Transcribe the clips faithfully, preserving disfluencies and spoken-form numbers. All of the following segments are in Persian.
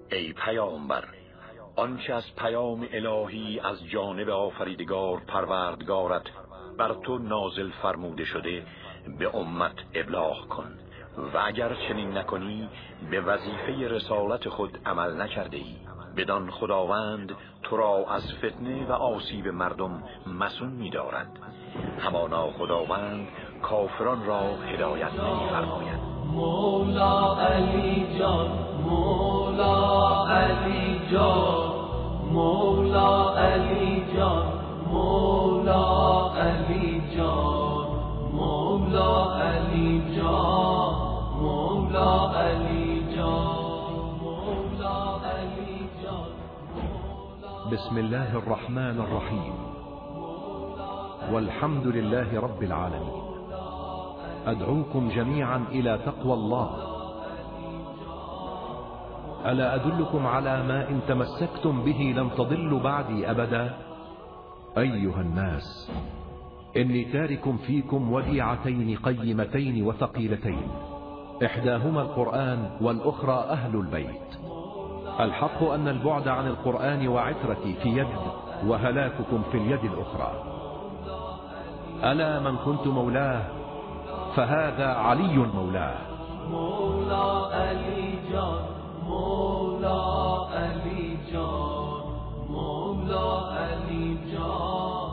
ای پیامبر، آنچه از پیام الهی از جانب آفریدگار پروردگارت بر تو نازل فرموده شده به امت ابلاغ کن و اگر چنین نکنی به وظیفه رسالت خود عمل نکرده ای. بدان خداوند تو را از فتنه و آسیب مردم مسئول می دارد. همانا خداوند کافران را هدایت نمی فرماید. مولا علی جان، مولا علی جان، مولا علی جان، مولا علی جان، مولا علی جان، مولا علی جان، مولا علی جان. بسم الله الرحمن الرحیم والحمد لله رب العالمين. أدعوكم جميعا إلى تقوى الله. ألا أدلكم على ما إن تمسكتم به لن تضلوا بعدي أبدا؟ أيها الناس، إني تارك فيكم وديعتين قيمتين وثقيلتين، إحداهما القرآن والأخرى أهل البيت. الحق أن البعد عن القرآن وعترتي في يد، وهلاككم في اليد الأخرى. ألا من كنت مولاه فهذا علي مولاه. مولا علی جان، مولا علی جان، مولا علی جان،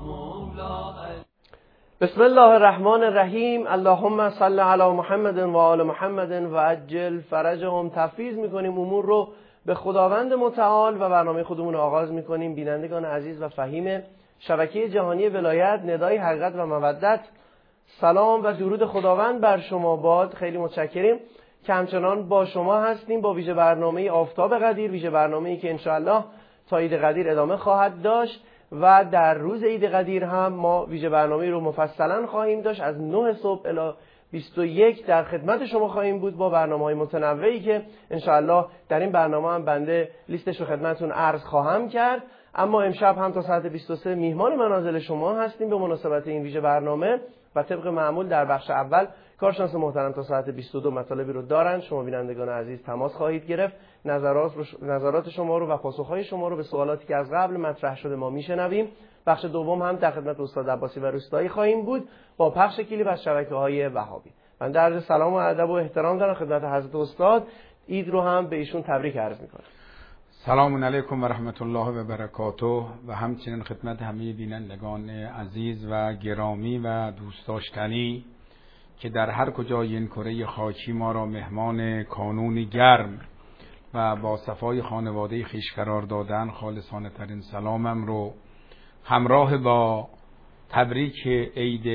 مولا علی. بسم الله الرحمن الرحیم. اللهم صل علی محمد و آل محمد و عجل فرجهم. تفویض میکنیم امور رو به خداوند متعال و برنامه خودمون آغاز میکنیم. بینندگان عزیز و فهیم شبکه جهانی ولایت، ندای حقیقت و مودت، سلام و درود خداوند بر شما باد. خیلی متشکریم که همچنان با شما هستیم با ویژه برنامه آفتاب قدیر، ویژه برنامه‌ای که انشاءالله تا عید قدیر ادامه خواهد داشت و در روز عید قدیر هم ما ویژه برنامه‌ای رو مفصلا خواهیم داشت. از نه صبح الی بیست و یک در خدمت شما خواهیم بود با برنامه‌های متنوعی که انشاءالله در این برنامه هم بنده لیستش رو خدمتتون عرض خواهم کرد. اما امشب هم تا ساعت بیست و سه میهمان منازل شما هستیم به مناسبت این ویژه برنامه و طبق معمول در بخش اول کارشناس محترم تا ساعت بیست و دو مطالبی رو دارن. شما بینندگان عزیز تماس خواهید گرفت، نظرات رو ش... نظرات شما رو و پاسخهای شما رو به سوالاتی که از قبل مطرح شده ما میشنویم. بخش دوم هم در خدمت استاد عباسی و روستایی خواهیم بود با پخش کلیپ از شبکه‌های وهابی. من در عرض سلام و ادب و احترام دارم خدمت حضرت استاد. عید رو هم به ایشون تبریک عرض می‌کنم. سلام علیکم و رحمت الله و برکاته و همچنین خدمت همه بینندگان عزیز و گرامی و دوست داشتنی که در هر کجای این کره خاکی ما را مهمان کانون گرم و با صفای خانواده خویش قرار دادن، خالصانه ترین سلامم رو همراه با تبریک عید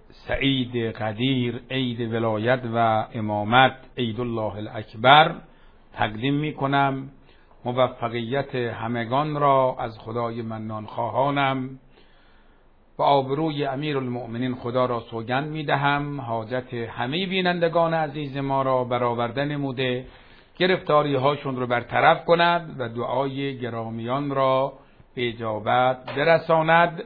سعید قدیر، عید ولایت و امامت، عید الله الاکبر تقدیم می کنم. موفقیت همگان را از خدای منان خواهانم و آبروی امیر المؤمنین خدا را سوگند می دهم حاجت همه بینندگان عزیز ما را برآورده نموده، گرفتاری هاشون رو برطرف کند و دعای گرامیان را به اجابت برساند.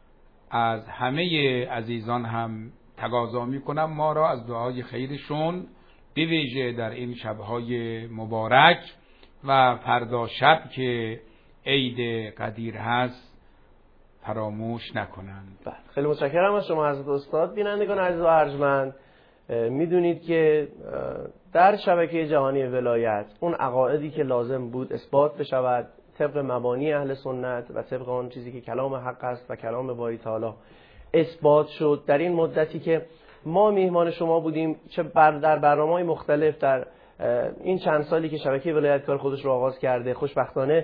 از همه عزیزان هم تقاضا می کنم ما را از دعای خیرشون به ویژه در این شبهای مبارک و فردا شب که عید قدیر هست فراموش نکنند. بله، خیلی متشکرم از شما حضرت استاد. بینندگان عزیز و ارجمند، میدونید که در شبکه جهانی ولایت اون عقایدی که لازم بود اثبات بشود طبق مبانی اهل سنت و طبق اون چیزی که کلام حق است و کلام باری تعالی اثبات شد. در این مدتی که ما میهمان شما بودیم، چه بر در برنامه‌های مختلف در این چند سالی که شبکه ولایت کار خودش رو آغاز کرده، خوشبختانه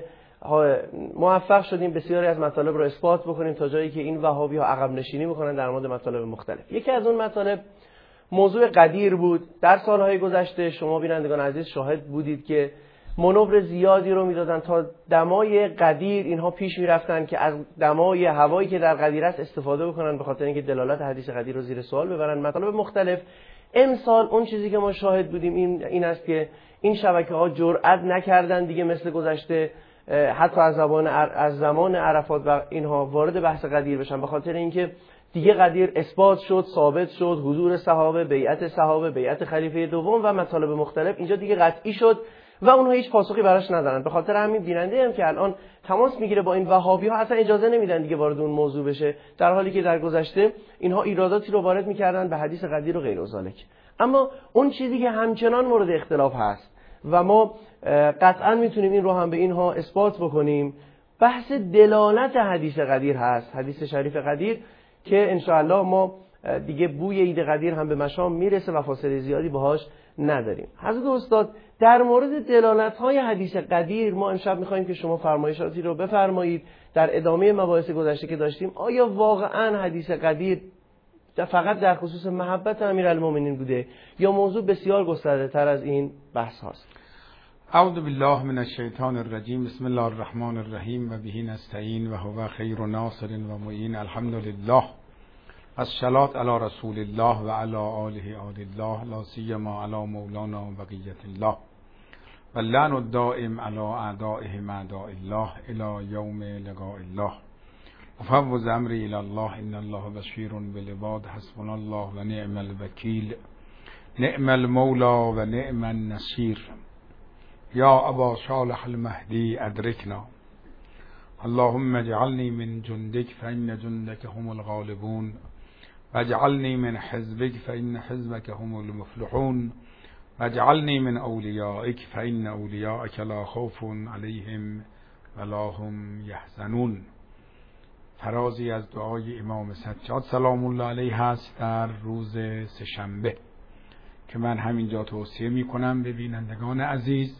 موفق شدیم بسیاری از مطالب رو اثبات بکنیم تا جایی که این وهابی ها عقب نشینی بکنن در مورد مطالب مختلف. یکی از اون مطالب موضوع قدیر بود. در سالهای گذشته شما بینندگان عزیز شاهد بودید که منور زیادی رو میدادن تا دمای قدیر اینها پیش میرفتن که از دمای هوایی که در قدیر است استفاده بکنن به خاطر اینکه دلالت حدیث قدیر رو زیر سوال ببرن. مطالب مختلف. امسال اون چیزی که ما شاهد بودیم این این است که این شبکه ها جرئت نکردن دیگه مثل گذشته حتی از زمان از زمان عرفات و اینها وارد بحث قدیر بشن، به خاطر اینکه دیگه قدیر اثبات شد، ثابت شد، حضور صحابه، بیعت صحابه، بیعت خلیفه دوم و مطالب مختلف اینجا دیگه قطعی شد و اونها هیچ پاسخی براش ندارن. به خاطر همین بیننده هم که الان تماس میگیره با این وهابی ها اصلا اجازه نمیدن دیگه وارد اون موضوع بشه، در حالی که در گذشته اینها ایراداتی رو وارد میکردن به حدیث قدیر و غیر ذالک. اما اون چیزی که همچنان مورد اختلاف هست و ما قطعا میتونیم این رو هم به اینها اثبات بکنیم، بحث دلالت حدیث قدیر هست، حدیث شریف قدیر که انشاءالله ما دیگه بوی عید قدیر هم به مشام میرسه و فاصله زیادی باهاش نداریم. حضرت استاد در مورد دلالت‌های حدیث قدیر ما امشب می‌خوایم که شما فرمایشاتی رو بفرمایید. در ادامه مباحث گذشته که داشتیم آیا واقعاً حدیث قدیر فقط در خصوص محبت امیرالمومنین بوده یا موضوع بسیار گسترده‌تر از این بحث هاست؟ اعوذ بالله من الشیطان الرجیم. بسم الله الرحمن الرحیم و به نستعین و هو خیر ناصر و معین. الحمدلله. الصلاة علی رسول الله و علی آله آل الله، لا سیما علی مولانا بقیة الله و اللعن الدائم علی اعدائهم اعداء الله الی یوم لقاء الله. افوض امری الی الله ان الله بصیر بالعباد. حسبنا الله و نعم الوکیل. نعم المولا و نعم النصیر. یا ابا صالح المهدی ادرکنا. اللهم اجعلنی من جندک فإن جندک هم الغالبون واجعلنی من حزبک فإن حزبک هم المفلحون واجعلنی من اولیائک فإن اولیائک لا خوف علیهم ولا هم یحزنون. فرازی از دعای امام سجاد سلام الله علیه هست در روز سه‌شنبه که من همینجا توصیه می کنم به بینندگان عزیز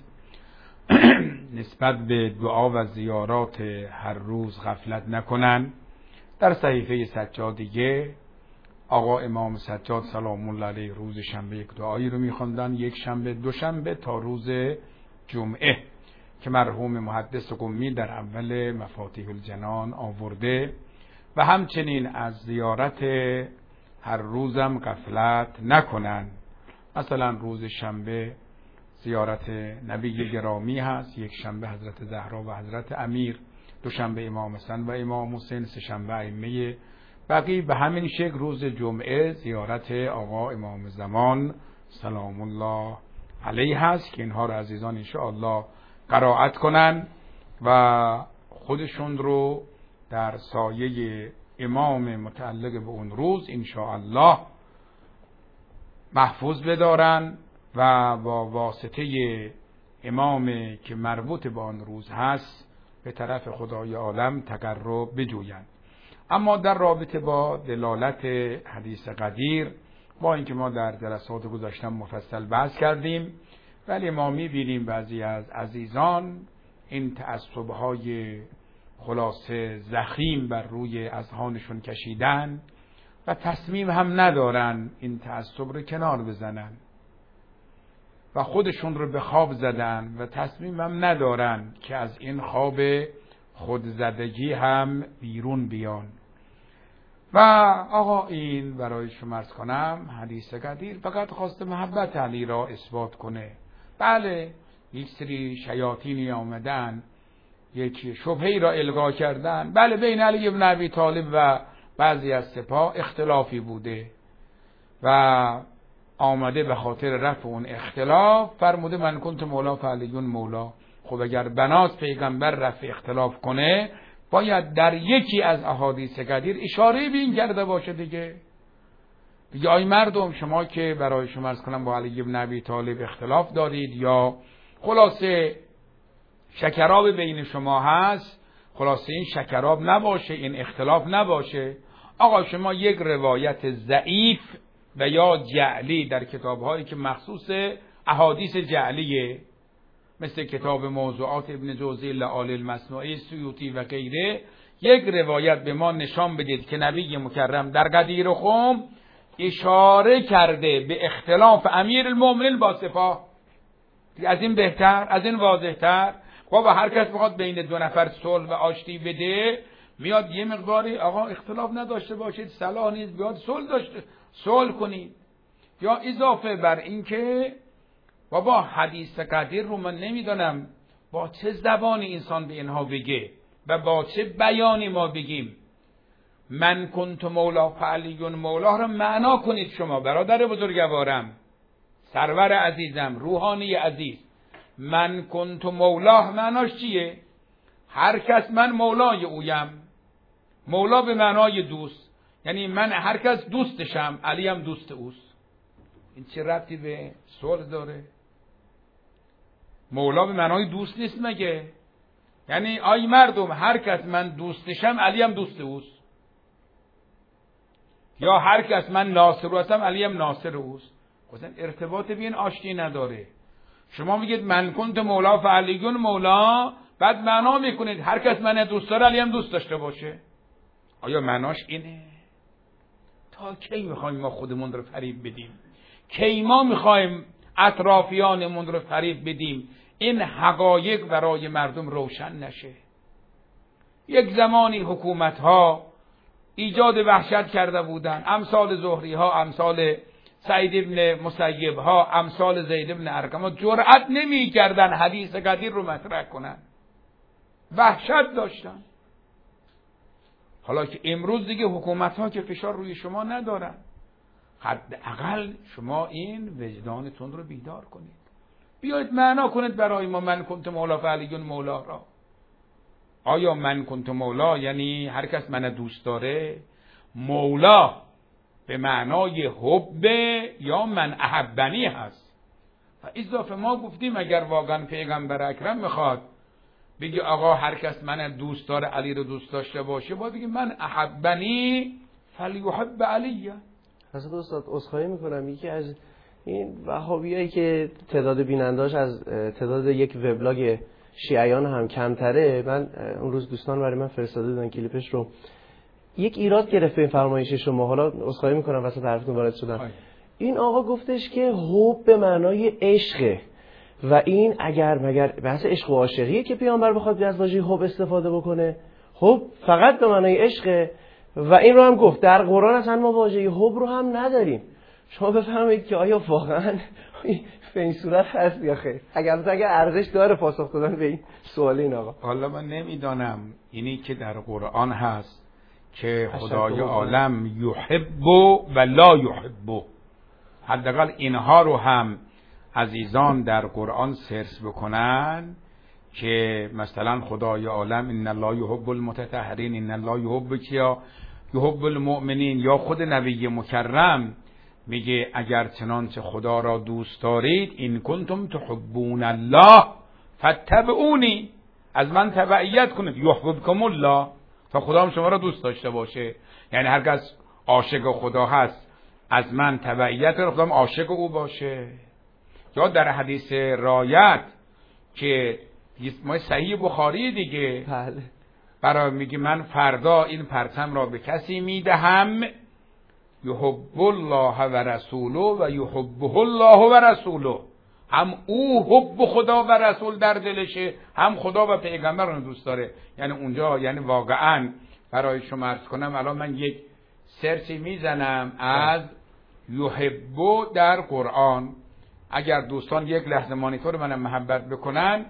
نسبت به دعا و زیارات هر روز غفلت نکنن. در صحیفه سجادیه آقا امام سجاد سلام الله علیه روز شنبه یک دعایی رو می‌خواندن، یک شنبه، دو شنبه تا روز جمعه که مرحوم محدث قمی در اول مفاتیح الجنان آورده و همچنین از زیارت هر روزم غفلت نکنن. مثلا روز شنبه زیارت نبی گرامی هست، یک شنبه حضرت زهرا و حضرت امیر، دو شنبه امام حسن و امام حسین، سه شنبه ائمه بقی. به همین شکل روز جمعه زیارت آقا امام زمان سلام الله علیه هست که اینها رو عزیزان انشاءالله قرائت کنن و خودشون رو در سایه امام متعلق به اون روز انشاءالله محفوظ بدارن و با واسطه امام که مربوط به آن روز هست به طرف خدای عالم تقرب بجویند. اما در رابطه با دلالت حدیث قدیر، با اینکه ما در جلسات گذشته مفصل بحث کردیم، ولی ما می‌بینیم بعضی از عزیزان این تعصب‌های خلاصه ضخیم بر روی اذهانشون کشیدن و تصمیم هم ندارن این تعصب رو کنار بزنن و خودشون رو به خواب زدن و تصمیم هم ندارن که از این خواب خودزدگی هم بیرون بیان. و آقا این برای شما عرض کنم حدیث قدیر فقط خواست محبت علی را اثبات کنه. بله یک سری شیاطینی آمدن یک شبهی را القا کردن، بله بین علی بن ابی طالب و بعضی از سپاه اختلافی بوده و آمده به خاطر رفع اون اختلاف فرموده من کنت مولا فعلیون مولا. خب اگر بناس پیغمبر رفع اختلاف کنه باید در یکی از احادیث قدیر اشاره به این کرده باشه دیگه. دیگه آی مردم شما که برای شما عرض کنم با علی بن ابی طالب اختلاف دارید یا خلاصه شکراب بین شما هست، خلاصه این شکراب نباشه، این اختلاف نباشه. آقا شما یک روایت ضعیف و یا جعلی در کتاب‌هایی که مخصوص احادیث جعلیه مثل کتاب موضوعات ابن جوزی، لآل المصنوعی، سیوطی و غیره، یک روایت به ما نشان بدید که نبی مکرم در غدیر خم اشاره کرده به اختلاف امیر المؤمنین با سپاه. از این بهتر، از این واضح‌تر. خب هر کس بخواد بین دو نفر صلح و آشتی بده میاد یه مقداری آقا اختلاف نداشته باشید، صلاح نیست، بیاد صلح داشته صلح کنید. یا اضافه بر این که بابا حدیث قدیر رو من نمیدونم با چه زبانی انسان به اینها بگه و با چه بیانی ما بگیم. من کنت مولا فعلیون مولا رو معنا کنید شما برادر بزرگوارم، سرور عزیزم، روحانی عزیز. من کنت مولاه معناش چیه؟ هر کس من مولای اویم. مولا به معنای دوست، یعنی من هر کس دوستشم، علی هم دوست اوست. این چه ربطی به سوال داره؟ مولا به معنای دوست نیست مگه؟ یعنی آی مردم، هر کس من دوستشم، علی هم دوست اوست. یا هر کس من ناصر هستم، علی هم ناصر اوست. اصلا ارتباط بین آشتی نداره. شما میگید من کنت مولا فعلیون مولا، بعد معنا میکنید هر کس من دوست داره علی هم دوست داشته باشه. آیا معناش اینه؟ تا کی میخوایم ما خودمون رو فریب بدیم؟ کی ما میخوایم اطرافیانمون رو فریب بدیم این حقایق برای مردم روشن نشه؟ یک زمانی حکومت ها ایجاد وحشت کرده بودن، امثال زهری ها، امثال سعید ابن مسیب ها، امثال زید ابن ارقم ها جرأت نمی کردن حدیث قدیر رو مطرح کنن، وحشت داشتن. حالا که امروز دیگه حکومت ها که فشار روی شما ندارن، حداقل شما این وجدانتون رو بیدار کنید، بیایید معنا کنید برای ما من کنت مولا فعلیون مولا را. آیا من کنت مولا یعنی هر کس من دوست داره؟ مولا به معنای حب یا من احبنی هست. و اضافه ما گفتیم اگر واقعا پیغمبر اکرم میخواد بگی آقا هر کس من دوست داره علی رو دوست داشته باشه، باید بگی من احبنی فلیحب علیه. حضرت استاد عذرخواهی میکنم، یکی از این وهابیایی که تعداد بیننداش از تعداد یک وبلاگ شیعیان هم کمتره، من اون روز دوستان برای من فرستاده بودن کلیپش رو، یک ایراد گرفت این فرمایش شما. حالا عذرخواهی میکنم وسط حرفتون وارد شدم. این آقا گفتش که حب به معنای عشقه و این اگر مگر بحث عشق و عاشقیه که پیامبر بخواد از واژه حب استفاده بکنه، حب فقط به معنای عشقه و این رو هم گفت در قرآن اصلا ما واژه حب رو هم نداریم. شما بفهمید که آیا واقعا به این صورت هست یا خیر؟ اگر اگر ارزش داره پاسخ دادن به این سوال این آقا. حالا من نمیدانم اینی که در قرآن هست که خدای عالم یحب و لا یحب، حداقل اینها رو هم عزیزان در قرآن سرچ بکنن که مثلا خدای عالم ان الله یحب المتطهرین، ان الله یحب کیا؟ یحب المؤمنین. یا خود نبی مکرم میگه اگر چنانچه خدا را دوست دارید این کنتم تحبون الله فاتبعونی، از من تبعیت کنید، یحببکم الله، تا خدا هم شما را دوست داشته باشه. یعنی هر کس عاشق خدا هست از من تبعیت کنه، خدا هم عاشق او باشه. یا در حدیث رایت که ما صحیح بخاری دیگه، بله، برای میگه من فردا این پرچم را به کسی میدهم یحب الله و رسوله و یحبه الله و رسوله، هم او حب خدا و رسول در دلشه، هم خدا و پیغمبر رو دوست داره. یعنی اونجا یعنی واقعا برای شما عرض کنم، الان من یک سرچی میزنم از یحب در قرآن، اگر دوستان یک لحظه مانیتور منم محبت بکنن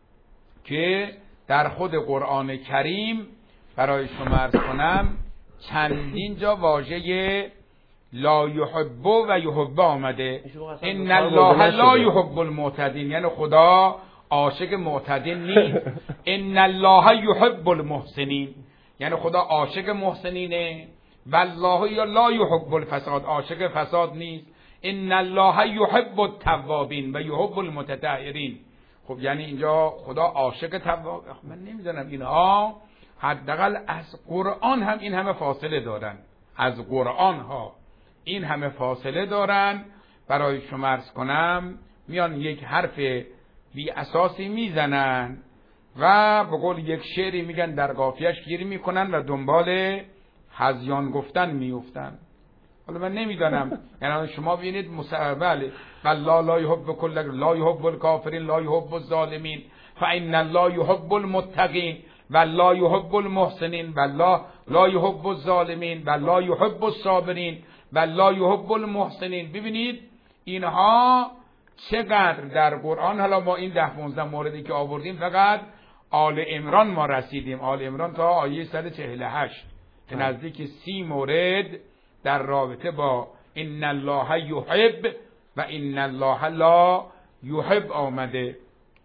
که در خود قرآن کریم برای شما عرض کنم چندین جا واژه لا یحب و یحب آمده. ان الله لا یحب المعتدین، یعنی خدا عاشق معتدین نیست. ان الله یحب المحسنین، یعنی خدا عاشق محسنینه. والله یا لا یحب الفساد، عاشق فساد نیست. ان الله یحب التوابین و یحب المتطهرین. خب یعنی اینجا خدا عاشق تواب. من نمیدونم اینها حداقل از قرآن هم این همه فاصله دارن، از قرآن ها این همه فاصله دارن. برای شما عرض کنم میان یک حرف بی اساسی میزنن و به قول یک شعری میگن در قافیه‌اش گیر میکنن و دنبال هذیان گفتن میافتن. حالا من نمیدانم، یعنی شما ببینید مستقبل والله لا یحب کل لا یحب الکافرین لا یحب الظالمین فان الله یحب المتقین والله یحب المحسنین والله لا یحب الظالمین والله یحب الصابرین والله یحب المحسنین. ببینید اینها چقدر در قرآن، حالا ما این ده پانزده موردی که آوردیم فقط آل عمران ما رسیدیم، آل عمران تا آیه صد و چهل و هشت که نزدیک سی مورد در رابطه با ان الله یحب و ان الله لا یحب آمده.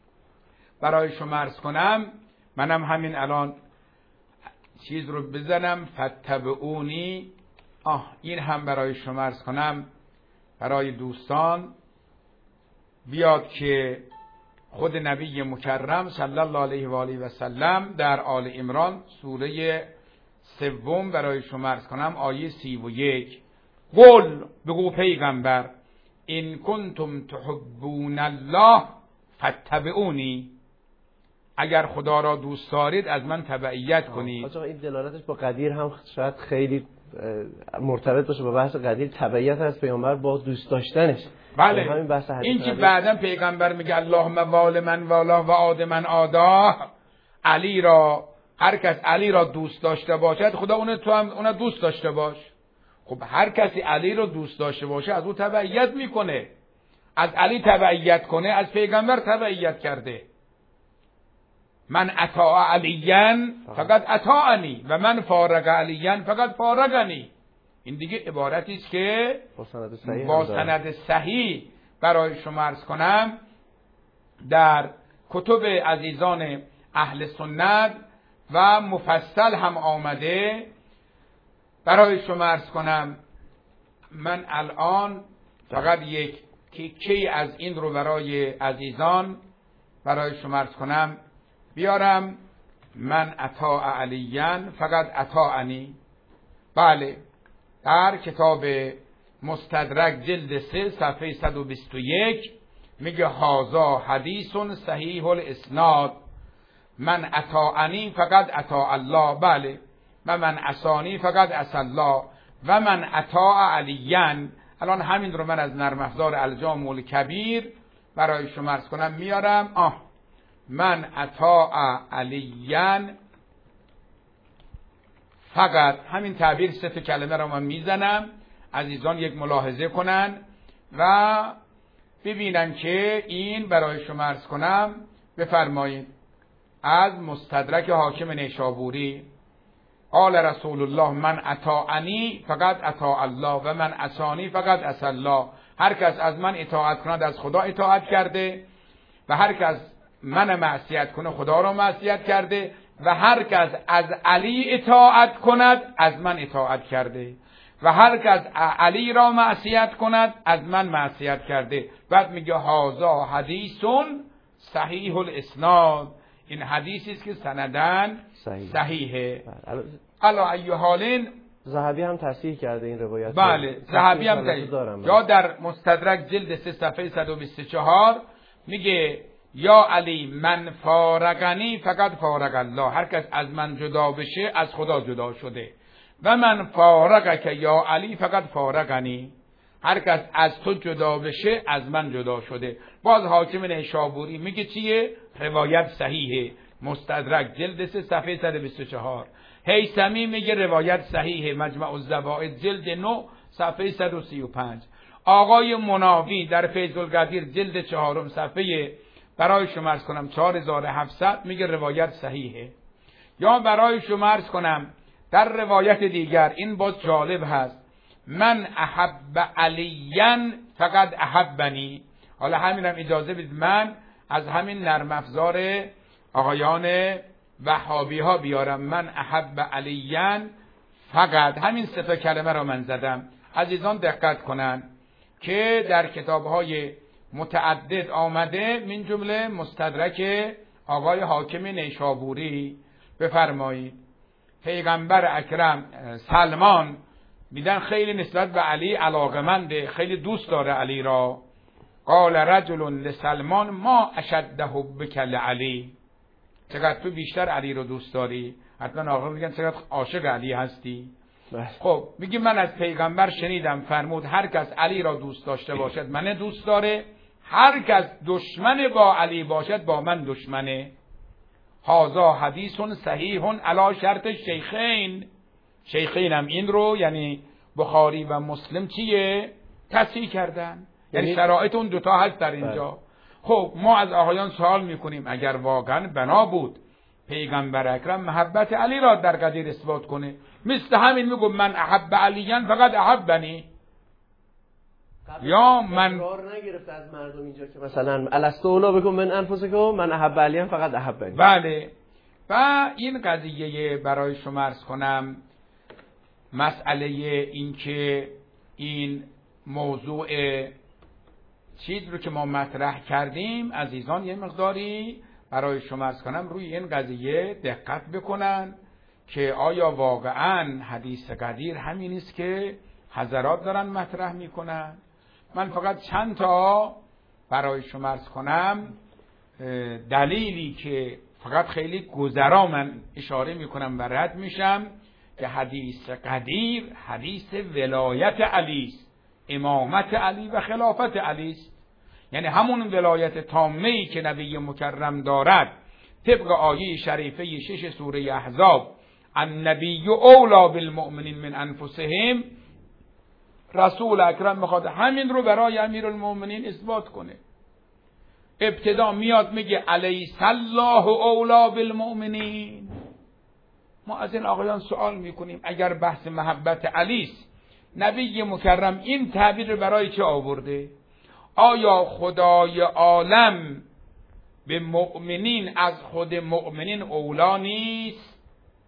برای شما عرض کنم، منم همین الان چیز رو بزنم، فتبعونی. آه این هم برای شما عرض کنم، برای دوستان بیاد که خود نبی مکرم صلی الله علیه و آله و سلم در آل عمران سوره سوم برای شما عرض کنم آیه سی و یک، قل بگو پیغمبر این کنتم تحبون الله فتبعونی، اگر خدا را دوست دارید از من تبعیت کنید. آقا این دلالتش با قدیر هم شاید خیلی مرتبط باشه با بحث قدیر، تبعیت از پیامبر با دوست داشتنش. بله همین بحث حدیث این که بعداً پیغمبر میگه اللهم وال من والا و عاد من عادا، علی را هر کس علی را دوست داشته باشد خدا اون تو هم اون دوست داشته باش. خب هر کسی علی را دوست داشته باشه از او تبعیت میکنه، از علی تبعیت کنه از پیغمبر تبعیت کرده. من اطاع علیاً فقط اطاعنی و من فارق علیاً فقط فارقنی. این دیگه عبارتی است که با سند صحیح برای شما عرض کنم در کتب عزیزان اهل سنت و مفصل هم آمده. برای شما عرض کنم من الان فقط یک تیکه از این رو برای عزیزان برای شما عرض کنم بیارم. من اطاع علیاً فقط اطاعنی. بله در کتاب مستدرک جلد سه صفحه صد و بیست و یک میگه هازا حدیث صحیح الاسناد، من اطاعنی فقط اطاع الله، بله و من عصانی فقط عصی الله و من اطاع علیاً. الان همین رو من از نرم افزار الجامع الکبیر برای شما عرض کنم میارم. آه من اطاع علیاً فقط، همین تعبیر سه تا کلمه رو من میزنم، عزیزان یک ملاحظه کنن و ببینن که این برای شما عرض کنم. بفرمایید از مستدرک حاکم نیشابوری قال رسول الله من اطاعنی فقط اطاع الله و من عصانی فقط عصی الله. هر کس از من اطاعت کند از خدا اطاعت کرده و هر کس من معصیت کنه خدا را معصیت کرده و هر کس از علی اطاعت کند از من اطاعت کرده و هر کس علی را معصیت کند از من معصیت کرده. بعد میگه هازا حدیثون صحیح الاسناد، این حدیثی است که سندن صحیح. صحیحه. علا ای حالین ذهبی هم تصحیح کرده این روایت. بله ذهبی هم تصحیح یا در مستدرک جلد سه صفحه صد و بیست و چهار میگه یا علی من فارقنی فقط فارق الله، هر کس از من جدا بشه از خدا جدا شده و من فارقک یا علی فقط فارقنی، هر کس از تو جدا بشه از من جدا شده. باز حاکم نیشابوری میگه چیه؟ روایت صحیحه، مستدرک جلد سه صفحه صد و بیست و چهار. هیثمی میگه روایت صحیحه، مجمع الزوائد جلد نه صفحه صد و سی و پنج. آقای مناوی در فیض القدیر جلد چهارم صفحه برای شما عرض کنم چهار هزار و هفتصد میگه روایت صحیحه. یا برای شما عرض کنم در روایت دیگر این باز جالب هست، من احب علیاً فقط احبنی. حالا همینم اجازه بدید من از همین نرم افزار آقایان وهابی ها بیارم، من احب علیاً فقط، همین سه تا کلمه را من زدم. عزیزان دقت کنن که در کتاب های متعدد آمده، من جمله مستدرک آقای حاکم نیشابوری. بفرمایید پیغمبر اکرم سلمان میدن خیلی نسبت به علی علاقمنده، خیلی دوست داره علی را. قال رجل لسلمان ما اشد حبک لعلی، چقدر تو بیشتر علی رو دوست داری. حتما آقا میگن چقدر عاشق علی هستی. خب میگه من از پیغمبر شنیدم فرمود هر کس علی را دوست داشته باشد من دوست داره، هر کس دشمن با علی باشد با من دشمنه. هازا حدیث صحیح علی شرط شیخین، شیخین هم این رو یعنی بخاری و مسلم چیه؟ تصحیح کردن، یعنی شرایط اون دوتا هست در اینجا. خب ما از آقایان سوال میکنیم اگر واقعا بنا بود پیغمبر اکرم محبت علی را در قدیر اثبات کنه، مثل همین میگم من احب علیاً فقط احبنی، یا من قرار نگرفته از مردم اینجا که مثلا الستو اولا بکن من انفسکم من احب علیم فقط احبنی. بله. و این قضیه برای شما عرض کنم مسئله این که این موضوع چیز رو که ما مطرح کردیم عزیزان یه مقداری برای شما عرض کنم روی این قضیه دقت بکنن که آیا واقعا حدیث قدیر همین است که حضرات دارن مطرح میکنن. من فقط چند تا برای شما عرض کنم دلیلی که فقط خیلی گذرا من اشاره میکنم و رد میشم که حدیث قدیر حدیث ولایت علی است، امامت علی و خلافت علی است. یعنی همون ولایت تامه‌ای که نبی مکرم دارد طبق آیه شریفه شش سوره احزاب النبی اولی بالمؤمنین من انفسهم، رسول اکرم میخواد همین رو برای امیرالمؤمنین اثبات کنه. ابتدا میاد میگه الیس الله اولی بالمؤمنین. ما از این آقایان سوال میکنیم اگر بحث محبت علی است نبی مکرم این تعبیر برای چه آورده؟ آیا خدای عالم به مؤمنین از خود مؤمنین اولا نیست؟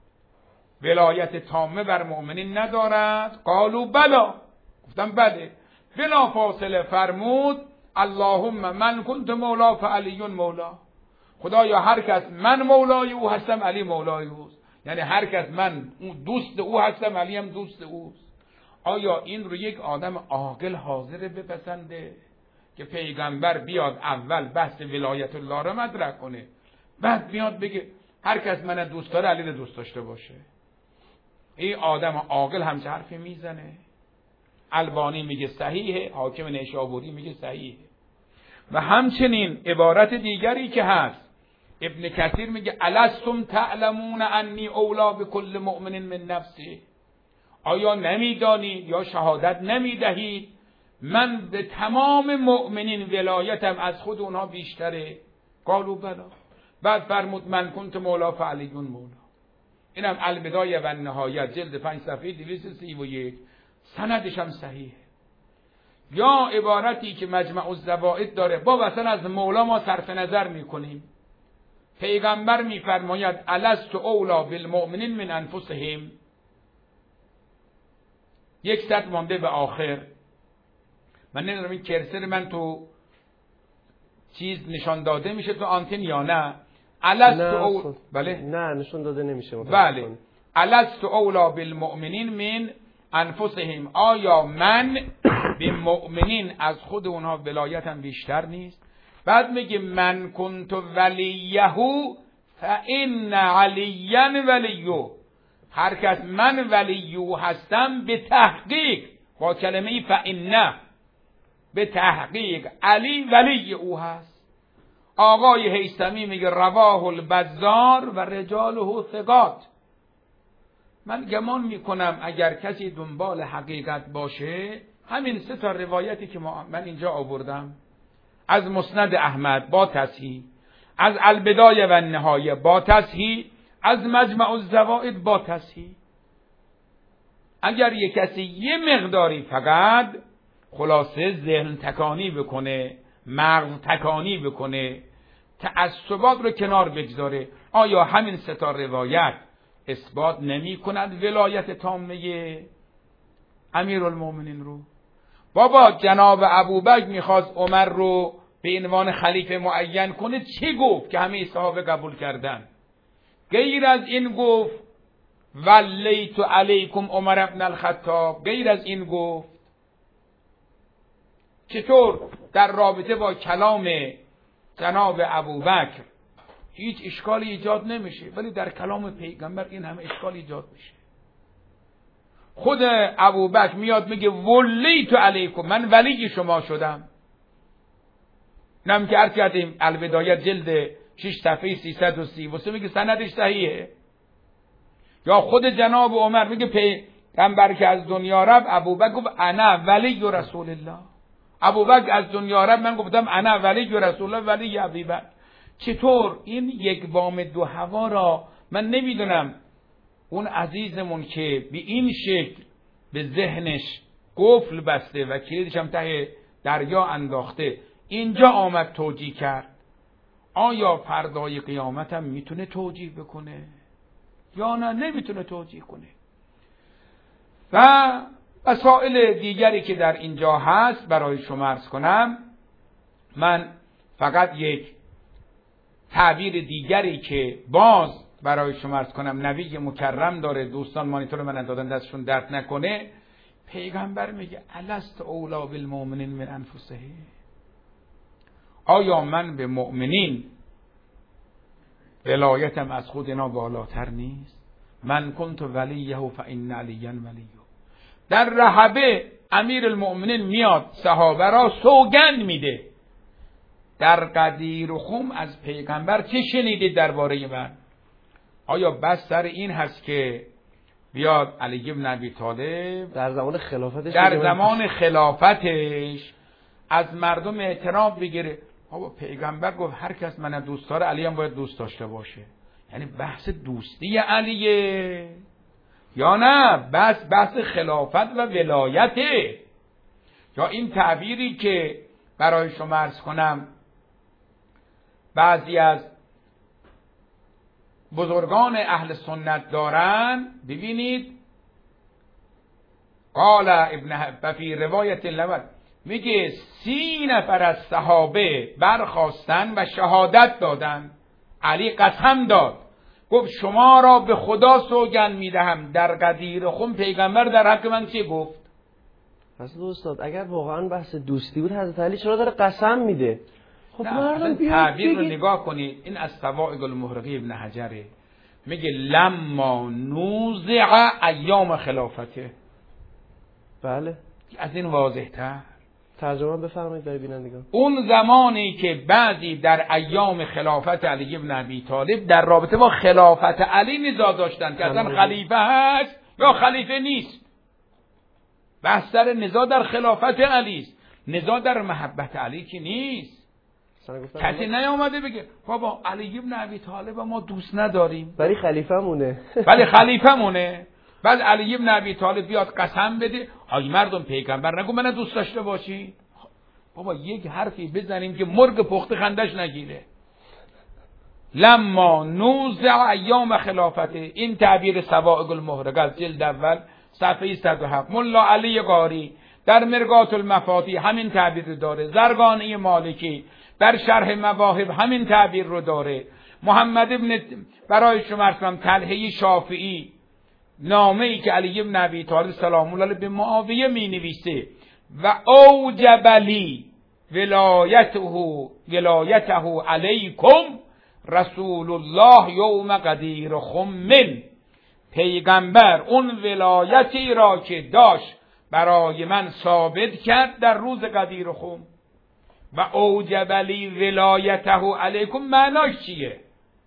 ولایت تامه بر مؤمنین ندارد؟ قالوا بلا، گفتم بله. بلا فاصله فرمود اللهم من کنت مولا فعلی مولا. خدایا هر کس من مولای او هستم علی مولای اوست. یعنی هر کس من دوست او هستم علی هم دوست اوست. آیا این رو یک آدم عاقل حاضر بپسنده که پیغمبر بیاد اول بحث ولایت الله را مطرح کنه بعد بیاد بگه هر کس من دوست داره علی رو دوست داشته باشه؟ این آدم عاقل همچه حرفی میزنه؟ البانی میگه صحیحه، حاکم نیشابوری میگه صحیحه. و همچنین عبارت دیگری که هست ابن کثیر میگه الستم تعلمون انی اولا بكل مؤمن من نفسه. آیا نمیدانید یا شهادت نمیدهید من به تمام مؤمنین ولایتم از خود اونها بیشتره؟ قالوا بلا. بعد فرمود من کنت مولا فعلی مولا. اینم البدایه و النهایه جلد پنج صفحه دویست و سی و یک، سندش هم صحیحه. یا عبارتی که مجمع الزوائد داره با مثلا از مولا ما صرف نظر میکنیم. پیغمبر میفرماید الست اولا بالمؤمنین من انفسهم. یک سطر مانده به آخر. من نمیدونم این کرسر من تو چیز نشان داده میشه تو آنتن یا نه. الست او... بله نه نشان داده نمیشه. بله الست اولا بالمؤمنین من انفسهم. آیا من به مؤمنین از خود اونها ولایتم بیشتر نیست؟ بعد میگه من کنت ولیه فان علیا ولیه. هر کس من ولیه هستم به تحقیق با کلمه فان به تحقیق علی ولی او هست. آقای هیثمی میگه رواه البزار و رجاله ثقات. من گمان میکنم اگر کسی دنبال حقیقت باشه همین سه تا روایتی که من اینجا آوردم از مسند احمد با تصحیح، از البدایه و النهایه با تصحیح، از مجمع الزوائد با تصحیح. اگر یک کسی یه مقداری فقط خلاصه ذهن تکانی بکنه، مغز تکانی بکنه، تعصبات رو کنار بگذاره، آیا همین سه تا روایت اثبات نمی کند ولایت تامه امیرالمومنین رو؟ بابا جناب ابوبکر میخواست عمر رو به عنوان خلیفه معین کنه، چی گفت که همه صحابه قبول کردن؟ غیر از این گفت ولیت علیکم عمر ابن الخطاب، غیر از این گفت. چطور در رابطه با کلام جناب ابوبکر هیچ اشکالی ایجاد نمیشه ولی در کلام پیغمبر این همه اشکال ایجاد میشه؟ خود ابوبکر میاد میگه ولیت علیکم، من ولی شما شدم. نم که عرض کردیم البدایه جلد شش صفحه سیصد و سی و سه میگه سندش صحیحه. یا خود جناب عمر میگه پیغمبر که از دنیا رفت ابوبکر گفت انا ولی رسول الله. ابوبکر از دنیا رفت من گفتم انا ولی رسول الله ولی ابوبکر. چطور این یک بام دو هوا را من نمیدونم اون عزیزمون که به این شکل به ذهنش قفل بسته و کلیدش هم ته دریا انداخته، اینجا آمد توجیه کرد. آیا فردای قیامت هم میتونه توجیه بکنه یا نه نمیتونه توجیه کنه؟ و مسائل دیگری که در اینجا هست برای شما عرض کنم. من فقط یک تعبیر دیگری که باز برای شما عرض کنم نبی مکرم داره، دوستان مانیتور من دادن دستشون درد نکنه. پیغمبر میگه الست اولا بالمؤمنین من انفسهم، آیا من به مؤمنین ولایتم از خود اینا بالاتر نیست؟ من کنت ولیه فإن علیا ولیه. در رحبه امیر المؤمنین میاد صحابه را سوگند میده، در قدیر و خم از پیغمبر چه شنیدید درباره من؟ آیا بس سر این هست که بیاد علی بن ابی طالب در زمان خلافتش در زمان خلافتش از مردم اعتراف بگیره؟ بابا پیغمبر گفت هر کس من دوست داره علی هم باید دوست داشته باشه. یعنی بحث دوستی علیه یا نه بس بحث خلافت و ولایته؟ یا این تعبیری که برای شما عرض کنم بعضی از بزرگان اهل سنت دارن، ببینید قال ابن فی روایت لول میگه سی نفر از صحابه برخاستن و شهادت دادن. علی قسم داد گفت شما را به خدا سوگند میدهم در قدیر خم پیغمبر در حق من چه گفت؟ پس استاد اگر واقعا بحث دوستی بود حضرت علی چرا داره قسم میده؟ خب مردم تعبیر رو نگاه کنید. این از فوائد المحرقی ابن حجره میگه لما نوزع ایام خلافته. بله از این واضح تر ترجمه بفرمایید برای بینندگان. اون زمانی که بعضی در ایام خلافت علی بن ابی طالب در رابطه با خلافت علی نزاع داشتن که اصلا خلیفه هست یا خلیفه نیست. بحث سر نزاع در خلافت علی است، نزاع در محبت علی که نیست. کسی نیامده بگه بابا علی بن ابی طالب ما دوست نداریم ولی خلیفه مونه ولی خلیفه مونه. بعد علی بن ابی طالب بیاد قسم بده آی مردم پیغمبر نگو من دوست داشته باشی. بابا یک حرفی بزنیم که مرغ پخته خندش نگیره. لما نوزع ایام خلافته، این تعبیر سوائق المحرقه از جلد اول صفحه صد و هفت. ملا علی قاری در مرقات المفاتیح همین تعبیر داره. زرقانی مالکی در شرح مواهب همین تعبیر رو داره. محمد ابن برای شما ارسم طلحه شافعی نامه ای که علی بن ابی طالب سلام الله علیه به معاویه می نویسه و اوجب لی ولایته ولایته علیکم رسول الله یوم قدیر خم. پیغمبر اون ولایتی را که داشت برای من ثابت کرد در روز قدیر خم. و اوجب لی ولایته علیکم معناش چیه؟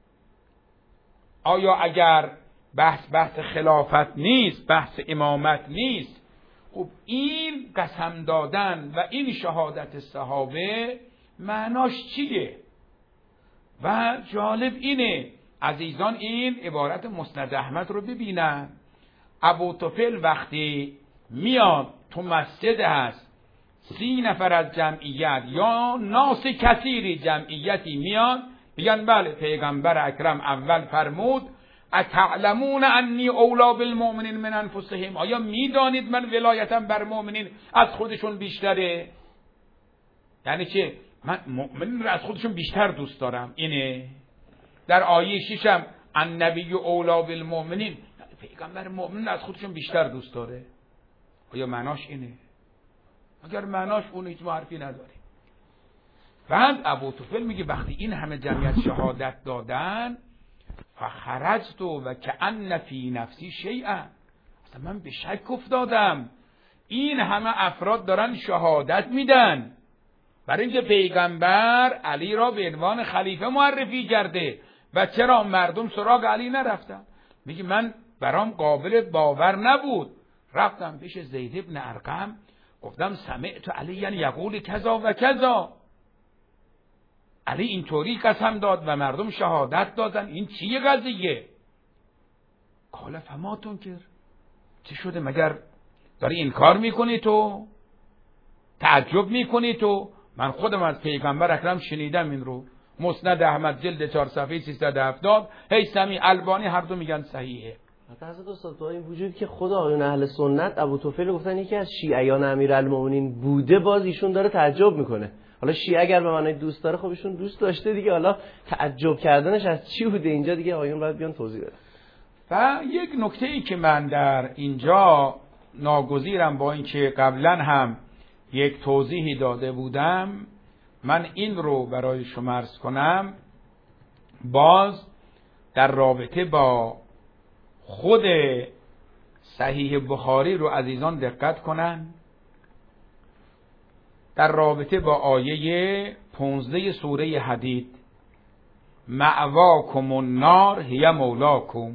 آیا اگر بحث بحث خلافت نیست، بحث امامت نیست، خب این قسم دادن و این شهادت صحابه معناش چیه؟ و جالب اینه عزیزان این عبارت مسند احمد رو ببینن. ابو طفیل وقتی میاد تو مسجد هست، سی نفر از جمعیت یا ناس کثیری جمعیتی میاد میگن بله پیغمبر اکرم اول فرمود اتعلمون انی اولا بالمؤمنین من انفسهم، آیا میدانید من ولایتم بر مؤمنین از خودشون بیشتره؟ یعنی چه؟ من مؤمنین رو از خودشون بیشتر دوست دارم. اینه در آیه ششم النبی اولا بالمؤمنین، پیغمبر مؤمنین از خودشون بیشتر دوست داره. آیا معناش اینه؟ اگر معناش اون هیچ حرفی نداریم. بعد ابو طفیل میگه وقتی این همه جمعیت شهادت دادن فخرجت و کأن فی نفسی شیئا، اصلا من به شک افتادم این همه افراد دارن شهادت میدن برای اینکه پیغمبر علی را به عنوان خلیفه معرفی کرده و چرا مردم سراغ علی نرفتن. میگه من برام قابل باور نبود، رفتم پیش زید ابن ارقم گفتم سمعت علی یعنی یقول کذا و کذا، علی اینطوری قسم داد و مردم شهادت دادن، این چیه قضیه؟ قال فما تنکر، چی شده مگر داری این کار میکنی تو؟ تعجب میکنی تو؟ من خودم از پیغمبر اکرم شنیدم این رو. مسند احمد جلد چهار صفحه سیصد و هفتاد، هیثمی البانی هر دو میگن صحیحه. حضرت استاد با این وجود که خود آقایون اهل سنت ابو طفیل گفتن یکی از شیعیان امیرالمومنین بوده، باز ایشون داره تعجب میکنه. حالا شیعه اگر به معنی دوست داره، خب ایشون دوست داشته دیگه، حالا تعجب کردنش از چی بوده اینجا دیگه آقایون باید بیان توضیح بدن. و یک نکته ای که من در اینجا ناگزیرم با اینکه قبلا هم یک توضیحی داده بودم، من این رو برای شما عرض کنم، باز در رابطه با خود صحیح بخاری رو عزیزان دقت کنن. در رابطه با آیه پانزده سوره حدید، مأواکم النار هی مولاکم،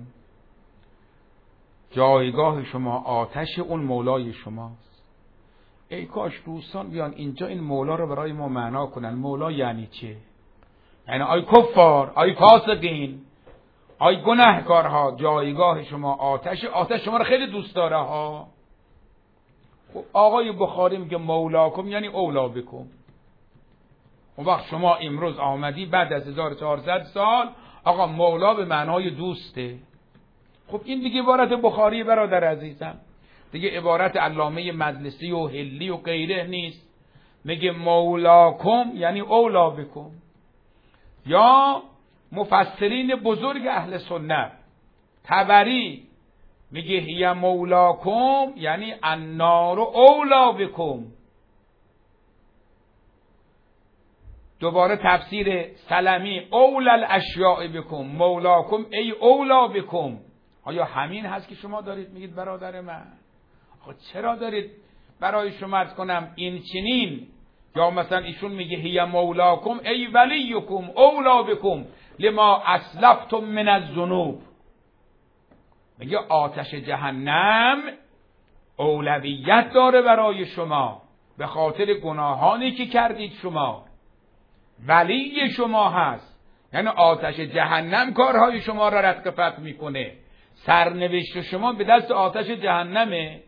جایگاه شما آتش، اون مولای شماست. ای کاش دوستان بیان اینجا این مولا رو برای ما معنا کنن. مولا یعنی چه؟ یعنی آی کفار، آی فاسقین، آی گناهکارها، جایگاه شما آتش، آتش شما رو خیلی دوست داره ها. خب آقای بخاری میگه مولاکم یعنی اولا بکم. اون وقت شما امروز آمدی بعد از هزار و چهارصد سال، آقا مولا به معنای دوسته. خب این دیگه عبارت بخاری برادر عزیزم، دیگه عبارت علامه مجلسی و حلی و غیره نیست. میگه مولاکم یعنی اولا بکم. یا مفسرین بزرگ اهل سنت، طبری میگه هی مولاکم یعنی النار اولا بکم. دوباره تفسیر سلمی اولا الاشیاء بکم، مولاکم ای اولا بکم. آیا همین هست که شما دارید میگید برادر من؟ آخه چرا دارید برای شما عرض کنم این چنین؟ یا مثلا ایشون میگه هی مولاکم ای ولیکم اولا بکم لما اسلفتم من الذنوب. میگه آتش جهنم اولویت داره برای شما به خاطر گناهانی که کردید شما. ولی شما هست، یعنی آتش جهنم کارهای شما را رتق فتح میکنه. سرنوشت شما به دست آتش جهنمه.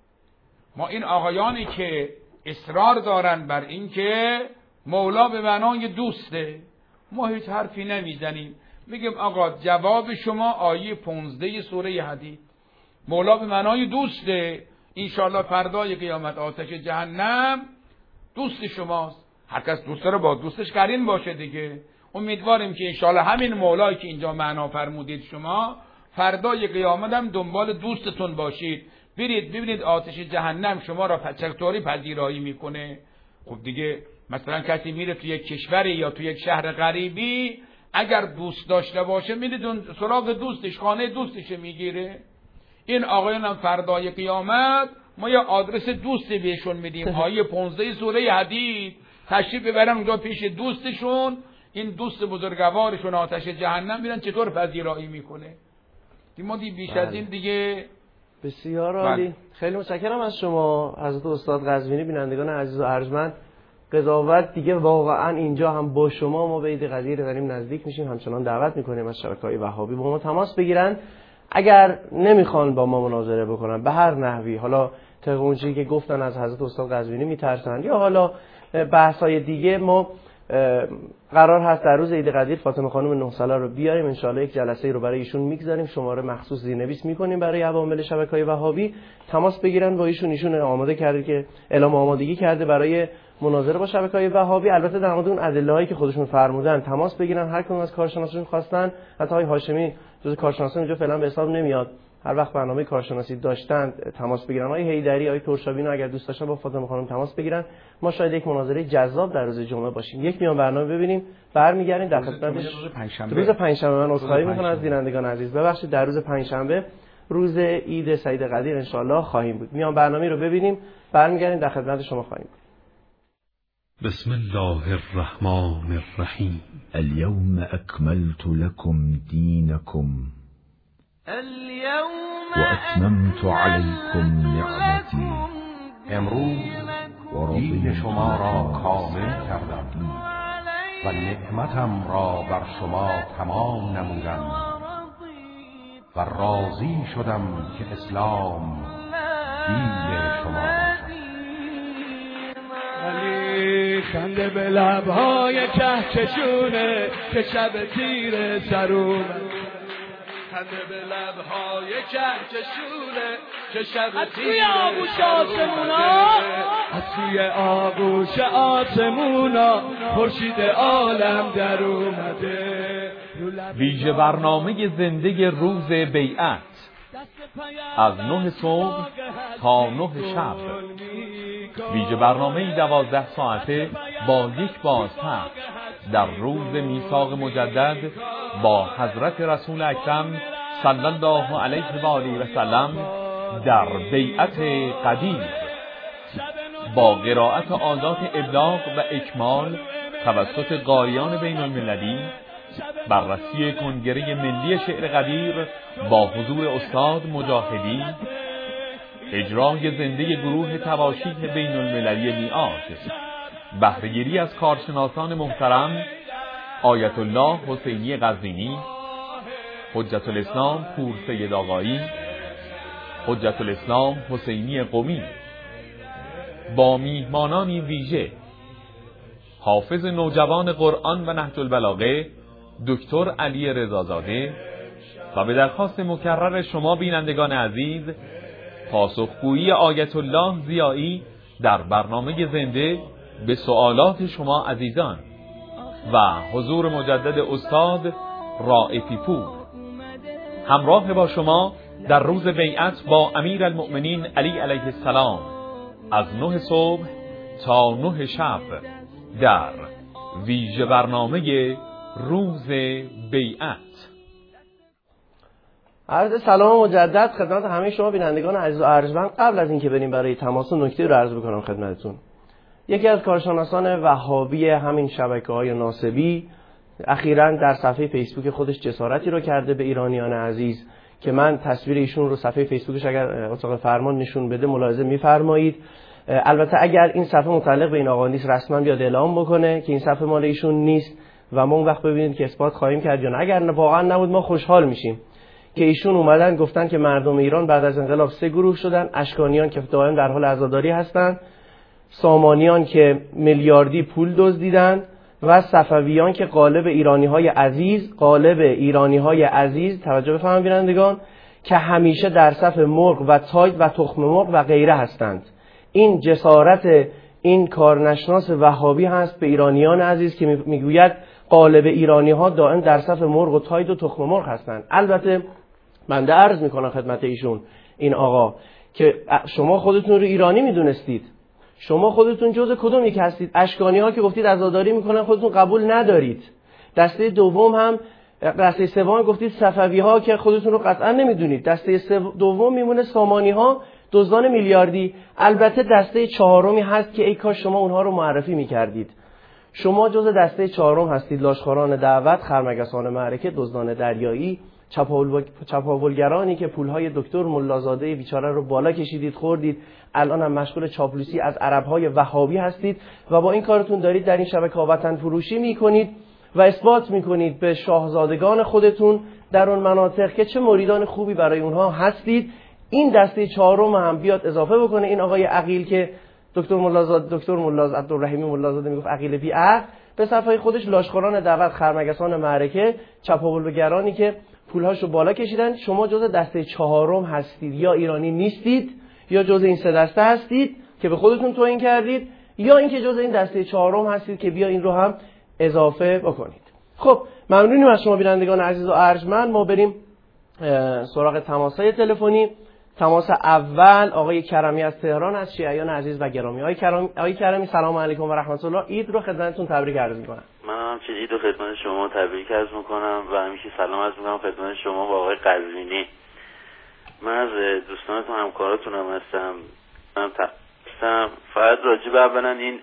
ما این آقایانی که اصرار دارن بر این که مولا به معنای دوسته، ما هیچ حرفی نمیزنیم. میگم آقا جواب شما آیه پانزده سوره حدید، مولا به معنای دوسته. انشالله فردای قیامت آتش جهنم دوست شماست. هر کس دوست داره با دوستش قرین باشه دیگه. امیدواریم که انشالله همین مولایی که اینجا معنا فرمودید شما، فردای قیامت هم دنبال دوستتون باشید. برید ببینید آتش جهنم شما را چطوری پذیرایی میکنه. خب دیگه مثلا کسی میره توی یک کشوری یا توی یک شهر غریبی، اگر دوست داشته باشه میرید اون سراغ دوستش، خانه دوستش میگیره. این آقایان هم فردای قیامت ما یا آدرس دوستی بهشون میدیم، آیه پانزده سوره حدید، تشریف ببرن اونجا پیش دوستشون. این دوست بزرگوارشون آتش جهنم میرن چطور پذیرایی میکنه. ما دی بیش از این دیگه. بسیار عالی. خیلی متشکرم از شما حضرت استاد قزوینی. بینندگان عزیز و ارجمند، قضاوت دیگه واقعا اینجا هم با شما ما به این قضیه داریم نزدیک میشیم. همچنان دعوت میکنیم از شبکه‌های وهابی با ما تماس بگیرن. اگر نمیخوان با ما مناظره بکنن به هر نحوی، حالا طبق اون چیزی که گفتن از حضرت استاد قزوینی میترسن یا حالا بحث‌های دیگه، ما قرار هست در روز عید قدیر فاطمه خانم نه ساله رو بیاریم. انشالله یک جلسه رو برای ایشون میگذاریم، شماره مخصوص زیرنویس میکنیم برای عوامل شبکه‌های وهابی. تماس بگیرن با ایشون. ایشون آماده کرده که اعلام آمادگی کرده برای مناظره با شبکه‌های وهابی. البته در مورد اون ادله‌هایی که خودشون فرمودن تماس بگیرن. هر کدوم از کارشناساشون خواستن، حتی آقای هاشمی جز کارشناسان اینجا فعلا به حساب نمیاد، هر وقت برنامه کارشناسی داشتن تماس بگیرن. آقای حیدری، آقای ترشابینو اگر دوست داشتن با فاطمه خانم تماس بگیرن. ما شاید یک مناظره جذاب در روز جمعه باشیم. یک میان برنامه ببینیم، برمیگردیم در خدمتش. روز پنجشنبه روز پنجشنبه من عذرخواهی میکنم از بینندگان عزیز، ببخشید. در روز پنجشنبه روز عید سعید قدیر ان الله خواهیم بود. میان برنامه رو ببینیم، برمیگردیم در خدمت شما خواهیم بود. بسم الله الرحمن الرحیم. اليوم اكملت لكم دينكم واتممت عليكم نعمتي. امروز دین شما را کامل کردم و نعمتم را بر شما تمام نمودم و راضی شدم که اسلام دین شما. علی خنده به لبهای کهکشونه که شب تیر سرونه، خنده به لبهای کهکشونه که شب تیر سرونه، از توی آغوش آسمونا خورشید عالم در اومده. ویژه برنامه زنده روز بیعت از نه صبح تا نه شب، ویژه برنامه دوازده ساعته با یک بازپخش در روز میثاق مجدد با حضرت رسول اکرم صلی الله علیه و آله و سلم در بیعت قدیر با قرائت آیات ابلاغ و اکمال توسط قاریان بین المللی، بررسی کنگره ملی شعر قدیر با حضور استاد مجاهدی، اجرای زنده گروه تواشیح بین المللی میعاد، بهره‌گیری از کارشناسان محترم آیت الله حسینی قزوینی، حجت الاسلام پور سید آقایی، حجت الاسلام حسینی قمی، با میهمانانی ویژه حافظ نوجوان قرآن و نهج البلاغه دکتر علی رضازاده و به درخواست مکرر شما بینندگان عزیز پاسخگویی آیت الله ضیایی در برنامه زنده به سوالات شما عزیزان و حضور مجدد استاد رائفی پور همراه با شما در روز بیعت با امیرالمؤمنین علی علیه السلام از نه صبح تا نه شب در ویژه برنامه روز بیعت. عرض سلام مجدد خدمت همه شما بینندگان عزیز و ارجمند. قبل از اینکه بریم برای تماس نکته رو عرض بکنم خدمتتون، یکی از کارشناسان وهابی همین شبکه‌های ناصبی اخیراً در صفحه فیسبوک خودش جسارتی رو کرده به ایرانیان عزیز که من تصویر ایشون رو صفحه فیسبوکش اگر اتاق فرمان نشون بده ملاحظه می‌فرمایید. البته اگر این صفحه متعلق به این آقا نیست رسما بیاد اعلام بکنه که این صفحه مال ایشون نیست و ما اون وقت ببینید که اثبات خواهیم کرد یا نه. اگر واقعا نبود ما خوشحال میشیم که ایشون اومدن گفتن که مردم ایران بعد از انقلاب سه گروه شدن: اشکانیان که دائم در حال عزاداری هستند، سامانیان که میلیاردی پول دزدیدن و صفویان که غالب ایرانی‌های عزیز غالب ایرانی‌های عزیز توجه بفرمایید بینندگان که همیشه در صف مرغ و تاج و تخم مرغ و غیره هستند. این جسارت این کارنشناس وهابی هست به ایرانیان عزیز که میگوید غالب ایرانی‌ها دائم در صف مرغ و تاید و تخم مرغ هستند. البته بنده عرض میکنم خدمت ایشون این آقا که شما خودتون رو ایرانی میدونستید، شما خودتون جزء کدوم یک هستید؟ اشکانی‌ها که گفتید عزاداری میکنن خودتون قبول ندارید. دسته دوم هم دسته سوم گفتید صفوی‌ها که خودتون رو قطعا نمیدونید. دسته دوم میمونه سامانی‌ها دزدان میلیاردی. البته دسته چهارمی هست که ای کاش شما اونها رو معرفی میکردید. شما جزء دسته چهارم هستید: لاشخوران دعوت، خرمگسان معرکه، دزدان دریایی، چپاولگرانی که پولهای دکتر ملازاده بیچاره رو بالا کشیدید خوردید، الان هم مشغول چاپلوسی از عربهای وهابی هستید و با این کارتون دارید در این شبکه‌ها وطن فروشی میکنید و اثبات میکنید به شاهزادگان خودتون در اون مناطق که چه مریدان خوبی برای اونها هستید. این دسته چهارم هم بیاد اضافه بکنه این آقای عقیل که دکتر ملازاد دکتر ملاز عبدالرحیمی ملازاده میگفت عقیل بی عقل، به صفحه خودش لاشخوران دعوت، خرمگسان معرکه، چپاولگرانی که پولهاشو بالا کشیدن. شما جزء دسته چهارم هستید، یا ایرانی نیستید یا جزء این سه دسته هستید که به خودتون توهین کردید، یا اینکه جزء این دسته چهارم هستید که بیا این رو هم اضافه بکنید. خب ممنونیم از شما بینندگان عزیز و ارجمند. ما بریم سراغ تماس‌های تلفنی. تماس اول آقای کرمی از تهران از شیعیان عزیز و گرامی. آقای کرمی آقای کرمی سلام علیکم و رحمت الله. عید رو خدمتتون تبریک عرض می‌کنم. من هم چه عید رو خدمت شما تبریک عرض می‌کنم و همیشه سلام عرض می‌کنم خدمت شما و آقای قزوینی. من از دوستانتون همکاراتونم هستم. من هستم فقط راجع به اولا این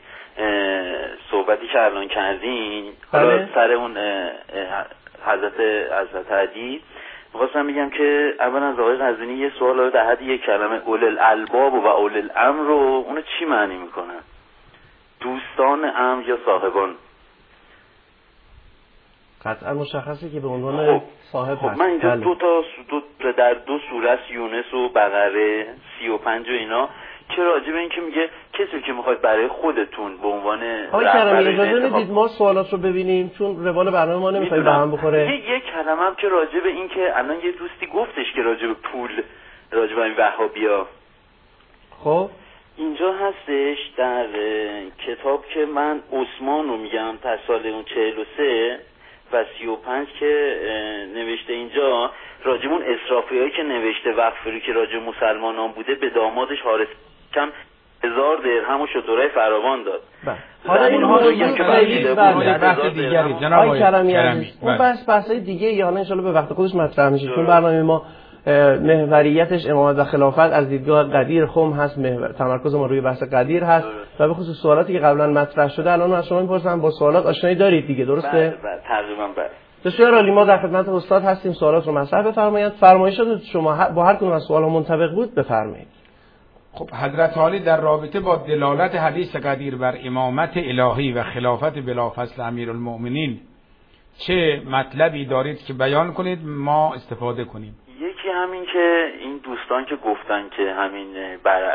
صحبتی که الان کردین حالا سر اون حضرت حضرت علی می‌خواستم بگم که اولا از آقای قزوینی یه سوال در حد یک کلمه اول الالباب و اول الامر رو اونو چی معنی میکنن؟ دوستان امر یا صاحبان؟ قطعا مشخصه که به عنوان صاحب خب هست. من اینجا بله. دو تا دو در دو سوره یونس و بقره سی و پنج و اینا که راجع به این که میگه کسی که میخواید برای خودتون به عنوان آقای کرمی اجازه بدید ما سوالات رو ببینیم چون روال برنامه ما نمیخواد به هم بخوره. یه یک کلمه هم که راجع به این که الان یه دوستی گفتش که راجع به پول راجع به این وهابیا خب اینجا هستش در کتاب که من عثمان رو میگم تا سال اون چهل و سه و سی و پنج که نوشته اینجا راجبون اسرافی هایی که نوشته وقفی که راجب مسلمانان بوده به دامادش حارس کم هزار درهم و شترهای فراوان داد. حالا این موضوع که خیلی بحث دیگری جناب آقای کرمی عزیز اون بحث بحثای دیگه یا نه انشالله به وقت خودش مطرح میشه چون برنامه ما محوریتش امامت و خلافت از دیدگاه قدیر خم هست. محور تمرکز ما روی بحث قدیر هست و به خصوص سوالاتی که قبلا مطرح شده الان از شما میپرسم با سوالات آشنایی دارید دیگه درسته؟ بله بله تقریبا بله. بسیار عالی ما در خدمت استاد هستیم سوالات رو مطرح بفرمایید. فرمایشات شما با هر کدوم از سوالا منطبق بود بفرمایید. خب حضرت عالی در رابطه با دلالت حدیث قدیر بر امامت الهی و خلافت بلافصل امیرالمؤمنین چه مطلبی دارید که بیان کنید ما استفاده کنیم؟ یکی همین که این دوستان که گفتن که همین بر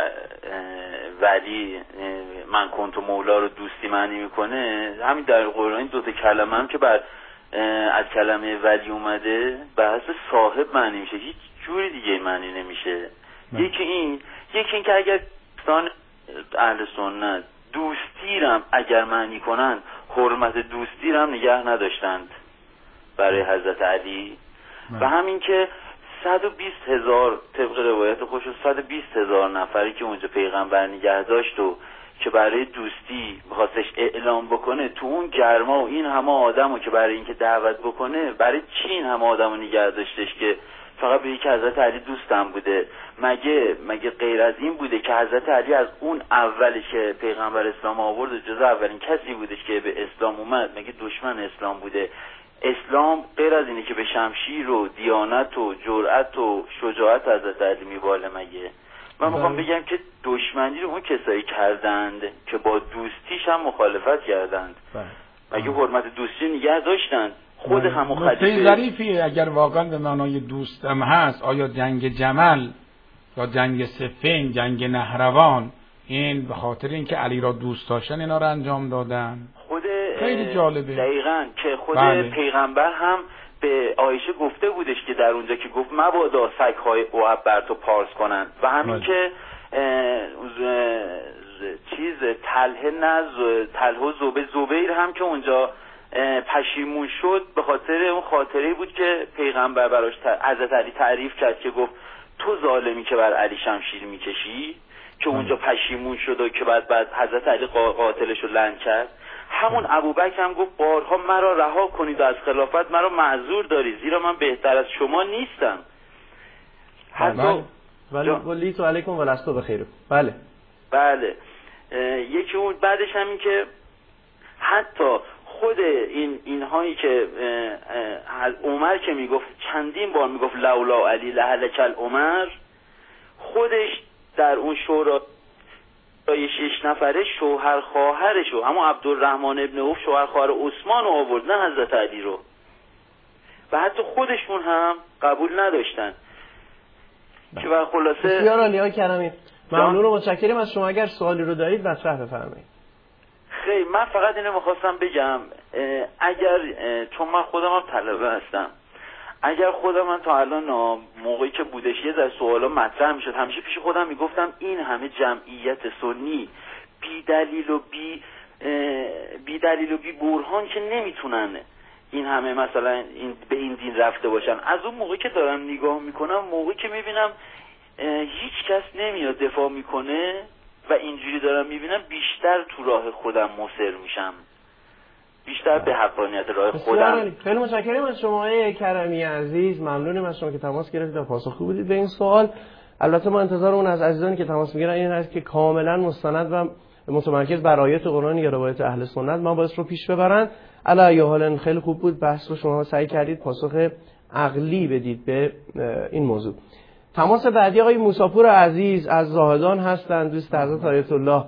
ولی من کنت مولا رو دوستی معنی میکنه همین در قرآن دو تا کلمه هم که بر از کلمه ولی اومده بحث صاحب معنی میشه هیچ جوری دیگه معنی نمیشه. یکی این یکی این که اگر دوستان اهل سنت دوستی رم اگر معنی کنن حرمت دوستی رم نگه نداشتند برای حضرت علی من. و همین که صد و بیست هزار طبق روایت خوش صد و بیست هزار نفری که اونجا پیغمبر نگه داشت و که برای دوستی بخواستش اعلام بکنه تو اون گرما و این همه آدمو که برای اینکه دعوت بکنه برای چی این همه آدمو نگه داشتش که فقط به که حضرت علی دوستم بوده؟ مگه مگه غیر از این بوده که حضرت علی از اون اولی که پیغمبر اسلام آورد جز اولین کسی بودش که به اسلام اومد؟ مگه دشمن اسلام بوده؟ اسلام غیر از اینه که به شمشیر و دیانت و جرأت و شجاعت حضرت علی میباله. مگه من میخوام بگم که دشمنی رو اون کسایی کردند که با دوستیش هم مخالفت کردند. مگه حرمت دوستی نگه داشتند؟ خود همون خلیفه ظریفی اگر واقعا به معنای دوستم هست آیا جنگ جمل یا جنگ صفین جنگ نهروان این به خاطر اینکه علی را دوست داشتن اینا را انجام دادن؟ خود خیلی جالبه دقیقاً که خود بله. پیغمبر هم به عایشه گفته بودش که در اونجا که گفت مبادا سگ‌های اوعب بر تو پارس کنن و همین بله. که چیز طلحه نز طلحه و زبیر زبیر هم که اونجا پشیمون شد به خاطر اون خاطره بود که پیغمبر براش حضرت علی تعریف کرد که گفت تو ظالمی که بر علی شمشیر میکشی که اونجا پشیمون شد و که بعد بعد حضرت علی قاتلش رو لعن کرد. همون ابوبکر هم گفت بارها مرا رها کنید و از خلافت مرا معذور دارید زیرا من بهتر از شما نیستم. حتی ولی ولی تو علیکم و لستو بخیر. بله بله یکی اون بعدش همین که حتی خود این اینهایی که عمر که میگفت چندین بار میگفت لولا علی لهلک العمر خودش در اون شورا شش نفره شوهر خواهرشو همون عبدالرحمن ابن عوف شوهر خواهر عثمان رو آورد نه حضرت علی رو و حتی خودشون هم قبول نداشتن که بر خلاصه بسیار عالی های کرمی ممنون و متشکرم از شما. اگر سوالی رو دارید مطرح بفرمایید. خیلی من فقط اینو میخواستم بگم اگر چون من خودم هم طلبه هستم اگر خودم من تا الان موقعی که بودش یه در سوالا مطرح میشد همیشه پیش خودم میگفتم این همه جمعیت سنی بی دلیل و بی بی دلیل و بی برهان که نمیتونن این همه مثلا این به این دین رفته باشن. از اون موقعی که دارم نگاه میکنم موقعی که میبینم هیچ کس نمیاد دفاع میکنه و اینجوری دارم میبینم بیشتر تو راه خودم مصر میشم بیشتر به حقانیت راه خودم. خیلی متشکرم از شما ای کرمی عزیز. ممنونم از شما که تماس گرفتید و پاسخگو بودید به این سوال. البته ما انتظار اون از عزیزانی که تماس میگیرن این هست که کاملا مستند و متمرکز بر آیات قرآن یا روایت اهل سنت ما باعث رو پیش ببرن. علی ای حال خیلی خوب بود بحث رو شما سعی کردید پاسخ عقلی بدید به این موضوع. تماس بعدی آقای موساپور عزیز از زاهدان هستند دوست حضرت آیت الله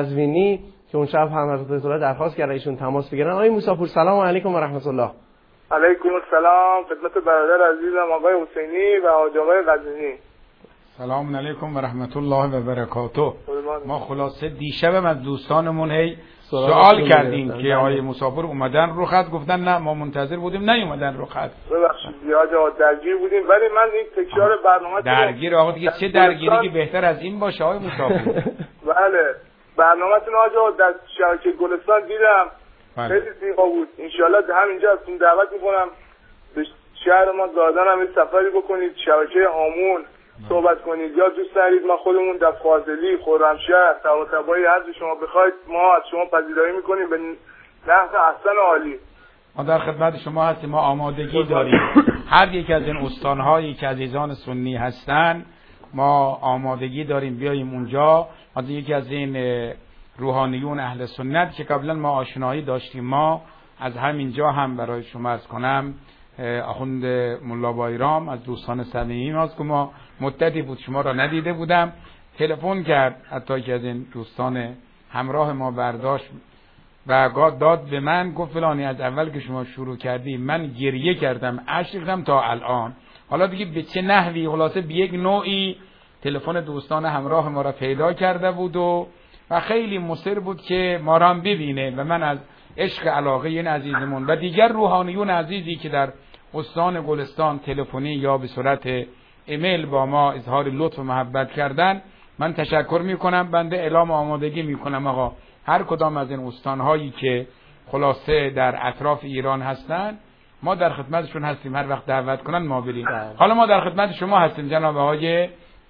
قزوینی که اون شب هم حضرت الله درخواست کردن ایشون تماس بگیرن. آقای موساپور سلام علیکم و رحمت الله. علیکم السلام خدمت برادر عزیزم آقای حسینی و حاج آقای قزوینی. سلام علیکم و رحمت الله و برکاته. ما خلاصه دیشبم از دوستانمون هی سوال کردیم که آقای مسافر اومدن رو خط، گفتن نه ما منتظر بودیم نیومدن رو خط. ببخشید زیاد درگیر بودیم، ولی من این تکرار برنامه درگیر آقا دیگه چه درگیری که بهتر از این باشه آقای مسافر؟ بله برنامه‌تون آقا در شبکه گلستان دیدم، خیلی زیبا بود. ان شاءالله همینجا ازتون دعوت میکنم به شهر ما زادن هم سفری بکنید، شبکه هامون صحبت کنید، یا دوست دارید ما خودمون در فاضلی، خرمشهر، طباطبایی هر جا شما بخواید ما از شما پذیرایی میکنیم به نحو احسن عالی. ما در خدمت شما هستیم، ما آمادگی داریم. هر یک از این استان‌هایی که عزیزان سنی هستن ما آمادگی داریم بیاییم اونجا. از یکی از این روحانیون اهل سنت که قبلا ما آشنایی داشتیم، ما از همینجا هم برای شما از کنم آخوند ملا بایرام از دوستان صمیمی ماست که ما مدتی بود شما را ندیده بودم، تلفن کرد حتی که از این دوستان همراه ما برداشت و داد به من، گفت فلانی از اول که شما شروع کردی من گریه کردم، اشک ریختم تا الان. حالا دیگه به چه نحوی خلاصه به یک نوعی تلفن دوستان همراه ما را پیدا کرده بود و و خیلی مصر بود که ما را هم ببینه و من از عشق علاقه این عزیزمون و دیگر روحانیون عزیزی که در استان گلستان تلفنی یا به صورت ایمیل با ما اظهار لطف و محبت کردن، من تشکر میکنم. بنده اعلام آمادگی میکنم آقا هر کدام از این استانهایی که خلاصه در اطراف ایران هستن ما در خدمتشون هستیم، هر وقت دعوت کنن ما بریم. حالا ما در خدمت شما هستیم جناب آقای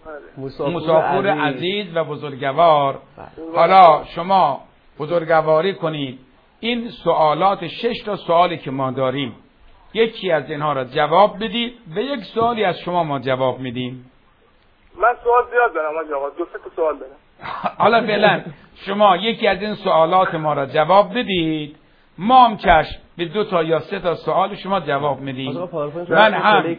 مسافر عزیز. عزیز و بزرگوار. حالا شما بزرگواری کنید این سوالات شش تا سوالی که ما داریم یکی از اینها را جواب بدید و یک سوالی از شما ما جواب میدیم. من سوال زیاد دارم آقا، دو سه تا سوال دارم. حالا فعلا شما یکی از این سوالات ما را جواب بدید، ما هم چشم به دو تا یا سه تا سوال شما جواب میدیم. من هم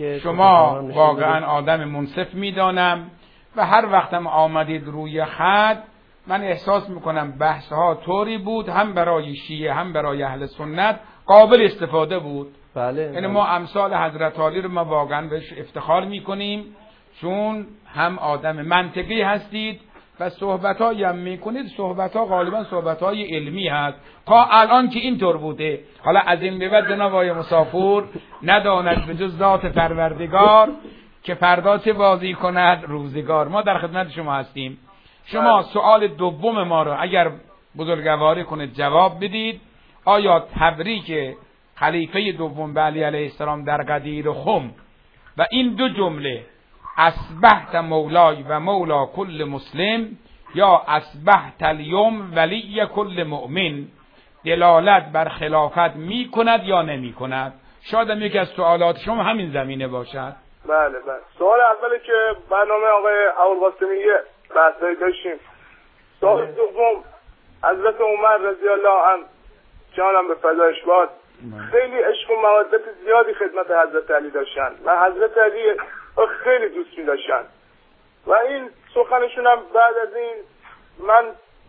شما واقعا آدم منصف میدانم و هر وقتم آمدید روی خط من احساس میکنم بحث ها طوری بود هم برای شیعه هم برای اهل سنت قابل استفاده بود. بله. یعنی ما امثال حضرت علی رو ما واقعا بهش افتخار میکنیم چون هم آدم منطقی هستید و صحبتایی هم میکنید، صحبتها غالبا صحبتهای علمی هست تا الان که اینطور بوده. حالا از این به بعد جناب آقای مسافر نداند به جز ذات پروردگار که فردا چه بازی کند روزگار. ما در خدمت شما هستیم. شما سوال دوم ما رو اگر بزرگواری کنید جواب بدید. آیا تبریک خلیفه دوم به علی علیه السلام در قدیر خم و این دو جمله اصبحت مولای و مولا کل مسلم یا اصبحت الیوم ولی کل مؤمن دلالت بر خلافت می کند یا نمی کند؟ شاید هم یکی از سوالات شما همین زمینه باشد. بله بله. سوال اولی که برنامه آقای ابوالقاسمیه بحثایی داشتیم. سوال دوم حضرت عمر رضی الله عنه جانم به فدایش باد خیلی عشق و مودت زیادی خدمت حضرت علی داشتن و حضرت علی خیلی دوست می داشتن و این سخنشون هم بعد از این من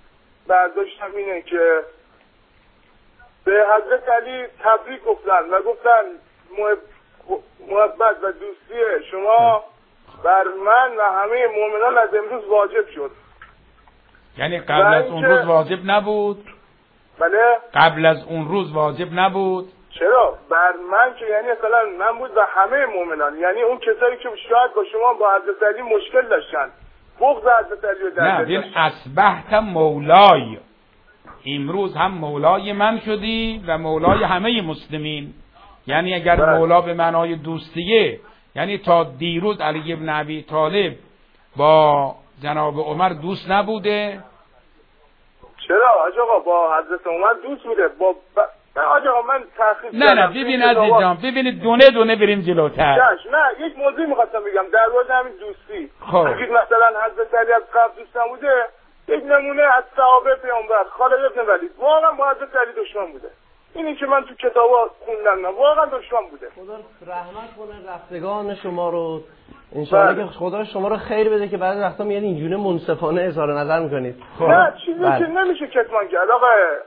برداشتم اینه که به حضرت علی تبریک گفتن و گفتن محبت و دوستی شما بر من و همه مؤمنان از امروز واجب شد. یعنی قبل از اون روز واجب نبود؟ بله. قبل از اون روز واجب نبود؟ چرا؟ بر من که یعنی مثلا من بود و همه مؤمنان، یعنی اون کسایی که شاید با شما با حضرت علی مشکل داشتن بغض حضرت علی رو در نه این اصبحت مولای، امروز هم مولای من شدی و مولای همه مسلمین. یعنی اگر بله. مولا به معنای دوستیه، یعنی تا دیروز علی ابن ابی طالب با جناب عمر دوست نبوده؟ چرا؟ آقا با حضرت عمر دوست بوده. با ب... نه آقا من تحقیق نه نه ببین عزیز جان، ببینید دونه دونه بریم جلوتر. نه یک موضوع می‌خواستم بگم در مورد همین دوستی. خب اگه مثلا حضرت علی از قبل دوست نبوده، یک نمونه از صحابه پیامبر خالد ابن ولید واقعا با حضرت علی دشمن بوده. اینی که من تو کتابا خوندم نه واقعا دشمن بوده. خدا رحمت کنه رفتگان شما رو، ان شاءالله که خدا شما رو خیر بده که بعد وقتا میاد اینجوری منصفانه اظهار نظر میکنید. نه چیزی که نمیشه کتمان کرد آقا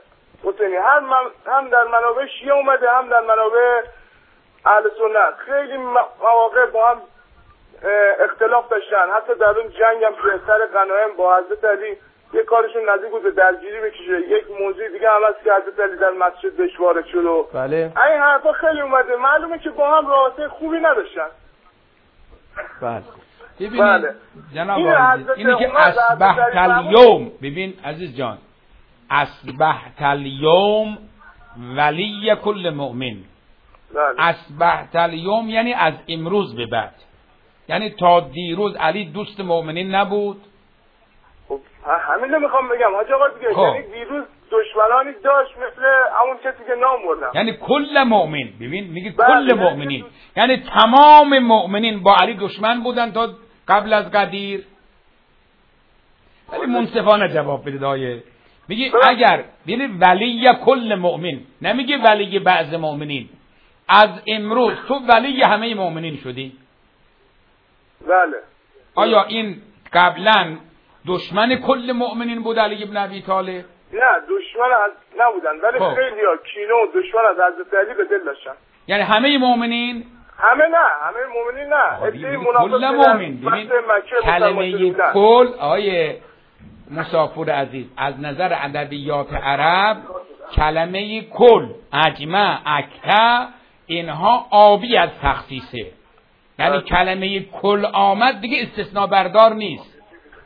حسینی هم, هم در منابع شیعه اومده هم در منابع اهل سنت. خیلی مواقع با هم اختلاف داشتن، حتی در اون جنگ هم که سر غنایم با حضرت علی یک کارشون نزدیک بوده درگیری بکشه. یک موضوع دیگه هم هست که حضرت علی در مسجد بهش وارد شد و بله این حرفا خیلی اومده. معلومه که با هم رابطه خوبی نداشتن. بله ببینید بله. جناب این عزیز اینی که اصبحت الیوم، ببین عزیز جان، اصبحت الیوم ولی کل مؤمن. بله. اصبحت الیوم یعنی از امروز به بعد، یعنی تا دیروز علی دوست مؤمنین نبود. خب همین رو میخوام بگم حاج آقا دیگه. خب. یعنی دیروز دشمنانی داشت مثل همون کسی که نام بردم، یعنی کل مؤمن. ببین میگه بله. کل مؤمنین، یعنی تمام مؤمنین با علی دشمن بودن تا قبل از قدیر. ولی منصفانه جواب بدید آیه. میگه اگر یعنی ولی کل مؤمن، نمیگه ولی بعض مؤمنین. از امروز تو ولی همه مؤمنین شدی. بله. آیا این قبلا دشمن کل مؤمنین بود علی ابن ابی طالب؟ نه دشمن از نبودن، ولی خب. خیلی ها کینه و دشمن از حضرت علی به دل داشتن. یعنی همه مؤمنین؟ همه نه، همه مؤمنین نه. ادعای منافق کل مؤمن. ببین کلمه کل آیه مسافر عزیز از نظر ادبیات عرب کلمه کل، اجمع، اکتا، اینها آبی از تخصیصه. یعنی کلمه کل آمد دیگه استثناء بردار نیست.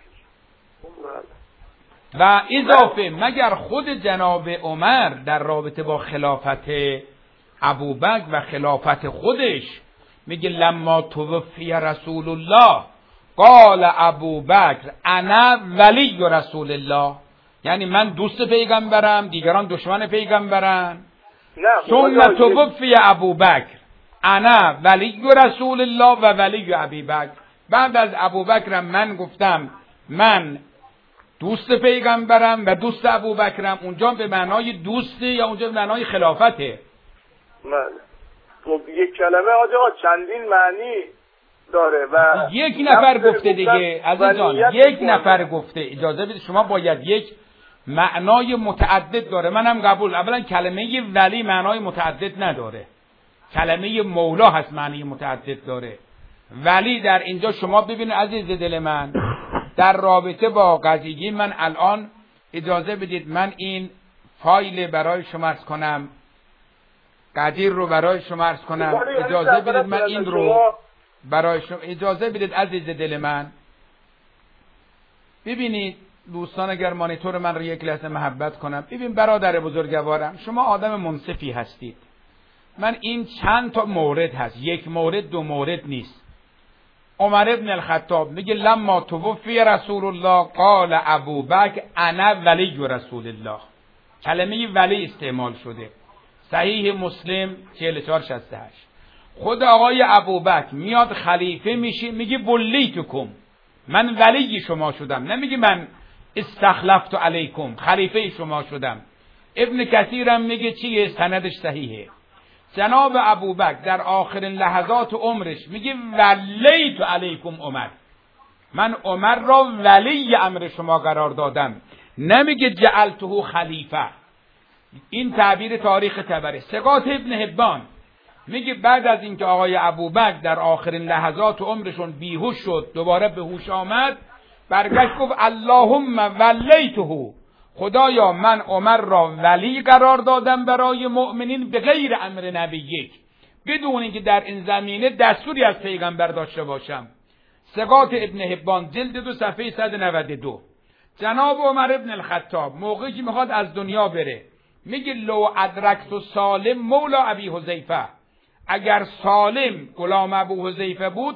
و اضافه مگر خود جناب عمر در رابطه با خلافت ابوبکر و خلافت خودش میگه لما توفی رسول الله قال ابوبکر انا ولی رسول الله، یعنی من دوست پیغمبرم دیگران دشمن پیغمبرن. ثم توفی ابوبکر انا ولی رسول الله و ولی ابی بکر، بعد از ابوبکرم من گفتم من دوست پیغمبرم و دوست ابوبکرم. اونجا به معنای دوسته یا اونجا به معنای خلافته؟ بله. خب یک کلمه آقا چندین معنی داره و یک نفر گفته دیگه عزیزان، یک نفر گفته. اجازه بدید، شما باید یک معنای متعدد داره. منم قبول. اولا کلمه ولی معنای متعدد نداره، کلمه مولا هست معنی متعدد داره. ولی در اینجا شما ببینید عزیز دل من، در رابطه با قضیه من الان اجازه بدید من این فایل برای شما عرض کنم، قدیر رو برای شما عرض کنم. اجازه بدید من این رو برای شما، اجازه بدید عزیز دل من. ببینید دوستان، اگر مانیتور من رو یک لحظه محبت کنم. ببین برادر بزرگوارم، شما آدم منصفی هستید. من این چند تا مورد هست، یک مورد دو مورد نیست. عمر ابن الخطاب میگه لما توفی رسول الله قال ابوبکر انا ولی رسول الله. کلمه ولی استعمال شده. صحیح مسلم چهل و چهار شصت و هشت. خود آقای ابوبکر میاد خلیفه میشه میگه ولیتکم، من ولی شما شدم، نمیگه من استخلفت علیکم، خلیفه شما شدم. ابن کثیر هم میگه چیه؟ سندش صحیحه. جناب ابوبکر در آخرین لحظات عمرش میگه ولیت علیکم عمر، من عمر را ولی امر شما قرار دادم، نمیگه جعلته خلیفه. این تعبیر تاریخ طبری. ثقات ابن حبان میگه بعد از اینکه آقای ابوبکر در آخرین لحظات عمرشون بیهوش شد، دوباره به هوش آمد، برگشت گفت اللهم ولیته، خدایا من عمر را ولی قرار دادم برای مؤمنین به غیر امر نبیک، بدون اینکه در این زمینه دستوری از پیغمبر داشته باشم. ثقات ابن حبان جلد دو صفحه صد و نود و دو. جناب عمر ابن الخطاب موقعی که میخواد از دنیا بره میگه لو ادرکت سالم مولا ابی حذیفه، اگر سالم غلام ابو حذیفه بود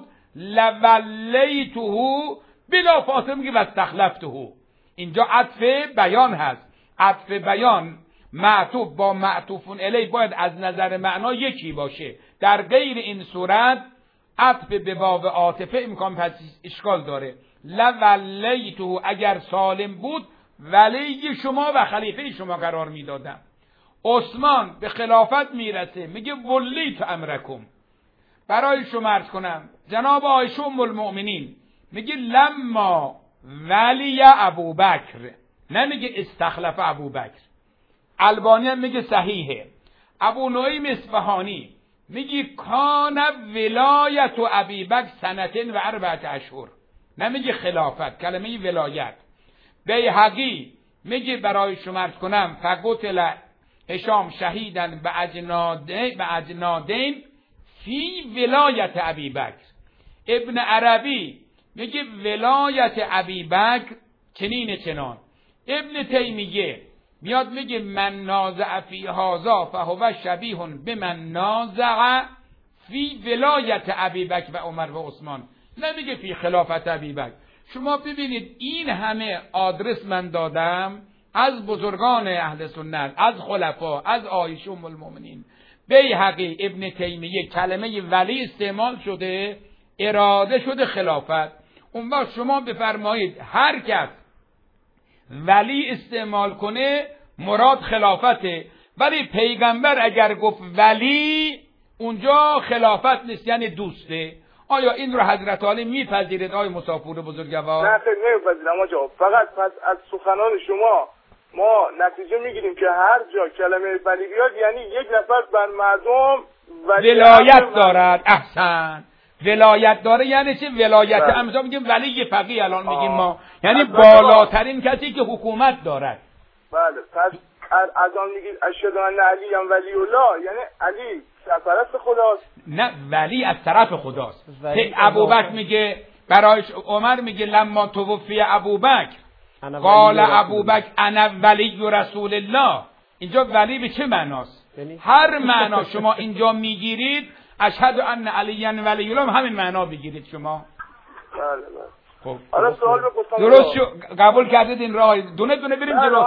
لولیته بلا فاصله، میگه واستخلفته. اینجا عطف بیان هست. عطف بیان معطوف با معطوفون الی باید از نظر معنا یکی باشه. در غیر این صورت عطف به باب عاطفه امکان پس اشکال داره. لولیته، اگر سالم بود ولی شما و خلیفه شما قرار میدادم. عثمان به خلافت میرسه میگه ولیت امرکم. برای شما عرض کنم جناب عایشه ام المؤمنین میگه لما ولی ابوبکر، نمیگه استخلف ابوبکر. البانی هم میگه صحیحه. ابو نعیم اصفهانی میگه کان ولایت و ابی بکر سنتین و اربعت اشهر، نمیگه خلافت، کلمه ولایت. بیهقی میگه برای شما عرض کنم فقتل هشام شهیدن به اجنادین به اجنادین فی ولایت ابی بکر. ابن عربی میگه ولایت ابی بکر چنین چنان. ابن تیمیه میاد میگه من نازع فی هذا فهو شبیه به من نازع فی ولایت ابی بکر و عمر و عثمان، نمیگه فی خلافت ابی بکر. شما ببینید این همه آدرس من دادم از بزرگان اهل سنت، از خلفا، از عایشه ام المؤمنین. بیهقی، ابن تیمیه کلمه ولی استعمال شده، اراده شده خلافت. اون وقت شما بفرمایید هر کس ولی استعمال کنه مراد خلافته، ولی پیغمبر اگر گفت ولی اونجا خلافت نیست، یعنی دوسته. آیا این رو حضرت علی میپذیرید آقای مسافور بزرگوار؟ نه خیلی نمیپذیرم آقا. فقط پس از سخنان شما ما نتیجه میگیریم که هر جا کلمه ولی بیاد یعنی یک نفر بر مردم ولایت دارد. احسن، ولایت داره یعنی چه؟ ولایت امضا میگیم ولی فقیه الان میگیم ما، یعنی بالاترین کسی که حکومت دارد. بله. پس از آن میگید اشهد ان علی ام ولی الله، یعنی علی سرپرست خداست؟ نه، ولی از طرف خداست. ابوبکر میگه برای عمر میگه لما توفی ابوبکر قال ابوبکر انا ولی رسول الله. اینجا ولی به چه معناست؟ هر معنا شما اینجا میگیرید اشهد ان علی ولی الله همین معنا بگیرید شما. بله بله. خب حالا سوال بپرسم. درست شو، قبول کردید این راه؟ دونه دونه بریم جلو.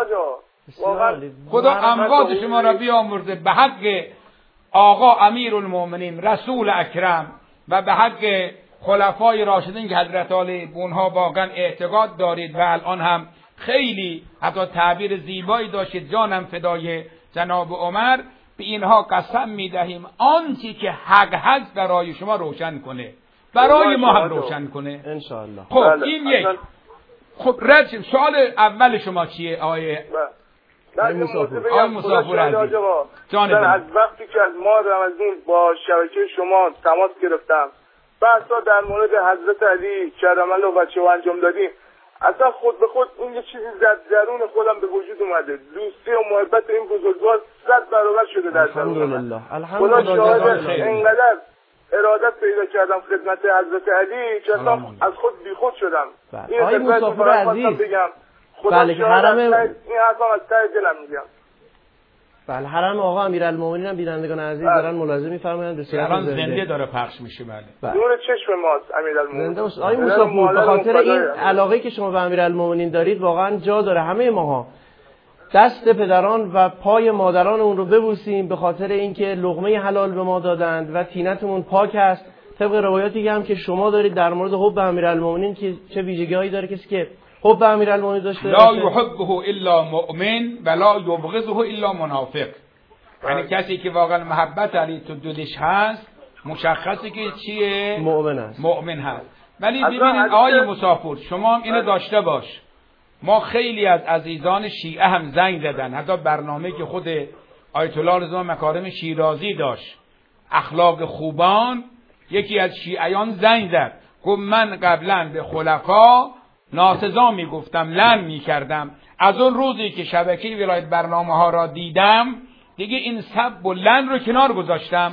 خدا اموات شما را بیامرزه به حق آقا امیرالمومنین رسول اکرم و به حق خلفای راشدین که حضرت علی به اونها واقعا اعتقاد دارید و الان هم خیلی حتی تعبیر زیبایی داشتید، جانم فدای جناب عمر. به اینها قسم میدهیم آنچه که حق هست برای شما روشن کنه، برای ما هم روشن کنه ان شاء الله. خب این یک. خب رد شیم. سوال اول شما چیه آقای آقای مسافر عزیز؟ جان از وقتی که از ما رمضان با شبکه شما تماس گرفتم، بحثا در مورد حضرت علی کرم الله وجهه و انجام دادیم، اصلا خود به خود این یه چیزی در درون خودم به وجود اومده. دوستی و محبت این بزرگوار صد برابر شده در درون من. خدا شاهد اینقدر ارادت پیدا کردم خدمت حضرت علی که اصلا از خود بیخود شدم. این آقای مسافر عزیز بگم خدا بله حرم این حرفم از ته دلم میگم. بله حرم آقا امیرالمومنین هم بینندگان عزیز بله. دارن ملاحظه می‌فرمایند به صورت زنده. زنده داره پخش میشه. بله, بله. نور چشم ماست امیرالمومنین. آقای مسافر به خاطر این علاقه‌ای که شما به امیرالمومنین دارید واقعا جا داره همه ماها دست پدران و پای مادران اون رو ببوسیم، به خاطر اینکه لقمه حلال به ما دادند و طینتمون پاک است. طبق روایاتی هم که شما دارید در مورد حب امیرالمومنین که چه ویژگی‌هایی داره کسی که حب امیرالمومنین داشته لا یحبه الا مؤمن ولا یبغضه الا منافق. یعنی کسی که واقعا محبت علی تو دلش هست مشخصه که چیه؟ مؤمن است. مؤمن هست. ولی ببینید آقای مسافر شما هم اینو داشته باش، ما خیلی از عزیزان شیعه هم زنگ زدن، حتی برنامه که خود آیت الله رضا مکارم شیرازی داشت اخلاق خوبان، یکی از شیعیان زنگ زد گفت من قبلا به خلفا ناسزا میگفتم، لعن میکردم، از اون روزی که شبکه ولایت برنامه ها را دیدم دیگه این سب و لعن رو کنار گذاشتم،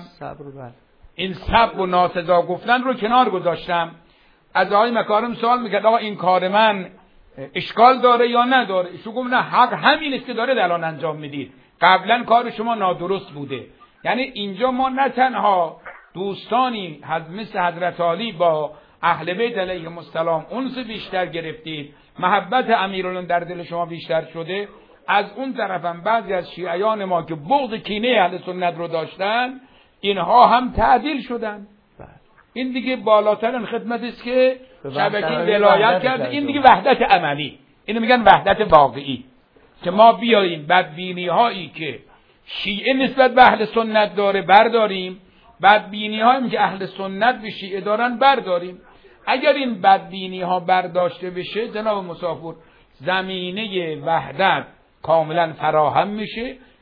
این سب و ناسزا گفتن رو کنار گذاشتم. از آقای مکارم سوال میکرد آقا این کار من اشکال داره یا نداره؟ ایشون گفت نه، حق همین است که داره الان انجام میدید، قبلا کار شما نادرست بوده. یعنی اینجا ما نه تنها دوستانی مثل حضرت علی با اهل بیت علیهم السلام انس بیشتر گرفتید، محبت امیرالمومنین در دل شما بیشتر شده، از اون طرفم بعضی از شیعیان ما که بغض کینه اهل سنت رو داشتن اینها هم تعدیل شدن. این دیگه بالاترین خدمت است که شبکه ولایت کرده. این دیگه وحدت عملی، اینو میگن وحدت واقعی، که ما بیاییم بدبینی هایی که شیعه نسبت به اهل سنت داره برداریم، بدبینی هایی که اهل سنت به شیعه دارن برداریم. اگر این بدبینی ها برداشته بشه جناب مسافر زمینه وحدت کاملا فراهم میشه،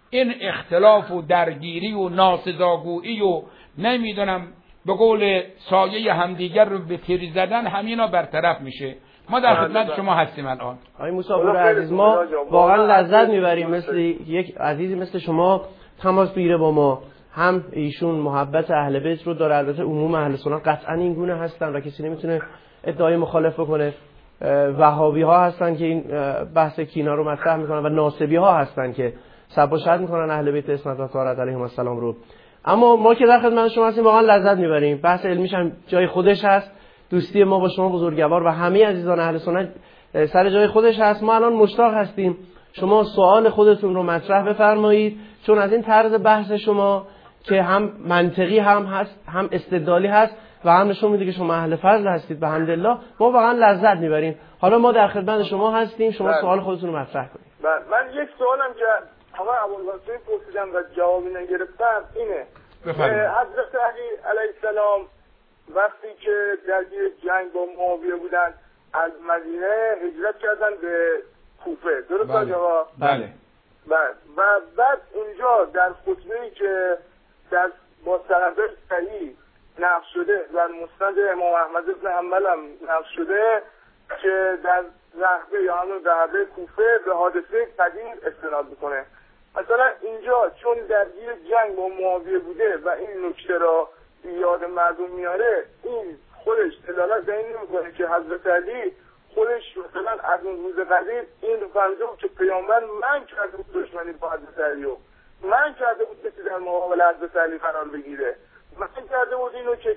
این اختلاف و درگیری و ناسزاگویی و نمیدونم به قول سایه همدیگر رو به تیری زدن همینا برطرف میشه. ما در خدمت شما هستیم الان. آقای موسی پور عزیز، ما واقعا لذت میبریم مثل یک عزیزی مثل شما تماس بگیره با ما. هم ایشون محبت اهل بیت رو داره، البته عموم اهل سنت قطعا این گونه هستن و کسی نمیتونه ادعای مخالف بکنه. وهابی ها هستن که این بحث کینا رو مطرح میکنن و ناصبی ها هستن که سب و شرط میکنن اهل بیت عصمت و طهارت علیهم السلام رو. اما ما که در خدمت شما هستیم واقعا لذت میبریم. بحث علمیش هم جای خودش هست، دوستی ما با شما بزرگوار و همه عزیزان اهل سنت سر جای خودش هست. ما الان مشتاق هستیم شما سوال خودتون رو مطرح بفرمایید، چون از این طرز بحث شما که هم منطقی هم هست، هم استدلالی هست و هم نشون میده که شما اهل فضل هستید به حمدالله، ما واقعا لذت میبریم. حالا ما در خدمت شما هستیم، شما بله. سوال خودتون رو مطرح کنید. بله. من یک سوالم که آقای ابوالقاسمی پرسیدم و جوابی نگرفتم اینه. حضرت علی علیه السلام وقتی که درگیر جنگ با معاویه بودن از مدینه هجرت کردن به کوفه، درست آقا؟ بله. بله. و بعد اونجا در خطبه‌ای که در با سند صحیح نقل شده و مسند امام احمد بن حنبل هم نقل شده که در رهبه یا همون رهبه کوفه به حادثه قدیم استناد میکنه. مثلا اینجا چون درگیر جنگ با معاویه بوده و این نکته را یاد مردم میاره، این خودش دلالت به این نمیکنه که حضرت علی خودش مثلا از اون روز قدیم این رو فهمیده بود که پیامبر من کرده بود دشمنی با حضرت علی رو من کرده بود کسی در مقابل حضرت علی قرار بگیره، من کرده بود اینو که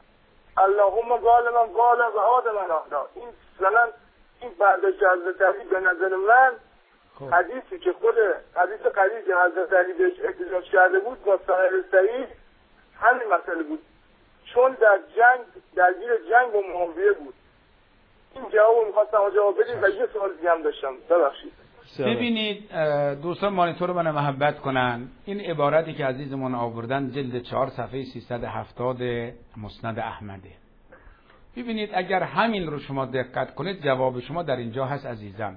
اللهم قال من قال و عاد من آهدا. این مثلا این برداشت حضرت علی به نظر من حدیثی که خود حدیث قدیم که حضرت علی بهش احتجاج کرده بود با سند صحیح همین مسئله بود، چون در جنگ درگیر جنگ با معاویه بود. این جواب می‌خواستم جواب بدید و یه سوال دیگه هم داشتم، ببخشید. ببینید دوستان مانیتور رو من محبت کنن، این عبارتی که عزیزمون آوردن جلد چهار صفحه سیصد و هفتاد مسند احمده. ببینید اگر همین رو شما دقت کنید جواب شما در اینجا هست عزیزم.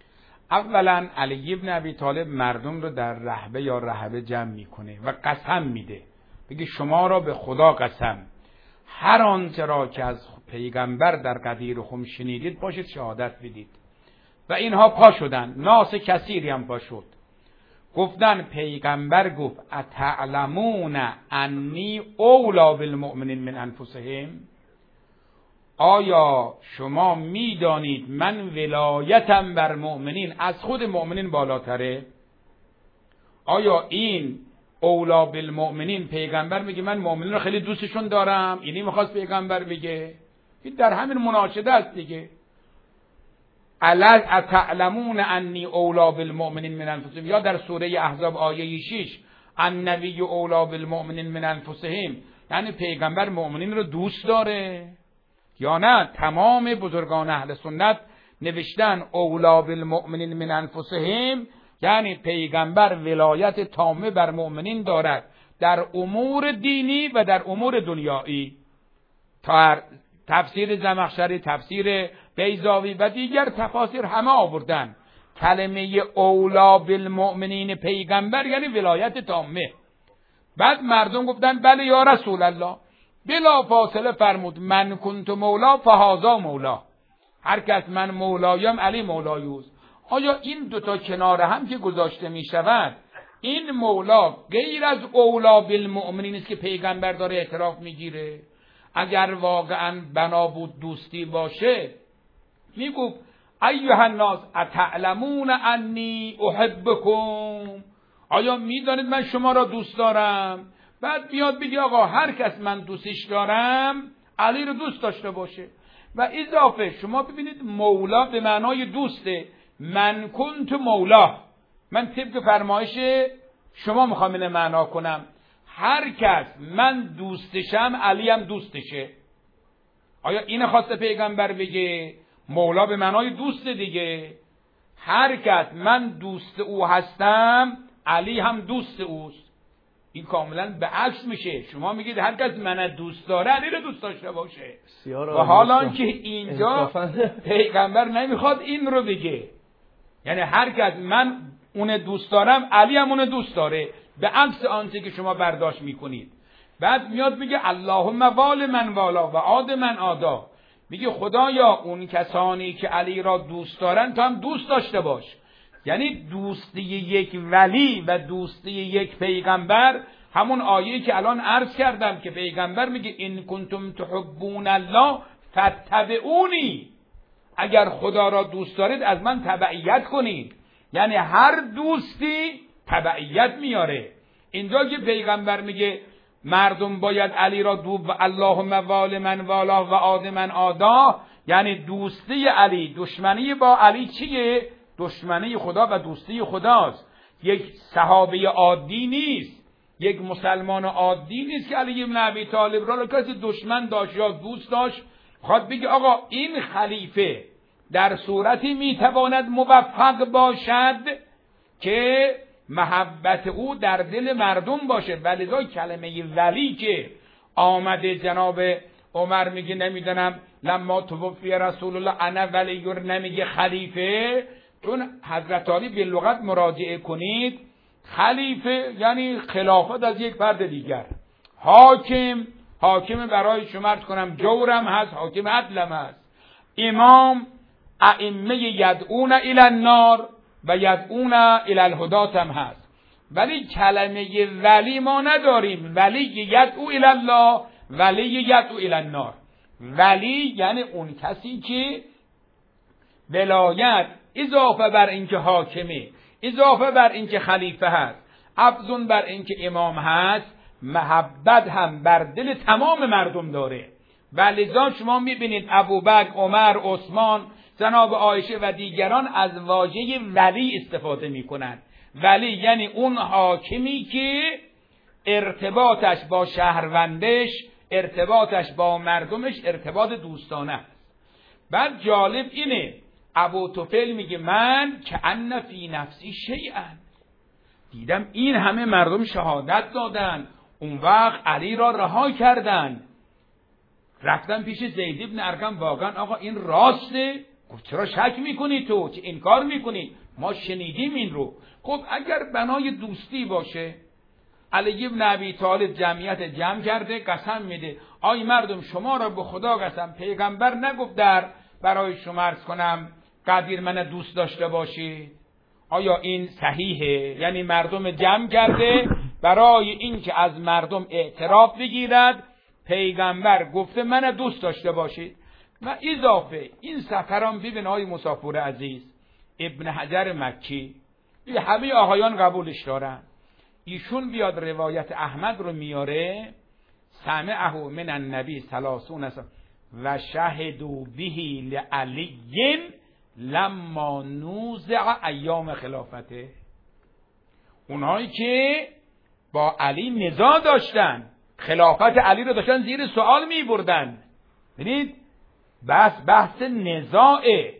اولا علی ابن ابی طالب مردم رو در رهبه یا رهبه جمع میکنه و قسم میده، بگه شما را به خدا قسم هر آنچه را که از پیغمبر در قدیر خم شنیدید باشید شهادت بدید. و اینها پا شدن، ناس کثیری هم پا شد، گفتن پیغمبر گفت اتعلمون انی اولا بالمؤمنین من انفسهم، آیا شما میدانید من ولایتم بر مؤمنین از خود مؤمنین بالاتره؟ آیا این اولا بالمؤمنین پیغمبر میگه من مؤمنین رو خیلی دوستشون دارم، اینی میخواست پیغمبر بگه؟ این در همین مناشده است دیگه. الا اتعلمون انی اولا بالمؤمنین من انفسهم، یا در سوره احزاب آیه شش النبی اولا بالمؤمنین من انفسهم، یعنی پیغمبر مؤمنین رو دوست داره یا نه؟ تمام بزرگان اهل سنت نوشتن اولا بالمؤمنین من انفسهم یعنی پیغمبر ولایت تامه بر مؤمنین دارد در امور دینی و در امور دنیایی. تا تفسیر زمخشری، تفسیر بیضاوی و دیگر تفاسیر همه آوردن کلمه اولا بالمؤمنین پیغمبر یعنی ولایت تامه. بعد مردم گفتن بله یا رسول الله، بلا فاصله فرمود من کنت مولا فهذا مولا، هر کس من مولایم علی مولایوست. آیا این دوتا کنار هم که گذاشته می شود این مولا غیر از اولا بالمؤمنین است که پیغمبر داره اعتراف میگیره؟ اگر واقعا بنا بود دوستی باشه میگفت ایها الناس اتعلمون انی احبکم، آیا میدانید من شما را دوست دارم؟ بعد بیاد بگی آقا هر کس من دوستش دارم علی رو دوست داشته باشه. و اضافه شما ببینید مولا به معنای دوسته، من کنت مولا، من طبق فرمایش شما میخوام اینو معنا کنم، هر کس من دوستشم علی هم دوستشه. آیا این خواسته پیغمبر بگه؟ مولا به معنای دوست دیگه، هر کس من دوست او هستم علی هم دوست اوست. این کاملا به عکس میشه، شما میگید هر کس من دوست داره علی رو دوست داشته باشه و حالا که اینجا پیغمبر نمیخواد این رو بگه، یعنی هر کس من اون دوست دارم، علی هم اون دوست داره، به عکس آنچه که شما برداشت میکنید. بعد میاد میگه اللهم وال من والا و عاد من عادا. میگه خدایا اون کسانی که علی را دوست دارن تو هم دوست داشته باش. یعنی دوستی یک ولی و دوستی یک پیغمبر، همون آیه‌ای که الان عرض کردم که پیغمبر میگه این کنتم تحبون الله فاتبعونی، اگر خدا را دوست دارید از من تبعیت کنید. یعنی هر دوستی تبعیت میاره. اینجا که پیغمبر میگه مردم باید علی را دو و اللهم وال من والا و عاد من عادا، یعنی دوستی علی، دشمنی با علی چیه؟ دشمنی خدا و دوستی خداست. یک صحابه عادی نیست، یک مسلمان عادی نیست که علی بن ابی طالب را کسی دشمن داشت یا دوست داشت. خواهد بگه آقا این خلیفه در صورتی میتواند موفق باشد که محبت او در دل مردم باشه. ولذا کلمه ولی که آمده جناب عمر میگه نمیدونم لما توفی رسول الله انا ولیور، نمیگه خلیفه، چون حضرت علی به لغت مراجعه کنید خلیفه یعنی خلافت از یک فرد دیگر. حاکم، حاکم برای شما عرض کنم جورم هست، حاکم عدلم هست. امام، ائمه یدعون الی النار و یدعون الی الهدات هم هست. ولی کلمه ولی ما نداریم. ولی یدعو الی الله، ولی یدعو الی النار. ولی یعنی اون کسی که ولایت اضافه بر اینکه حاکمه، اضافه بر اینکه خلیفه هست، افزون بر اینکه امام هست، محبت هم بر دل تمام مردم داره. ولذا شما میبینید ابوبکر، عمر، عثمان، جناب عایشه و دیگران از واژه ولی استفاده میکنند. ولی یعنی اون حاکمی که ارتباطش با شهروندش، ارتباطش با مردمش ارتباط دوستانه است. بعد جالب اینه ابو طفیل میگه من کأن فی نفسی شیئا، دیدم این همه مردم شهادت دادن، اون وقت علی را رها کردن، رفتن پیش زید بن ارقم، واقعا آقا این راسته؟ گفت چرا شک میکنی تو؟ چه انکار میکنی؟ ما شنیدیم این رو. خب اگر بنای دوستی باشه، علی بن ابی طالب جمعیت جمع کرده قسم میده آی مردم شما را به خدا قسم پیغمبر نگفت در برای شما عرض کنم قدیر من دوست داشته باشید؟ آیا این صحیحه؟ یعنی مردم جمع کرده برای این که از مردم اعتراف بگیرد پیغمبر گفته من دوست داشته باشید. و اضافه این سفران ببین های مسافر عزیز، ابن حجر مکی همه آقایان قبولش دارن، ایشون بیاد روایت احمد رو میاره سمعه من النبی ثلاثون و شهدوا به لعلی لما نوزع ایام خلافته. اونهایی که با علی نزاع داشتن، خلافت علی رو داشتن زیر سوال می بردن. ببینید بس بحث نزاعه،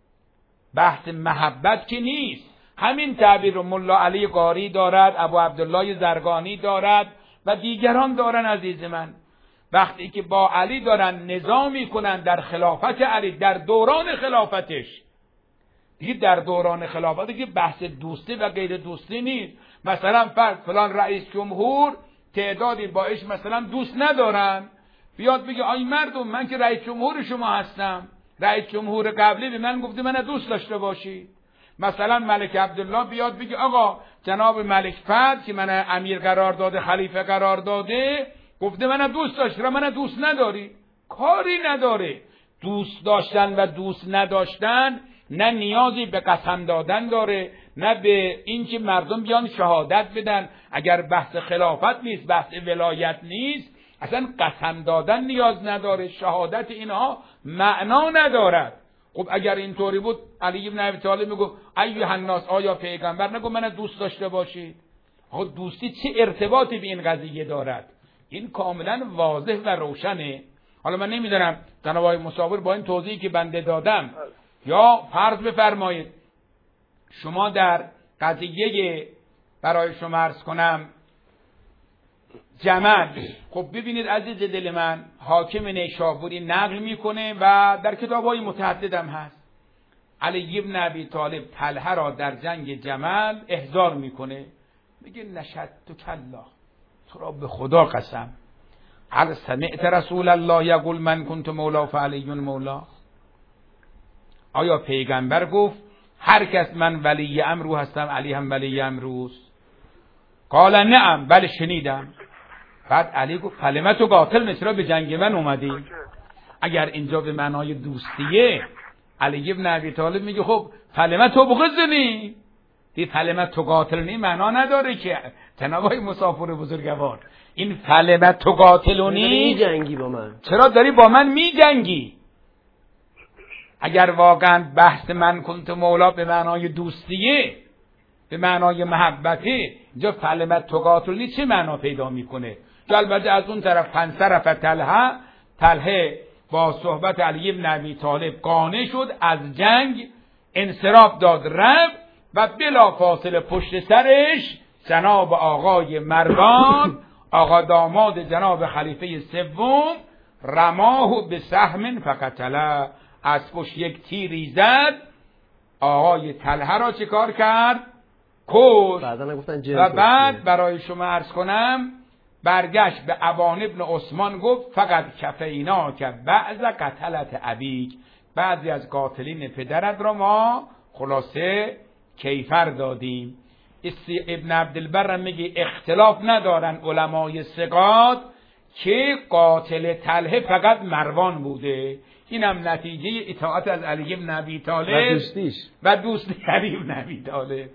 بحث محبت که نیست. همین تعبیر رو ملا علی قاری دارد، ابو عبدالله زرقانی دارد و دیگران دارن. عزیز من وقتی که با علی دارن نزاع میکنن در خلافت علی، در دوران خلافتش، دیگه در دوران خلافت که بحث دوستی و غیر دوستی نیست. مثلا فرض فلان رئیس جمهور تعدادی باش مثلا دوست ندارن، بیاد بگه آی مردم من که رئیس جمهور شما هستم، رئیس جمهور قبلی به من گفته من دوست داشته باشی. مثلا ملک عبدالله بیاد بگه آقا جناب ملک فهد که من امیر قرار داده، خلیفه قرار داده، گفته من دوست داشتی را من دوست نداری. کاری نداره. دوست داشتن و دوست نداشتن نه نیازی به قسم دادن داره، نه به اینکه مردم بیان شهادت بدن. اگر بحث خلافت نیست، بحث ولایت نیست، اصلا قسم دادن نیاز نداره، شهادت اینها معنا ندارد. خب اگر اینطوری بود علی بن ابی طالب میگه ایها الناس، آیا پیغمبر نگو من دوست داشته باشید؟ خب دوستی چه ارتباطی به این قضیه دارد؟ این کاملا واضح و روشنه. حالا من نمیدونم جناب آقای مصور با این توضیحی که بنده دادم، یا فرض بفرمایید شما در قضیه برای شما عرض کنم جمل، خب ببینید عزیز دل من، حاکم نیشابوری نقل میکنه و در کتاب‌های متعدد هم هست، علی ابن ابی طالب طلحه را در جنگ جمل احضار میکنه، میگه نشدت کلا، تو را به خدا قسم، هل سمعت رسول الله یقول من کنت مولا فعلی مولا؟ آیا پیغمبر گفت هر کس من ولی امرو هستم علی هم ولی امروست؟ قال نعم، بله شنیدم. بعد علی گفت فلمت و قاتل، چرا به جنگ من اومدی؟ اگر اینجا به معنای دوستیه، علی ابن ابی طالب میگه خب فلمت و بغضنی، دی فلمت تو قاتلنی معنا نداره که جنابای مسافر بزرگوار. این فلمت تو قاتلونی، جنگی با من، چرا داری با من می جنگی؟ اگر واقعا بحث من کنت مولا به معنای دوستیه، به معنای محبته، اینجا فلمت تو قاتلونی چه معنا پیدا میکنه؟ که البته از اون طرف فنصرف طلحه، طلحه با صحبت علی ابن ابی طالب قانع شد، از جنگ انصراف داد رفت و بلا فاصله پشت سرش جناب آقای مروان، آقا داماد جناب خلیفه سوم، رماه به سهم فقتله، از پشت یک تیری زد، آقای طلحه را چه کار کرد؟ کشت. و بعد برای شما عرض کنم برگشت به ابان ابن عثمان گفت فقط کفینا که بعض قتلت ابیک، بعضی از قاتلین پدرت را ما خلاصه کیفر دادیم. ابن عبدالبر میگه اختلاف ندارن علمای ثقات که قاتل طلحه فقط مروان بوده. اینم نتیجه اطاعت از علی بن ابی طالب و دوستیش و دوستی علی بن ابی طالب.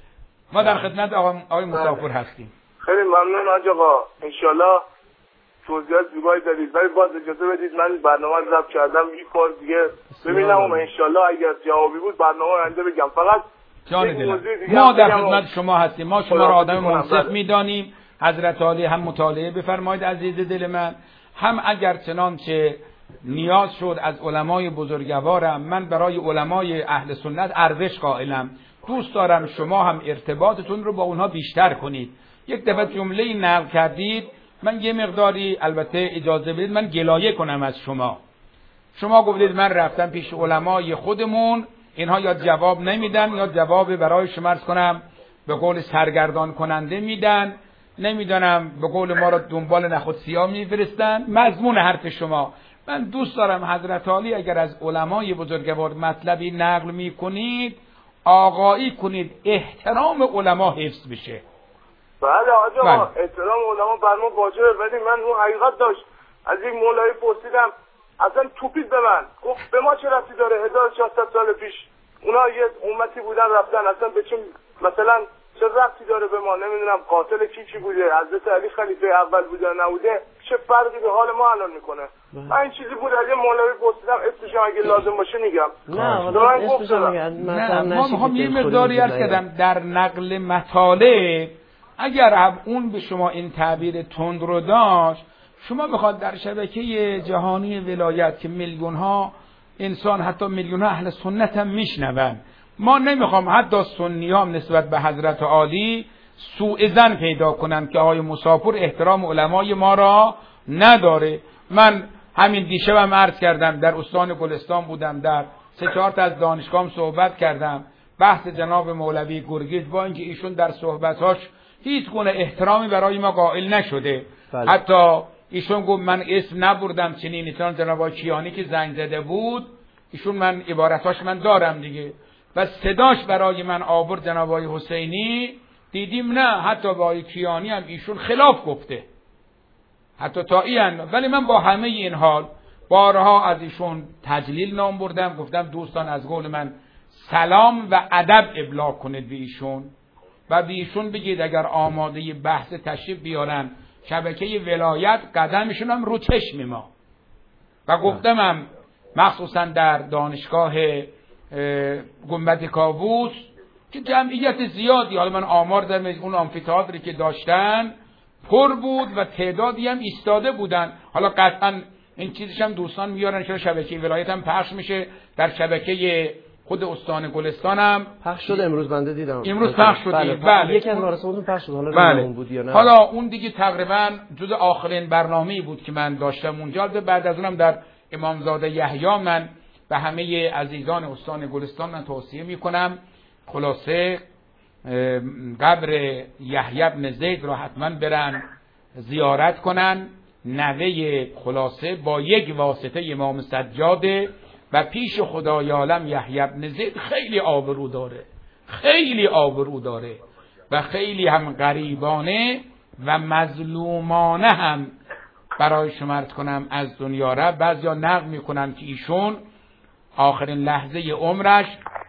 ما در خدمت آقای مسافر هستیم. خیلی ممنون حاج آقا، انشالله توضیحات زیبایی دارید، ولی باز اجازه بدید من برنامه رو ضبط کردم یک بار دیگه ببینم و انشالله اگر جوابی بود برنامه رو انجام بگم. فقط جان دلم ما در خدمت شما هستیم، ما شما را آدم منصف میدانیم. حضرت عالی هم مطالعه بفرمایید عزیز دل من، هم اگر چنانچه نیاز شد از علمای بزرگوارم، من برای علمای اهل سنت ارزش قائلم، دوست دارم شما هم ارتباطتون رو با اونها بیشتر کنید. یک دفعه جمله نقل کردید، من یه مقداری البته اجازه بدید من گلایه کنم از شما. شما گفتید من رفتم پیش علمای خودمون، اینها یا جواب نمیدن یا جواب برای شما عرض کنم به قول سرگردان کننده میدن، نمیدونم به قول ما را دنبال نخود سیاه میفرستن. مضمون حرف شما، من دوست دارم حضرت عالی اگر از علمای بزرگوار مطلبی نقل میکنید آقایی کنید، احترام علما حفظ بشه. بله آقا، احترام علما بر ما واجبه، ولی من اون حقیقت داشت از این مولایی پرسیدم، اصلا توپید به من، گفت به ما چه ربطی داره؟ هزار و ششصد سال پیش اونا یه امتی بودن رفتن، اصلا به چه مثلا چه ربطی داره به ما؟ نمیدونم قاتل کی کی بوده، حضرت علی خلیفه اول بوده نبوده، چه فرقی به حال ما الان میکنه؟ من این چیزی بود از یه مولوی پرسیدم، اسمش اگه لازم باشه میگم. نه حالا اسمش مثلا ما میخوام یه مقداری عرض کردم در نقل مطالب، اگر اون به شما این تعبیر تند رو داشت، شما بخواد در شبکه جهانی ولایت که میلیون ها انسان حتی میلیون ها اهل سنت هم میشنون، ما نمیخوام حتی سنی هم نسبت به حضرت عالی سوء ظن پیدا کنن که آقای مسافر احترام علمای ما را نداره. من همین دیشبم عرض کردم در استان گلستان بودم، در سه چهار تا از دانشگاهم صحبت کردم، بحث جناب مولوی گرگیز با اینکه ایشون در صحبتاش هیچ گونه احترامی برای ما قائل نشده، بله. حتی ایشون گفت من اسم نبردم چنین انسان جناب کیانی که زنگ زده بود، ایشون من عبارتاش من دارم دیگه، و صداش برای من آورد جناب حسینی، دیدیم نه حتی با کیانی هم ایشون خلاف گفته، حتی تا این. ولی من با همه این حال بارها از ایشون تجلیل نام بردم، گفتم دوستان از قول من سلام و ادب ابلاغ کنید به ایشون و به ایشون بگید اگر آماده بحث تشریف بیارن شبکه ولایت قدمشون هم رو چشم ما. و گفتم هم مخصوصا در دانشگاه گنبد کاووس که جمعیت زیادی، حالا من آمار دارم اون آمفی‌تئاتری که داشتن پر بود و تعدادی هم ایستاده بودن. حالا قطعا این چیزش هم دوستان میارن که شبکه ولایت هم پخش میشه، در شبکه خود استان گلستان هم پخش شد. امروز بنده دیدم امروز پخش شد. بله, بله. یکی از مراسماتون پخش شد، حالا بله. اون بود یا نه؟ حالا اون دیگه تقریبا جز آخرین برنامه‌ای بود که من داشتم اونجا. بعد از اونم در امامزاده یحیی من به همه عزیزان استان گلستان من توصیه میکنم خلاصه قبر یحیی بن زید رو حتما برن زیارت کنن. نوه خلاصه با یک واسطه امام سجاده و پیش خدای عالم یحیی بن زید خیلی آبرو داره، خیلی آبرو داره و خیلی هم غریبانه و مظلومانه هم برای شما عرض کنم از دنیا را. بعضیا نقل میکنن که ایشون آخرین لحظه عمرش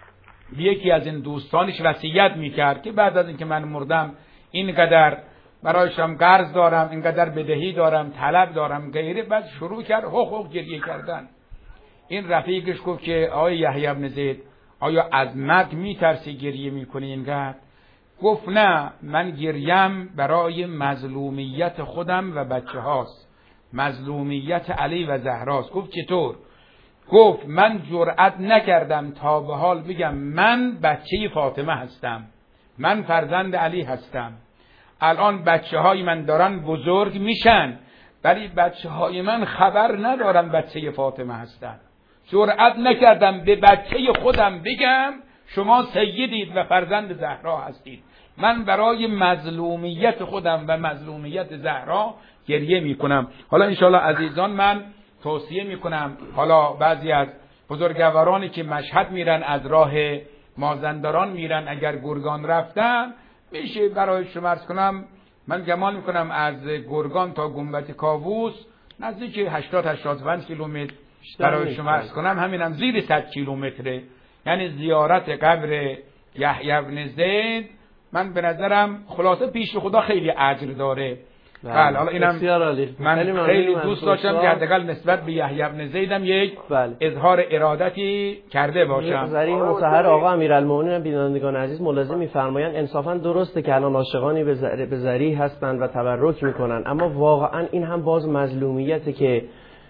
یکی از این دوستانش وصیت میکرد که بعد از اینکه من مردم اینقدر برایشم قرض دارم، اینقدر بدهی دارم، طلب دارم غیره. بعد شروع کرد هخ هخ گریه کردن. این رفیقش گفت که آقای یحیی بن زید آیا از مرگ میترسی گریه میکنی اینقدر؟ گفت نه، من گریم برای مظلومیت خودم و بچه هاست، مظلومیت علی و زهراست. گفت چطور؟ گفت من جرأت نکردم تا به حال بگم من بچه فاطمه هستم، من فرزند علی هستم. الان بچه های من دارن بزرگ میشن ولی بچه های من خبر ندارن بچه فاطمه هستن. جرأت نکردم به بچه خودم بگم شما سیدید و فرزند زهرا هستید. من برای مظلومیت خودم و مظلومیت زهرا گریه میکنم. حالا انشاءالله عزیزان من توصیه میکنم، حالا بعضی از بزرگوارانی که مشهد میرن از راه مازندران میرن اگر گرگان رفتن میشه برای شما عرض کنم، من گمان میکنم از گرگان تا گنبد کاووس نزدیک هشتاد هشتاد و پنج کیلومتر برای شما عرض کنم، همینم زیر صد کیلومتره. یعنی زیارت قبر یحیی بن زید من به نظرم خلاصه پیش خدا خیلی اجر داره. بله حالا اینم من خیلی دوست داشتم که حداقل نسبت به یحیی بن زیدم یک بله. اظهار ارادتی کرده باشم. ذریح مطهر آقا امیرالمومنین بینندگان عزیز ملاحظه می‌فرمایند انصافا درسته که الان عاشقانی به ذریح هستند و تبرک میکنن، اما واقعا این هم باز مظلومیته که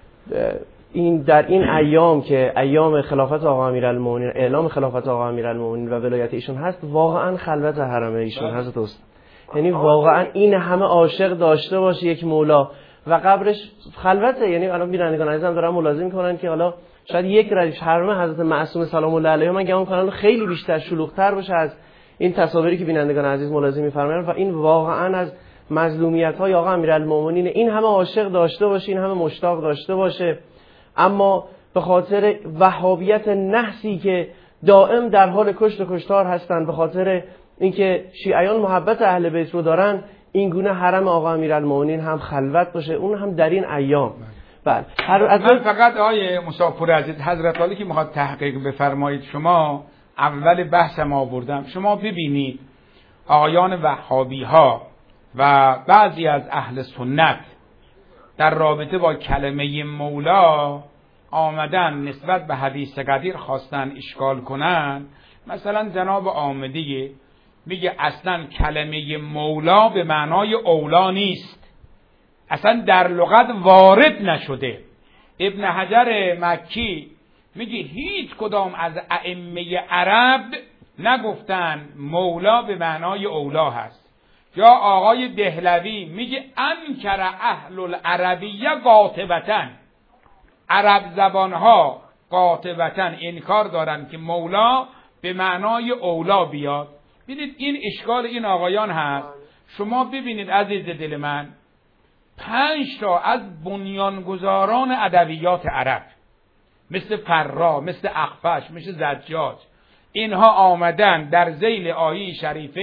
این در این ایام که ایام خلافت آقا امیرالمومنین، اعلام خلافت آقا امیرالمومنین و ولایت ایشون هست، واقعا خلوت حرم ایشون حضرت است. یعنی واقعا این همه عاشق داشته باشه یک مولا و قبرش خلوته. یعنی الان بینندگان عزیزم دارن ملاحظه میکنن که حالا شاید یک ردیف حرم حضرت معصوم سلام الله علیه من گمان کنم خیلی بیشتر شلوغ‌تر باشه از این تصاویری که بینندگان عزیز ملاحظه میفرمایند و این واقعا از مظلومیت‌های آقا امیرالمومنین. این همه عاشق داشته باشه، این همه مشتاق داشته باشه، اما به خاطر وهابیت نحسی که دائم در حال کشت و کشتار هستند، به خاطر اینکه شیعیان محبت اهل بیت رو دارن، این گونه حرم آقا امیرالمومنین هم خلوت باشه، اون هم در این ایام. بله من فقط آیه مسافر عزیز حضرت علی که میخواد تحقیق بفرمایید، شما اول بحثم آوردم، شما ببینید آقایان وهابی ها و بعضی از اهل سنت در رابطه با کلمه مولا آمدن نسبت به حدیث قدیر خواستن اشکال کنن. مثلا جناب آمدی میگه اصلا کلمه مولا به معنای اولا نیست، اصلا در لغت وارد نشده. ابن حجر مکی میگه هیچ کدام از ائمه عرب نگفتن مولا به معنای اولا هست. یا آقای دهلوی میگه انکر اهل العربیه قاطبتاً، عرب زبانها قاطبتاً انکار دارن که مولا به معنای اولا بیاد. ببینید این اشکال این آقایان هست. شما ببینید عزیز دل من، پنج تا از بنیانگذاران ادبیات عرب مثل فرا، مثل اخفش، مثل زجاج، اینها آمدن در ذیل آیه شریفه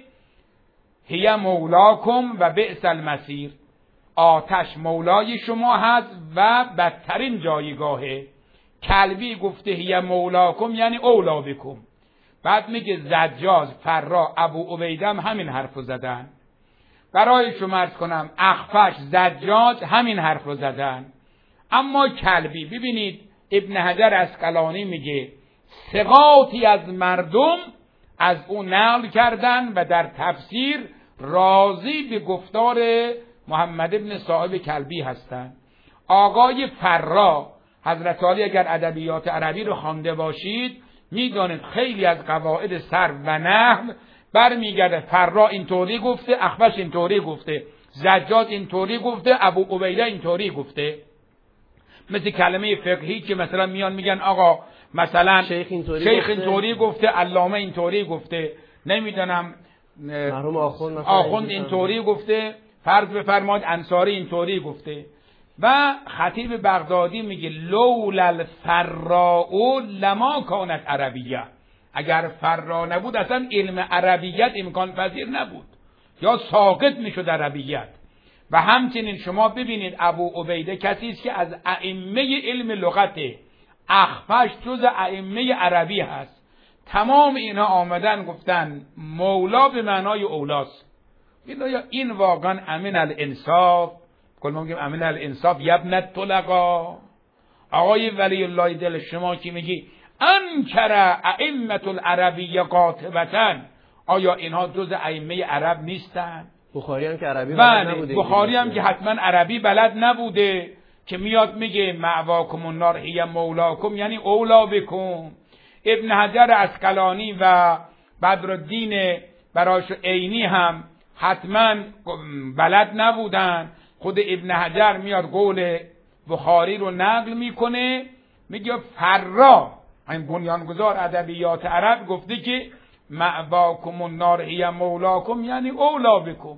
هی مولاکم و بئس المصیر، آتش مولای شما هست و بدترین جایگاهه. کلبی گفته هی مولاکم یعنی اولا بکم. بعد میگه زجاج، فرا، ابو عبیده هم همین حرفو زدن. برای شما عرض کنم اخفش، زجاج همین حرفو زدن. اما کلبی ببینید ابن حجر اسقلانی میگه ثقاتی از مردم از او نقل کردن و در تفسیر راضی به گفتار محمد ابن صاحب کلبی هستند. آقای فرا، حضرت علی اگر ادبیات عربی رو خوانده باشید میدانید خیلی از قواعد صرف و نحو برمیگرده. فرا اینطوری گفته، اخفش اینطوری گفته، زجاج اینطوری گفته، ابو عبیده اینطوری گفته. مثل کلمه فقهی که مثلا میان میگن آقا مثلا شیخ اینطوری شیخ گفته. اینطوری گفته، علامه اینطوری گفته، نمیدونم مرحوم آخوند آخوند اینطوری گفته، فرض بفرمایید انصاری اینطوری گفته. و خطیب بغدادی میگه لولا الفراء لما کانت عربیه، اگر فرا نبود اصلا علم عربیت امکان پذیر نبود یا ساقط میشد عربیت. و همچنین شما ببینید ابو عبیده کسی است که از ائمه علم لغت، اخفش جز ائمه عربی هست. تمام اینا آمدن گفتن مولا به معنای اولاست. این واقعا امین الانصاف، کل ما میگیم امین الانصاف یبن طلقا. آقای ولی الله دل شما که میگی انکر ائمه العربیه قاطبتا، آیا اینها جز ائمه عرب نیستن؟ بخاری هم که عربی بلد نبوده، بخاری هم که حتما عربی بلد نبوده، که میاد میگه معواکم النار هی مولاکم، یعنی اولا بکم. ابن حجر اسقلانی و بدرالدین براش عینی هم حتما بلد نبودن. خود ابن حجر میاد قول بخاری رو نقل میکنه، میگه فرا این بنیانگذار ادبیات عرب گفته که معواکم النار هی مولاکم، یعنی اولا بکم.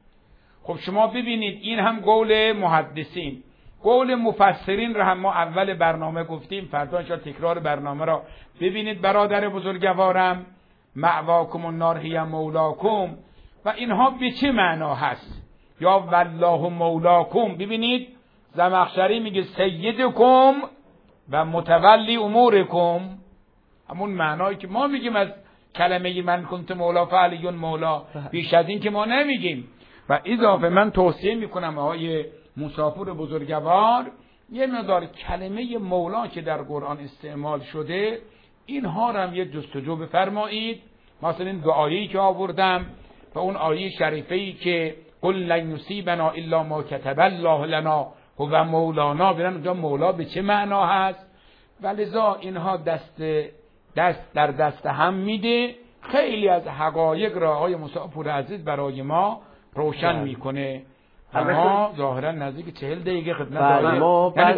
خب شما ببینید این هم قول محدثین. قول مفسرین رو هم ما اول برنامه گفتیم، فردا ان تکرار برنامه را ببینید برادر بزرگوارم. معواکم النار هی مولاکم و اینها به چه معنا هست؟ یا والله مولاکم. ببینید زمخشری میگه سیدکم و متولی امورکم، همون معنایی که ما میگیم از کلمه من کنت مولا فعلی مولا، بیش از این که ما نمیگیم. و اضافه من توصیه میکنم آقای مسافر بزرگوار یه مقدار کلمه مولا که در قرآن استعمال شده اینها رو هم یه جستجو بفرمایید. مثلا این دو آیه‌ای که آوردم و اون آیه شریفه‌ای که قل لن یصیبنا الا ما کتب الله لنا هو مولانا، ببینن اونجا مولا به چه معنا هست. ولذا اینها دست دست در دست هم میده، خیلی از حقایق را آقای مسافر عزیز برای ما روشن میکنه. اما ظاهرا نزدیک چهل دقیقه خدمت داریم، یعنی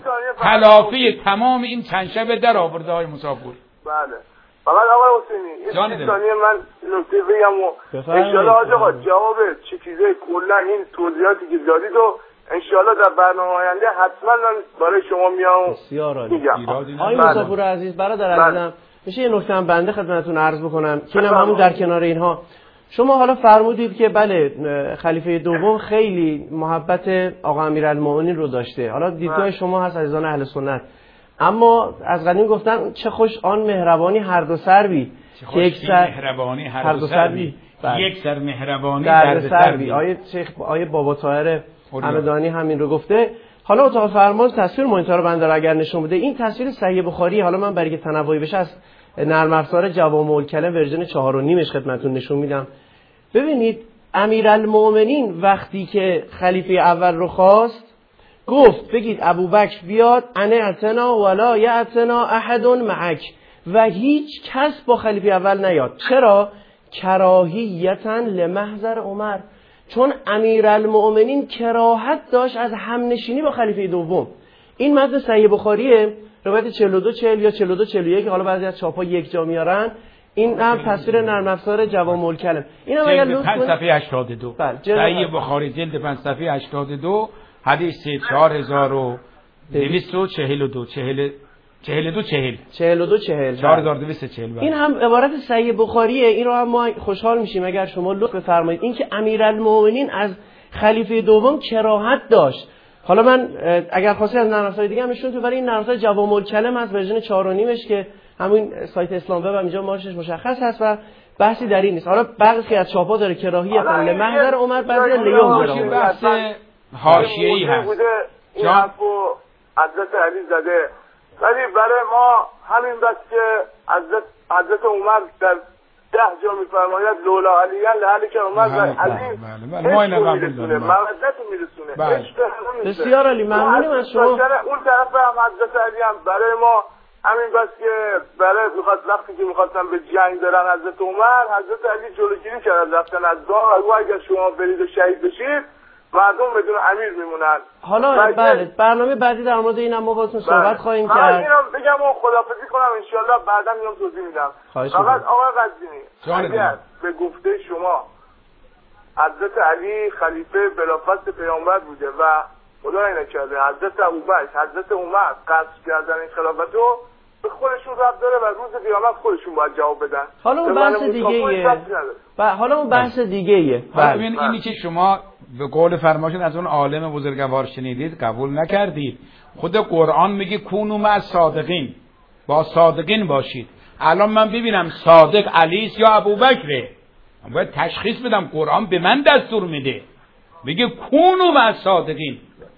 تلافی تمام این چند شب در آورده های مسافر. بله. فقط آقای حسینی این ثانیه من نکته بگم و انشاءالله آقا جواب چه چیزه کلا این توضیحاتی که دادید و انشاءالله در برنامه آینده حتما من برای شما میام. بسیار عالی. آقای مسافر عزیز، برادر عزیزم، میشه یه نکته هم بنده خدمتتون عرض بکنم که اینم همون در کنار اینها. شما حالا فرمودید که بله خلیفه دوم خیلی محبت آقا امیرالمومنین رو داشته، حالا دیدگاه شما هست عزیزان اهل سنت، اما از قدیم گفتن چه خوش آن مهربانی هر دو سروی، چه خوش یک سر مهربانی هر دو سروی، یک سر مهربانی در دو سروی. آیه شیخ آیه بابا طاهر همدانی همین رو گفته. حالا اتاق فرمان تصویر مانیتور بنده را اگر نشون بده، این تصویر صحیح بخاری، حالا من برای که تنوعی بشه از نرم افزار جوامع الکلم ورژن چهار و نیمش خدمتتون نشون میدم. ببینید امیرالمومنین وقتی که خلیفه اول رو خواست گفت بگید ابوبکر بیاد، انا اتنا ولا یاتنا احد معک، و هیچ کس با خلیفه اول نیاد. چرا؟ کراهیتا لمحضر عمر، چون امیرالمومنین کراهت داشت از همنشینی با خلیفه دوم. این متن صحیح بخاریه، روایت چهل و دو چهل یا چهل و دو چهل و یک، حالا بعضی از چاپ‌ها یک جا میارن. این هم تصویر نرم افزار جوامع الکلم. اینم اگر لطف کنید صفحه هشتاد و دو صحیح بخاری جلد پنج صفحه هشتاد و دو حدیث چهار هزار و دویست و چهل و دو چهل چهل و دو چهل چهل و دو چهل چهار هزار و دویست و چهل. این هم عبارت صحیح بخاریه. این رو هم ما خوشحال میشیم اگر شما لطف بفرمایید. این که امیرالمومنین از خلیفه دوم کراهت داشت. حالا من اگر خواستی از نرم افزار دیگه هم نشون تو، ولی این نرم افزار جوامع الکلم از ورژن چهار و نیمش که همین سایت اسلام وب اینجا مارشش مشخص هست و بحثی در این نیست. حالا بعضی از چاپا داره کراهیت لمحضر عمر، بعضی لیوم داره. بحث حاشیه‌ای هست. این حرفو حضرت علی زده، ولی برای ما همین بس که حضرت حضرت عمر در ده جا میفرماید لولا علیان لعلی که عمر از این ما اینو قبول داریم، مودت رو میرسونه. بسیار عالی، ممنونیم از شما. اون طرف هم حضرت علی هم برای ما همین بس که برای میخواد وقتی که میخواستن به جنگ برن حضرت عمر، حضرت علی جلوگیری کرد رفتن از دار، و اگر شما برید و شهید بشید مردم بدون امیر میمونن. حالا بله برنامه بعدی در مورد اینم ما باهاتون صحبت خواهیم کرد. من اینم بگم و خداحافظی کنم ان شاء الله بعدا میام توضیح میدم. فقط آقای قزوینی اگر به گفته شما حضرت علی خلیفه بلافاصله پیامبر بوده و خدا نکرده حضرت ابوبکر حضرت عمر قصد کردن این خلافتو به خودشون ربط داره و روز قیامت خودشون باید جواب بدن. حالا اون بحث دیگه ایه. و حالا اون بحث دیگه ایه. ببین اینی که شما به قول فرماشون از اون عالم بزرگوار شنیدید قبول نکردید. خود قرآن میگه کونوا مع الصادقین، با صادقین باشید. الان من ببینم صادق علی است یا ابوبکره، من باید تشخیص بدم. قرآن به من دستور میده، میگه کونوا مع الصادقین،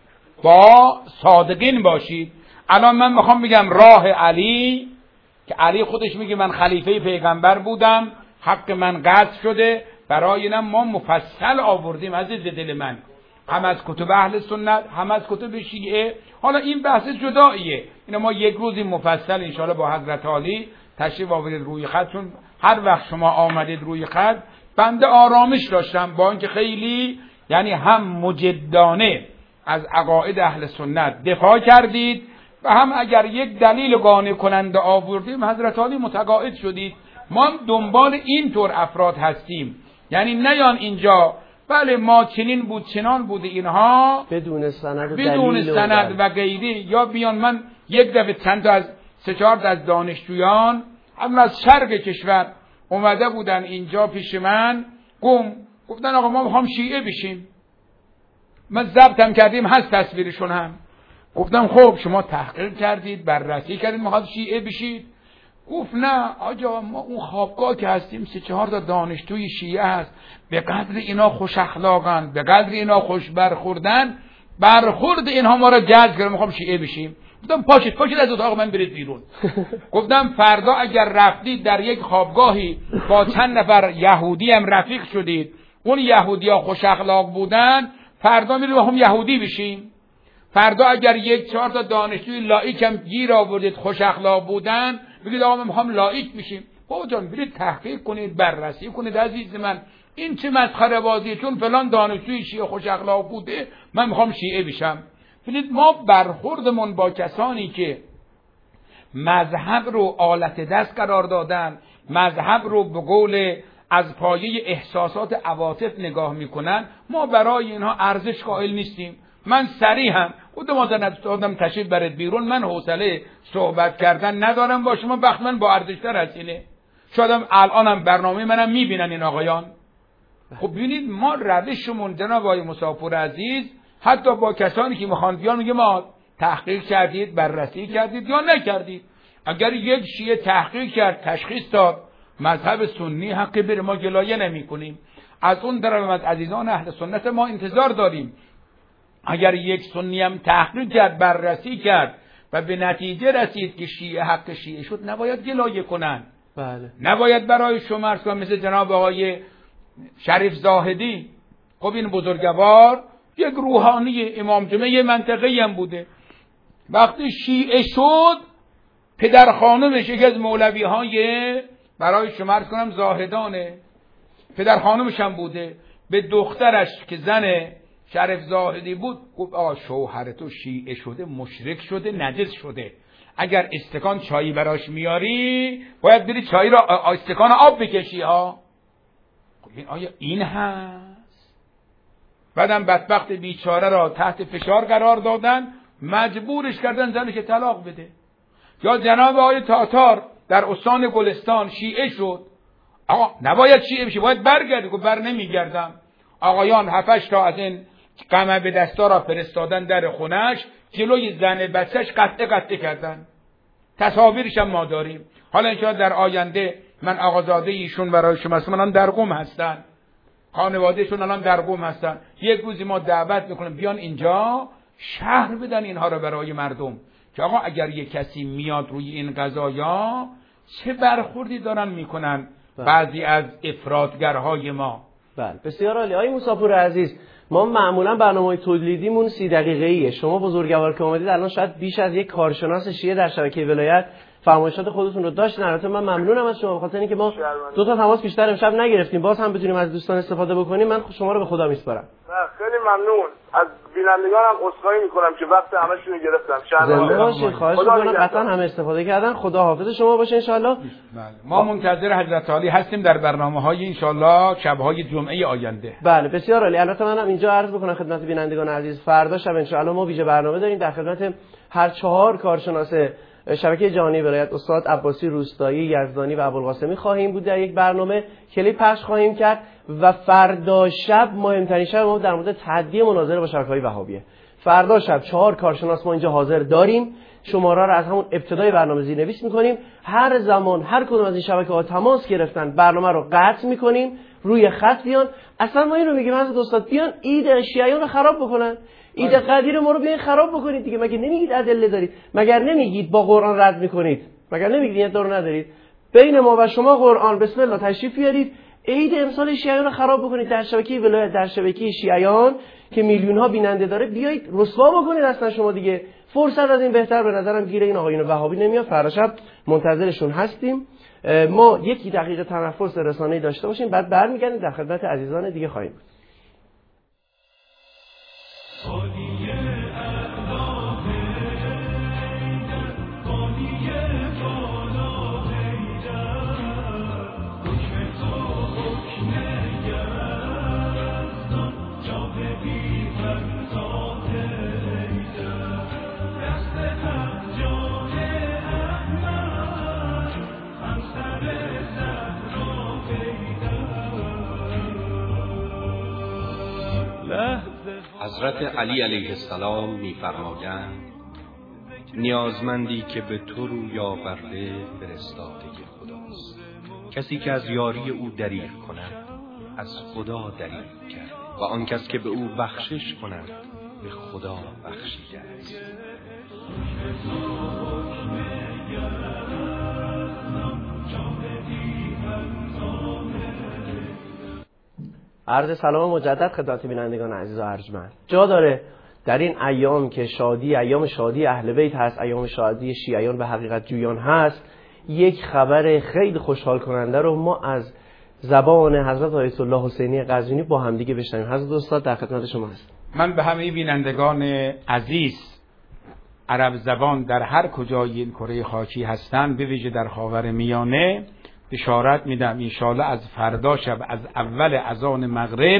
با صادقین باشید. الان من میخوام بگم راه علی که علی خودش میگه من خلیفه پیغمبر بودم، حق من قطع شده، برای اینم ما مفصل آوردیم عزیز دل من، هم از کتب اهل سنت هم از کتب شیعه. حالا این بحث جداییه، اینا ما یک روزی مفصل انشاءالله با حضرت علی تشریف آورید روی خط، چون هر وقت شما آمدید روی خط بنده آرامش داشتم، با اینکه خیلی یعنی هم مجدانه از عقاید اهل سنت دفاع کردید و هم اگر یک دلیل قانع کننده آوردیم حضرت علی متقاعد شدید. ما دنبال این طور افراد هستیم، یعنی نیان اینجا بله ما چنین بود چنان بود اینها بدون سند و بدون سند و غیره، یا بیان من یک دفعه چند تا از سه چهار تا از دانشجویان هم از شرق کشور اومده بودن اینجا پیش من، گم گفتن آقا ما میخوام شیعه بشیم. من ضبطم کردیم هست تصویرشون هم. گفتم خب شما تحقیق کردید بررسی کردید میخواد شیعه بشید؟ گفت نه آجا ما اون خوابگاه که هستیم سه چهار تا دانشجوی شیعه هست، به قدر اینا خوش اخلاقن، به قدر اینا خوش برخوردن، برخورد اینها ما را جذب کرد، میخوام شیعه بشیم. گفتم پاشید پاشید از اتاق من برید بیرون. گفتم فردا اگر رفتید در یک خوابگاهی با چند نفر یهودی هم رفیق شدید، اون یهودی ها خوش اخلاق بودن، فردا میریم هم یهودی بشیم. فردا اگر یک چهار تا دانشجوی لایک هم گیر آوردید خوش اخلاق بودن، بگید آقا من میخوام لایک بشیم. بابا جان برید تحقیق کنید، بررسی کنید عزیز من، این چه مسخره بازیه، چون فلان دانشجوی شیعه خوش اخلاق بوده من میخوام شیعه بشم. ببینید ما برخوردمون با کسانی که مذهب رو آلت دست قرار دادن، مذهب رو به قول از پایه احساسات عواطف نگاه میکنن، ما برای اینها ارزش قائل نیستیم. من صریحم خودم آدم تشریف برید بیرون، من حوصله صحبت کردن ندارم با شما، وقت من با ارزشتر از اینه. شایدم الانم برنامه منم میبینن این آقایان. خب ببینید ما روشمون جناب آقای مسافر عزیز، حتی با کسانی که میخوان بیان میگه ما تحقیق کردید بررسی کردید یا نکردید. اگر یک شیعه تحقیق کرد تشخیص داد مذهب سنی حقی بره، ما گلایه نمی کنیم. از اون طرف از عزیزان اهل سنت ما انتظار داریم اگر یک سنی هم تحقیق کرد بررسی کرد و به نتیجه رسید که شیعه حق شیعه شد، نباید گلایه کنن. بله. نباید برای شما عرض کنم مثل جناب آقای شریف زاهدی، خب این بزرگوار یک روحانی امام جمعه منطقه‌ای هم بوده، وقتی شیعه شد پدر خانمش یکی از مولوی های برای شما عرض کنم زاهدانه، پدر خانمش هم بوده، به دخترش که زن شریف زاهدی بود گفت آقا شوهر تو شیعه شده، مشرک شده، نجس شده، اگر استکان چایی براش میاری باید بری چایی را استکان آب بکشی ها. این آیا این هست؟ بعدم بدبخت بیچاره را تحت فشار قرار دادن، مجبورش کردن زنش طلاق بده. یا جناب آقای تاتار در استان گلستان شیعه شد، آقا نباید شیعه بشی، باید برگردی، گفت بر نمیگردم. آقایان هفتش تا از این قمع به دستا را فرستادن در خونش، جلوی زن بچهش قطعه قطعه کردن، تصاویرش هم ما داریم. حالا انشاءالله در آینده من آقازاده ایشون برای شما الان در قم هستن، خانوادهشون الان در قم هستن، یک روزی ما دعوت میکنیم بیان اینجا شهر بدن اینها رو برای مردم که آقا اگر یک کسی میاد روی این قضایا چه برخوردی دارن میکنن بعضی از افراطگرهای ما. بله بسیار عالی. آقای مسافر عزیز، ما معمولا برنامه تولیدیمون سی دقیقه‌ایه. شما بزرگوار که اومدید الان شاید بیش از یک کارشناس شیعه در شبکه ولایت فرمایشات خودتون رو داشتین. البته من ممنونم از شما بخاطر اینکه ما دو تا تماس بیشتر امشب نگرفتیم، باز هم بتونیم از دوستان استفاده بکنیم. من شما رو به خدا میسپارم. نه خیلی ممنون. از بینندگانم عذرخواهی میکنم که وقت همشون رو گرفتم. زنده باشید. خواهش میکنم قطعا همه استفاده کردن. خدا حافظ شما باشه ان شاء الله. ما منتظر حضرت عالی هستیم در برنامه‌های ان شاء الله شب‌های جمعه آینده. بله بسیار عالی. البته منم اینجا عرض بکنم خدمت بینندگان عزیز فردا شب ان شاء الله ما ویژه برنامه داریم در خدمت هر چهار کارشناس شبکه جهانی ولایت استاد عباسی روستایی، یزدانی و ابوالقاسمی خواهیم بود. در یک برنامه کلیپ پخش خواهیم کرد و فردا شب مهمترین شب ما در مورد تحدی مناظره با شبکه‌های وهابیه. فردا شب چهار کارشناس ما اینجا حاضر داریم. شماره را از همون ابتدای برنامه زیرنویس می‌کنیم. هر زمان هر کدوم از این شبکه‌ها تماس گرفتن برنامه رو قطع می‌کنیم، روی خط بیان. اصلا ما اینو میگیم حضرت استاد بیان عید شیعیان رو خراب بکنن. عید قدیر ما رو بیاین خراب بکنید دیگه. مگه نمیگید ادله دارید؟ مگر نمیگید با قرآن رد میکنید؟ مگر نمیگید این دارو ندارید؟ بین ما و شما قرآن بسم الله تشریف بیارید عید امسال شیعیان رو خراب بکنید در شبکه ولایت، در شبکه شیعیان که میلیون ها بیننده داره. بیایید رسوا بکنید اصلا شما دیگه. فرصت از این بهتر به نظرم گیر این آقایون وهابی نمیاد. فردا شب منتظرشون هستیم. ما یکی دقیقه تنفس رسانه‌ای داشته باشیم بعد برمیگردیم در خدمت عزیزان دیگه خواهیم بود. حضرت علی علیه السلام می‌فرمایند نیازمندی که به تو روی آورده فرستاده خداست. کسی که از یاری او دریغ کند از خدا دریغ کرد و آن کس که به او بخشش کند به خدا بخشیده است. عرض سلام مجدد خدمت بینندگان عزیز و ارجمند. جا داره در این ایام که شادی ایام شادی اهل بیت هست، ایام شادی شیعیان به حقیقت جویان هست، یک خبر خیلی خوشحال کننده رو ما از زبان حضرت آیت الله حسینی قزوینی با هم دیگه بشنویم. حضرت استاد در خدمت شما هست. من به همه بینندگان عزیز عرب زبان در هر کجای این کره خاکی هستند، به ویژه در خاورمیانه، بشارت میدم انشاءالله از فردا شب از اول اذان مغرب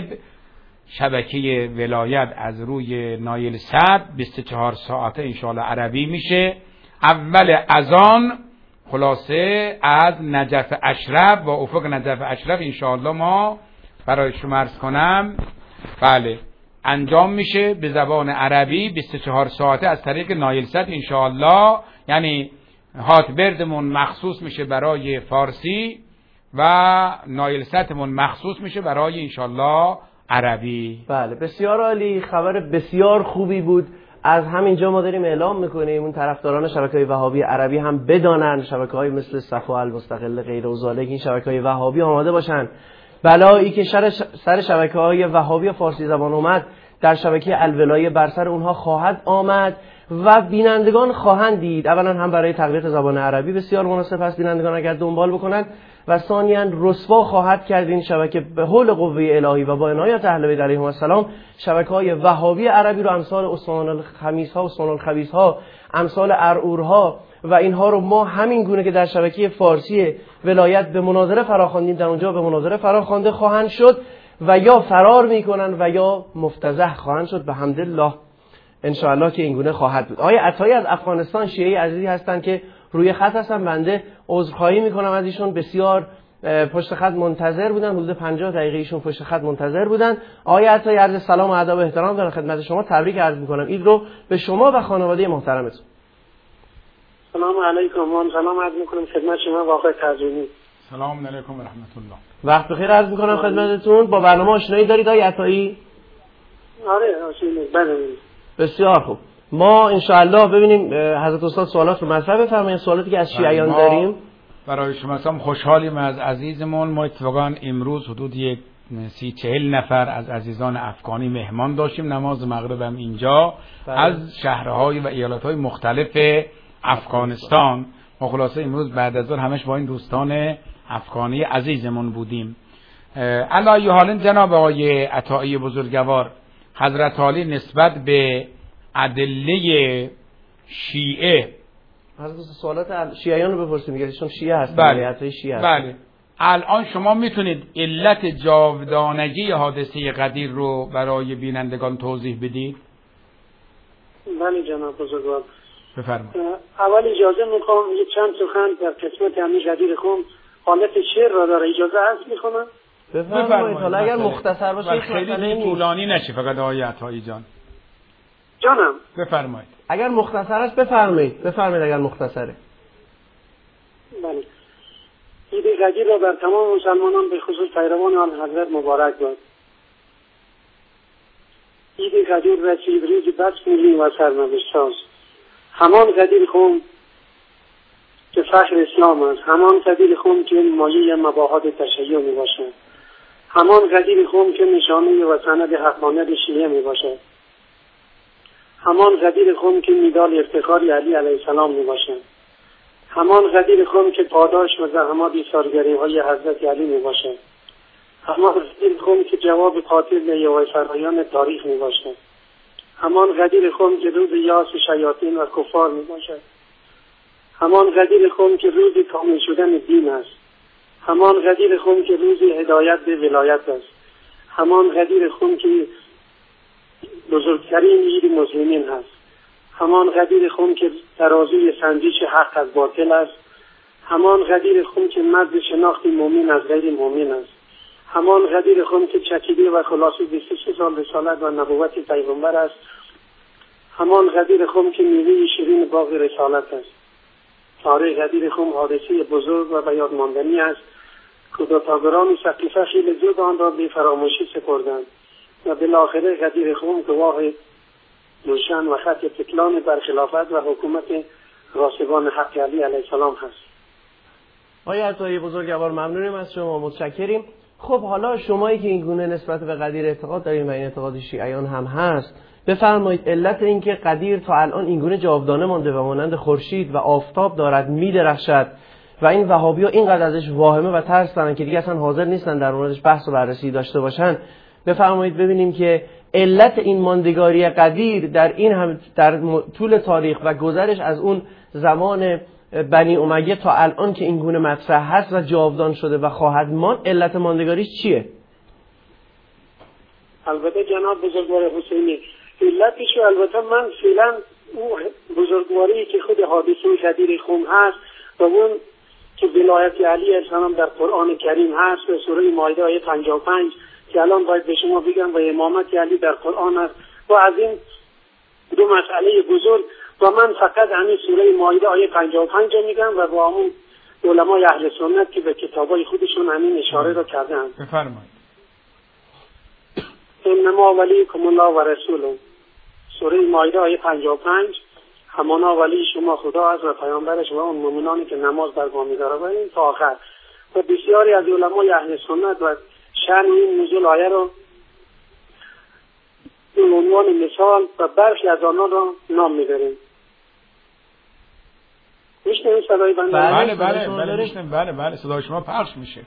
شبکه ولایت از روی نایل سد بیست و چهار ساعته انشاءالله عربی میشه. اول اذان خلاصه از نجف اشرف و افق نجف اشرف انشاءالله ما برای شما عرض کنم بله انجام میشه به زبان عربی بیست و چهار ساعته از طریق نایل سد انشاءالله. یعنی هات بردمون مخصوص میشه برای فارسی و نایل سدمون مخصوص میشه برای انشالله عربی. بله بسیار عالی. خبر بسیار خوبی بود. از همینجا ما داریم اعلام میکنیم اون طرفداران شبکه‌های وهابی عربی هم بدانن شبکه‌های مثل صفا المستقل غیر و ذالک این شبکه‌های وهابی آماده باشن. بلایی که سر شبکه‌های وهابی فارسی زبان اومد در شبکه الولایه بر سر اونها خواهد آمد و بینندگان خواهند دید. اولا هم برای تقویت زبان عربی بسیار مناسب است بینندگان اگر دنبال بکنند و ثانیاً رسوا خواهد کرد این شبکه به حول قوه الهی و با عنایت اهل بیت علیهم السلام شبکه‌های وهابی عربی رو امثال اسوان الخمیس ها، اسوان الخبیث ها، امثال ارعورها و اینها رو ما همین گونه که در شبکه فارسی ولایت به مناظره فراخواندیم در اونجا به مناظره فراخوانده خواهند شد و یا فرار میکنن و یا مفتضح خواهند شد به حمدالله ان شاء الله که اینگونه خواهد بود. آقای عطایی از افغانستان شیعی عزیزی هستند که روی خط هستن. بنده عذرخواهی میکنم از ایشون، بسیار پشت خط منتظر بودن، حدود پنجاه دقیقه ایشون پشت خط منتظر بودن. آقای عطایی عرض سلام و ادب و احترام دارم خدمت شما، تبریک عرض میکنم عید رو به شما و خانواده محترمتون. سلام علیکم. من سلام عرض میکنم خدمت شما و آقای قزوینی. سلام علیکم و رحمت الله. وقت بخیر عرض میکنم خدمتتون. با برنامه آشنایی دارید آقای عطایی؟ آره آشنایی. بله بسیار خوب. ما انشاءالله ببینیم حضرت استاد سوالات رو مطرح بفرمایید. سوالاتی که از شیعیان داریم برای شما هم خوشحالیم از عزیزمون. ما اتفاقا امروز حدود یک سی چهل نفر از عزیزان افغانی مهمان داشتیم. نماز مغرب هم اینجا بله. از شهرهای و ایالتهای مختلف افغانستان. ما خلاصه امروز بعد از ظهر همش با این دوستان افغانی عزیزمون بودیم. علی حال جناب آقای عطایی بزرگوار، حضرت علی نسبت به ادله شیعه، حضرت سوالات شیعیان رو بپرسیم دیگه، چون شیعه هستن. بله. حضرت شیعه هستن. بله. الان شما میتونید علت جاودانگی حادثه قدیر رو برای بینندگان توضیح بدید؟ بله جناب بزرگوار. بفرمایید. اول اجازه میخوام یه چند سخن در قسمت امیر قدیر خون حالت شعر را داره، اجازه هست میخونم؟ بفرمایید. حالا اگر مختصر باشه خیلی طولانی نشه، فقط آیه عطایی جان. جانم بفرمایید. اگر مختصر است بفرمایید. بفرمایید اگر مختصره. بله. عید قدیر را بر تمام مسلمانان به خصوص پیروان آن حضرت مبارک باد. عید قدیر رسید روز بس ملی و سرنوشت ساز. همان قدیر خون که فخر اسلام است، همان قدیر خون که مایه مباحات تشیع می باشد، همان قدیر خون که نشانه و سند حقانیت شیعه می باشد، همان قدیر خون که میدان افتخار علی علیه السلام می باشد، همان قدیر خون که پاداش و زحمات ایثارگری های حضرت علی می باشد، همان قدیر خون که جواب قاتل نیای سرایان تاریخ می باشد، همان قدیر خون که روز یاس شیاطین و کفار می باشد، همان قدیر خون که روز کامل شدن دین است، همان قدیر خون که روز هدایت به ولایت است، همان قدیر خون که بزرگترین عید مسلمین است، همان قدیر خون که ترازوی سنجش حق از باطل است، همان قدیر خون که مرد شناخت مومن از غیر مومن است، همان قدیر خون که چکیده و خلاصه بیست و سه سال رسالت و نبوت پیغمبر است، همان قدیر خون که میوه شیرین باغ رسالت است. آره، قدیر خون حادثه بزرگ و بیاد ماندنی است که داتاگران سقیفه خیلی زود آن را به فراموشی سپردند و بالاخره قدیر خون گواه روشن و خط تکلان بر خلافت و حکومت غاصبان حق علی علیه السلام هست. آقای عطایی بزرگوار ممنونیم از شما، متشکریم. خب حالا شمایی که این گونه نسبت به قدیر اعتقاد دارین و این اعتقاد شیعیان هم هست، بفرمایید علت این که قدیر تا الان این گونه جاودانه مانده و مانند خورشید و آفتاب دارد میدرخشد و این وهابی‌ها اینقدر ازش واهمه و ترس دارن که دیگه اصلا حاضر نیستن در موردش بحث و بررسی داشته باشن، بفرمایید ببینیم که علت این ماندگاری قدیر در این هم در طول تاریخ و گذرش از اون زمان بنی امیه تا الان که این گونه مطرح هست و جاودان شده و خواهد ماند، علت ماندگاریش چیه؟ البته جناب بزرگوار حسینی، علتش البته من فعلا اون بزرگواری که خود حادثه قدیر خون هست و اون که ولایت علی السلام در قرآن کریم هست و سوره مائده آیه پنجاه و پنج که الان باید به شما بگم و امامت علی در قرآن است و از این دو مسئله بزرگ و من فقط همین سوره مائده آیه پنجاه و پنج میگم و با همون علمای اهل سنت که به کتابای خودشون همین اشاره را کردن. بفرمایید. انما ولیکم الله و رسوله، سوره مائده آیه پنجاه و پنج، همانا ولی شما خدا است و پیامبرش و اون مؤمنانی که نماز برپا می‌دارند و این تا آخر. و بسیاری از علمای اهل سنت و شأن این نزول آیه رو به عنوان مثال و برخی از آنها را نام می‌بریم. میشنوید صدای بنده؟ بله بله بله میشنویم. بله بله صدای شما پخش میشه.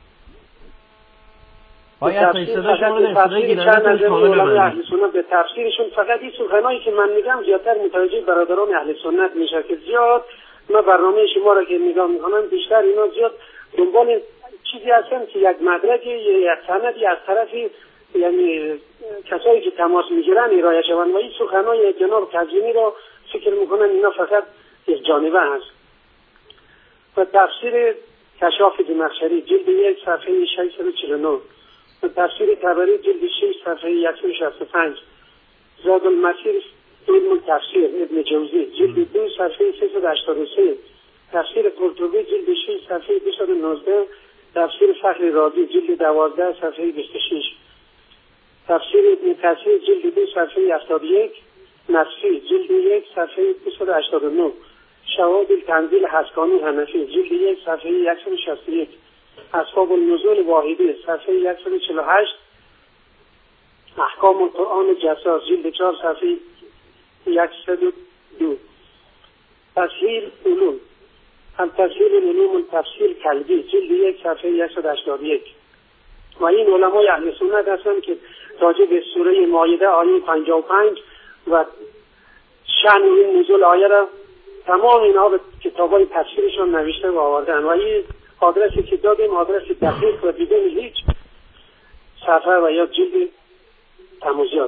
باید صدا شما نمیشه چند از علمای اهل سنت به تفسیرشون فقط این سخنایی که من میگم زیادتر متوجه برادران اهل سنت میشه که زیاد ما برنامه شما را که نگاه میکنم بیشتر اینا زیاد دنبال چیزی هستن که یک مدرک یا یک سندی از طرفی یعنی کسایی که تماس میگیرن ارائه شوند و این سخنای جناب کاظمی را فکر میکنن اینا فقط یک جانبه هست. و تفسیر کشاف زمخشری جلد یک صفحه ششصد و چهل و نه و تفسیر طبری جلد شش صفحه صد و شصت و پنج، زاد المسیر علم التفسیر ابن جوزی جلد دو صفحه سیصد و هشتاد و سه، تفسیر قرطبی جلد شش صفحه دویست و نوزده، تفسیر فخر رازی جلد دوازده صفحه بیست و شش، تفسیر ابن کثیر جلد دو صفحه هفتاد و یک، نفسی جلد یک صفحه دویست و هشتاد و نه، شواهد تنزیل حسکانی حنفی جلد یک صفحه صد و شصت و یک، اسباب النزول واحدی صفحه صد و چهل و هشت، احکام القرآن جساس جلد چهار صفحه صد و دو، تسهیل علوم التسهیل العلوم التفسیر کلبی جلد یک صفحه صد و هشتاد و یک. و این علمای اهل سنت هستند که راجع به سوره مائده آیه پنجاه و پنج و شأن این نزول آیه را تمام اینها به کتاب‌های تفسیرشون نوشته و آوردن و این آدرسی که دادیم آدرس دقیق و بدون هیچ صفحه و یا جلد تموزیات.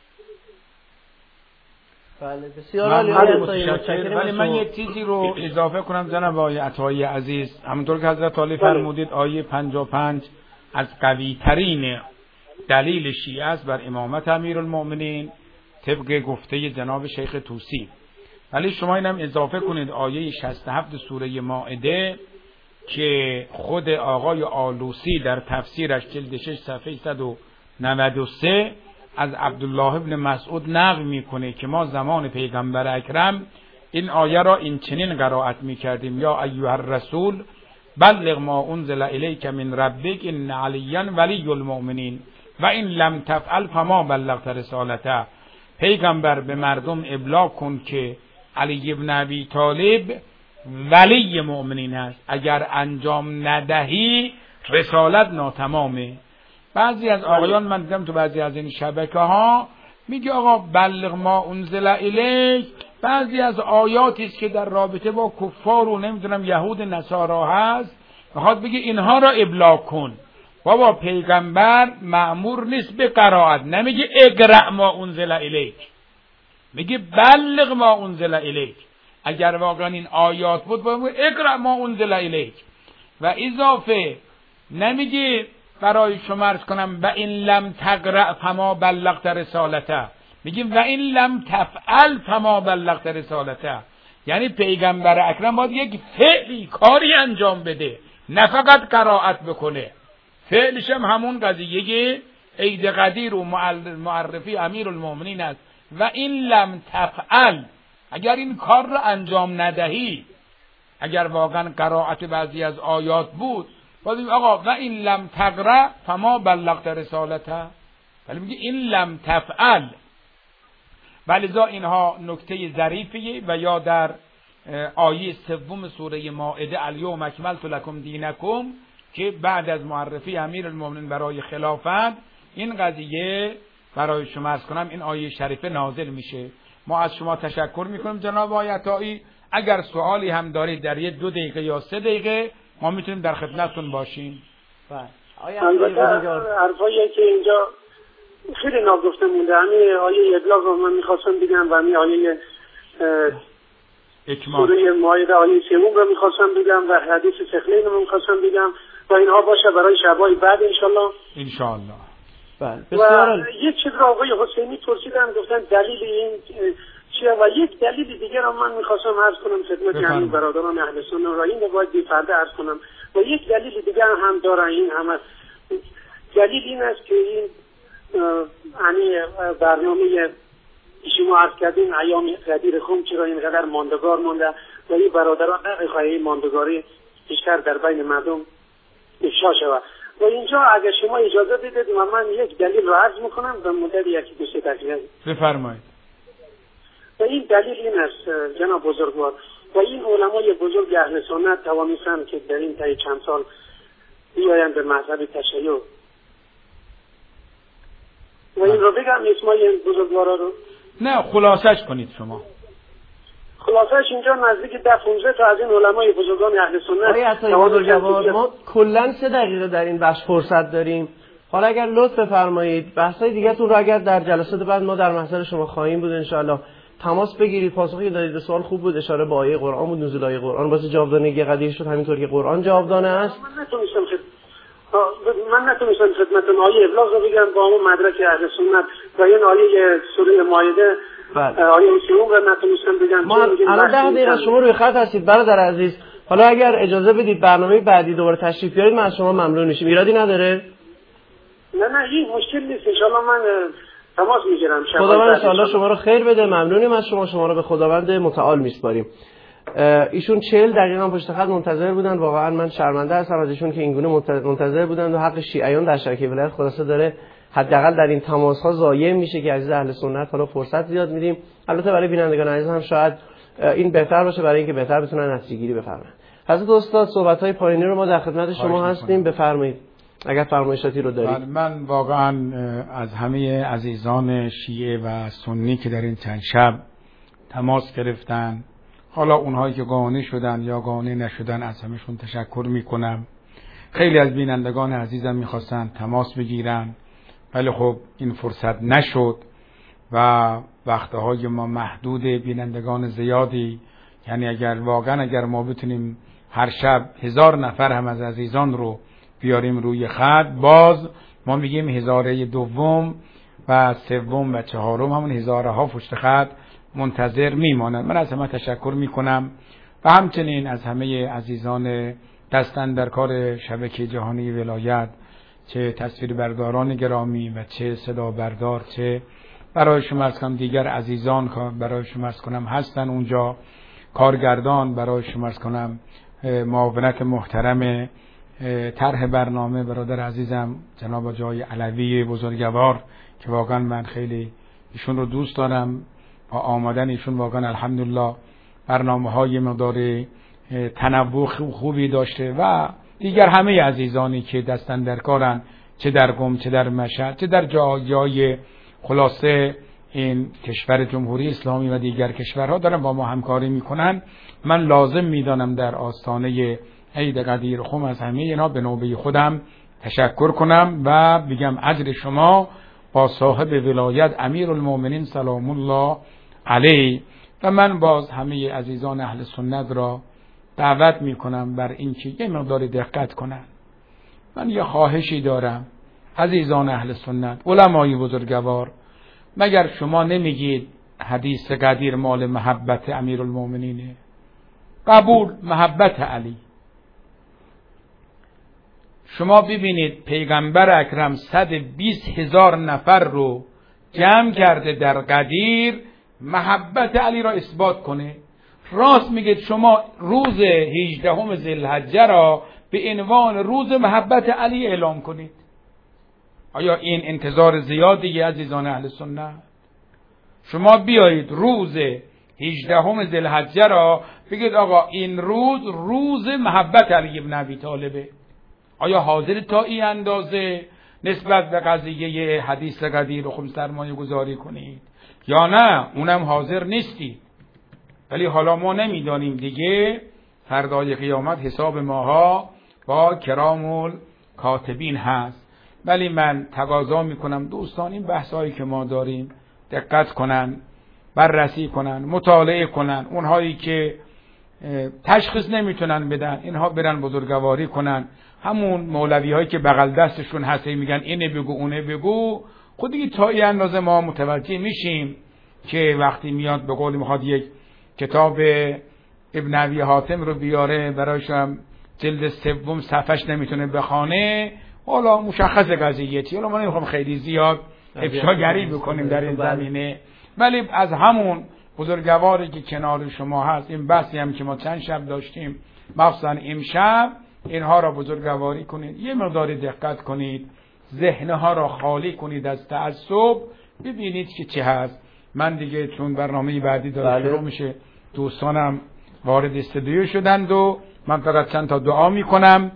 بله بسیار عالی. ولی من یک چیزی رو اضافه کنم جناب آقای عطایی عزیز، همونطور که حضرت عالی فرمودید آیه پنجاه و پنج از قوی ترین دلیل شیعه است بر امامت امیرالمؤمنین طبق گفته جناب شیخ طوسی. ولی شما اینم اضافه کنید آیه شصت و هفت سوره مائده که خود آقای آلوسی در تفسیرش جلد شش صفحه صد و نود و سه از عبدالله ابن مسعود نقل میکنه که ما زمان پیغمبر اکرم این آیه را این چنین قرائت میکردیم: یا ایها الرسول بلغ ما انزل الیک من ربک ان علیا ولی المؤمنین و این لم تفعل فما بلغت رسالته. پیغمبر به مردم ابلاغ کن که علی ابن ابی طالب ولی مؤمنین است، اگر انجام ندهی رسالت ناتمامه. بعضی از آقایان من دیدم تو بعضی از این شبکه ها میگه آقا بلغ ما انزل الیک، بعضی از آیاتی است که در رابطه با کفار و نمیدونم یهود نصارا هست، میخواد بگه اینها را ابلاغ کن. بابا پیغمبر مأمور نیست به قرائت، نمیگه اقرأ ما انزل الیک، میگه بلغ ما انزل الیک. اگر واقعا این آیات بود باید اقرأ ما انزل الیک. و اضافه نمیگه برای شما عرض کنم و این لم تقرأ فما بلغت رسالته، میگه و این لم تفعل فما بلغت رسالته. یعنی پیغمبر اکرم باید یک فعلی کاری انجام بده، نه فقط قرائت بکنه. فعلش هم همون قضیه عید قدیر و معرفی امیرالمؤمنین است. و این لم تفعل، اگر این کار را انجام ندهی، اگر واقعا قرائت بعضی از آیات بود باید آقا و این لم تقرأ فما بلغت رسالته، ولی میگه این لم تفعل. ولذا اینها نکته ظریفیه. و یا در آیه سوم سوره مائده الیوم اکملت لکم دینکم که بعد از معرفی امیرالمؤمنین برای خلافت این قضیه برای شما عرض کنم این آیه شریفه نازل میشه. ما از شما تشکر میکنیم جناب آقای عطایی. اگر سوالی هم دارید در یک دو دقیقه یا سه دقیقه ما میتونیم در خدمتتون باشیم. البته حرفایی که اینجا خیلی ناگفته مونده، همین آیه ابلاغ رو من میخواستم بگم و همین آیه سوره مائده آیه سوم رو میخواستم بگم و حدیث سخلین رو میخواستم بگم و اینها باشه برای شبای بعد انشالله انشالله. و یک چیز رو آقای حسینی پرسیدن، گفتن دلیل این چیه و یک دلیل دیگر رو من میخواستم عرض کنم خدمت همین برادران اهل سنت و این رو باید بی پرده عرض کنم و یک دلیل دیگر هم دارن. این هم است. دلیل این است که این یعنی برنامه شما عرض کردین ایام غدیر خم چرا اینقدر ماندگار مونده و این برادران نمیخواهی این ماندگاری بیشتر در بین مردم افشا شود. و اینجا اگر شما اجازه بدید و من یک دلیل را عرض میکنم به مدت یکی دو سه دقیقه. بفرمایید. و این دلیل این است جناب بزرگوار و این علمای بزرگ اهل سنت توانستند که در این طی چند سال بیایند به مذهب تشیع. و این رو بگم اسمای بزرگوارا رو؟ نه خلاصش کنید شما. خلاصش اینجا نزدیک ده پانزده تا از این علمای بزرگان اهل سنت. آقای بزرگوار ما کلا سه دقیقه در این بخش فرصت داریم. حالا اگر لطف بفرمایید بحثای دیگه‌تون رو اگر در جلسات بعد ما در محضر شما خواهیم بود ان شاءالله تماس بگیرید. پاسخی دادید به سوال خوب بود، اشاره به آیه قرآن بود، نزول آیه قرآن واسه جاودانگی قدیر شد همینطور که قرآن جاودانه است. من نتونستم خد... من نتونستم خدمتتون آیه ابلاغ رو بگم با اون مدرک اهل سنت و این آیه سوره مائده آیه سوم رو نتونستم بگم. ما الان ده دقیقه شما روی خط هستید برادر عزیز. حالا اگر اجازه بدید برنامه بعدی دوباره تشریف بیارید من از شما ممنون میشم. ایرادی نداره؟ نه نه این مشکل نیست. ان شاءالله من تماس میگیرم. خداوند ان شاءالله شما رو خیر بده. ممنونیم از شما. شما رو به خداوند متعال میسپاریم. ایشون چهل دقیقه پشت خط منتظر بودن. واقعا من شرمنده هستم از ایشون که اینگونه منتظر بودن و حق شیعیان در شبکه ولایت خلاصه داره حداقل در این تماس ها ضایع میشه که عزیز اهل سنت حالا فرصت زیاد میدیم. البته برای بینندگان عزیز هم شاید این بهتر باشه برای اینکه بهتر بتونن نتیجه گیری بفرمایند. حضرت استاد صحبت های پایانی رو ما در خدمت شما هستیم. بفرمایید. اگر فرمایشاتی رو دارید. من واقعا از همه عزیزان شیعه و سنی که در این چند شب تماس گرفتن، حالا اونهایی که قانع شدن یا قانع نشدن، از همشون تشکر میکنم. خیلی از بینندگان عزیزم میخواستن تماس بگیرن ولی خب این فرصت نشد و وقتهای ما محدود، بینندگان زیادی، یعنی اگر واقعا اگر ما بتونیم هر شب هزار نفر هم از عزیزان رو بیاریم روی خط، باز ما میگیم هزاره دوم و سوم و چهارم همون هزاره ها پشت خط منتظر میمانند. من از همه تشکر میکنم و همچنین از همه عزیزان دستن در کار شبکه جهانی ولایت، چه تصویر برداران گرامی و چه صدا بردار، چه برای شما از کنم دیگر عزیزان برای شما از کنم هستن اونجا، کارگردان برای شما از کنم، معاونت محترم طرح برنامه برادر عزیزم جناب جای علوی بزرگوار که واقعا من خیلی ایشون رو دوست دارم، با آمدن ایشون واقعا الحمدلله برنامه های مقدار تنوع خوبی داشته و دیگر همه عزیزانی که دستن در کارن، چه در قم، چه در مشهد، چه در جای خلاصه این کشور جمهوری اسلامی و دیگر کشورها دارن با ما همکاری میکنن. من لازم میدانم در آستانه عید قدیر خم از همه اینا به نوبه خودم تشکر کنم و بگم اجر شما با صاحب ولایت امیرالمومنین سلام الله علیه. و من باز همه عزیزان اهل سنت را دعوت میکنم بر اینکه یه مقدار دقت کنن. من یه خواهشی دارم عزیزان اهل سنت، علمای بزرگوار، مگر شما نمیگید حدیث قدیر مال محبت امیرالمومنینه؟ قبول، محبت علی. شما ببینید پیغمبر اکرم صد و بیست هزار نفر رو جمع کرده در قدیر محبت علی را اثبات کنه. راست میگید شما روز هجدهم ذوالحجه را به عنوان روز محبت علی اعلام کنید. آیا این انتظار زیادی عزیزان اهل سنت؟ شما بیایید روز هجدهم ذوالحجه را بگید آقا این روز روز محبت علی ابن ابی طالبه. آیا حاضر تا این اندازه نسبت به قضیه حدیث قدیر و خم سرمایه گذاری کنید یا نه؟ اونم حاضر نیستید. ولی حالا ما نمیدانیم دیگه، فردای قیامت حساب ماها با کرام الکاتبین هست. ولی من تقاضا میکنم دوستان این بحثایی که ما داریم دقت کنن، بررسی کنن، مطالعه کنن. اونهایی که تشخیص نمیتونن بدن اینها برن بزرگواری کنن. همون مولوی هایی که بغل دستشون هست میگن اینه بگو اونه بگو، خود دیگه تا این اندازه ما متوجه میشیم که وقتی میاد به قول میخواد یک کتاب ابن ابی حاتم رو بیاره برایشم جلد سوم صفحش نمیتونه بخونه، حالا مشخص قضیه چیه. حالا ما نمیخوام خیلی زیاد افشاگری بکنیم در این زمینه، ولی از همون بزرگواری که کنار شما هست، این بحثی هم که ما چند شب داشتیم مخصوصا امشب، اینها را بزرگواری کنید، یه مقدار دقت کنید، ذهنها را خالی کنید از تعصب، ببینید که چه هست. من دیگه چون برنامه بعدی داره شروع میشه، دوستانم وارد استودیو شدند و من فقط چند تا دعا میکنم.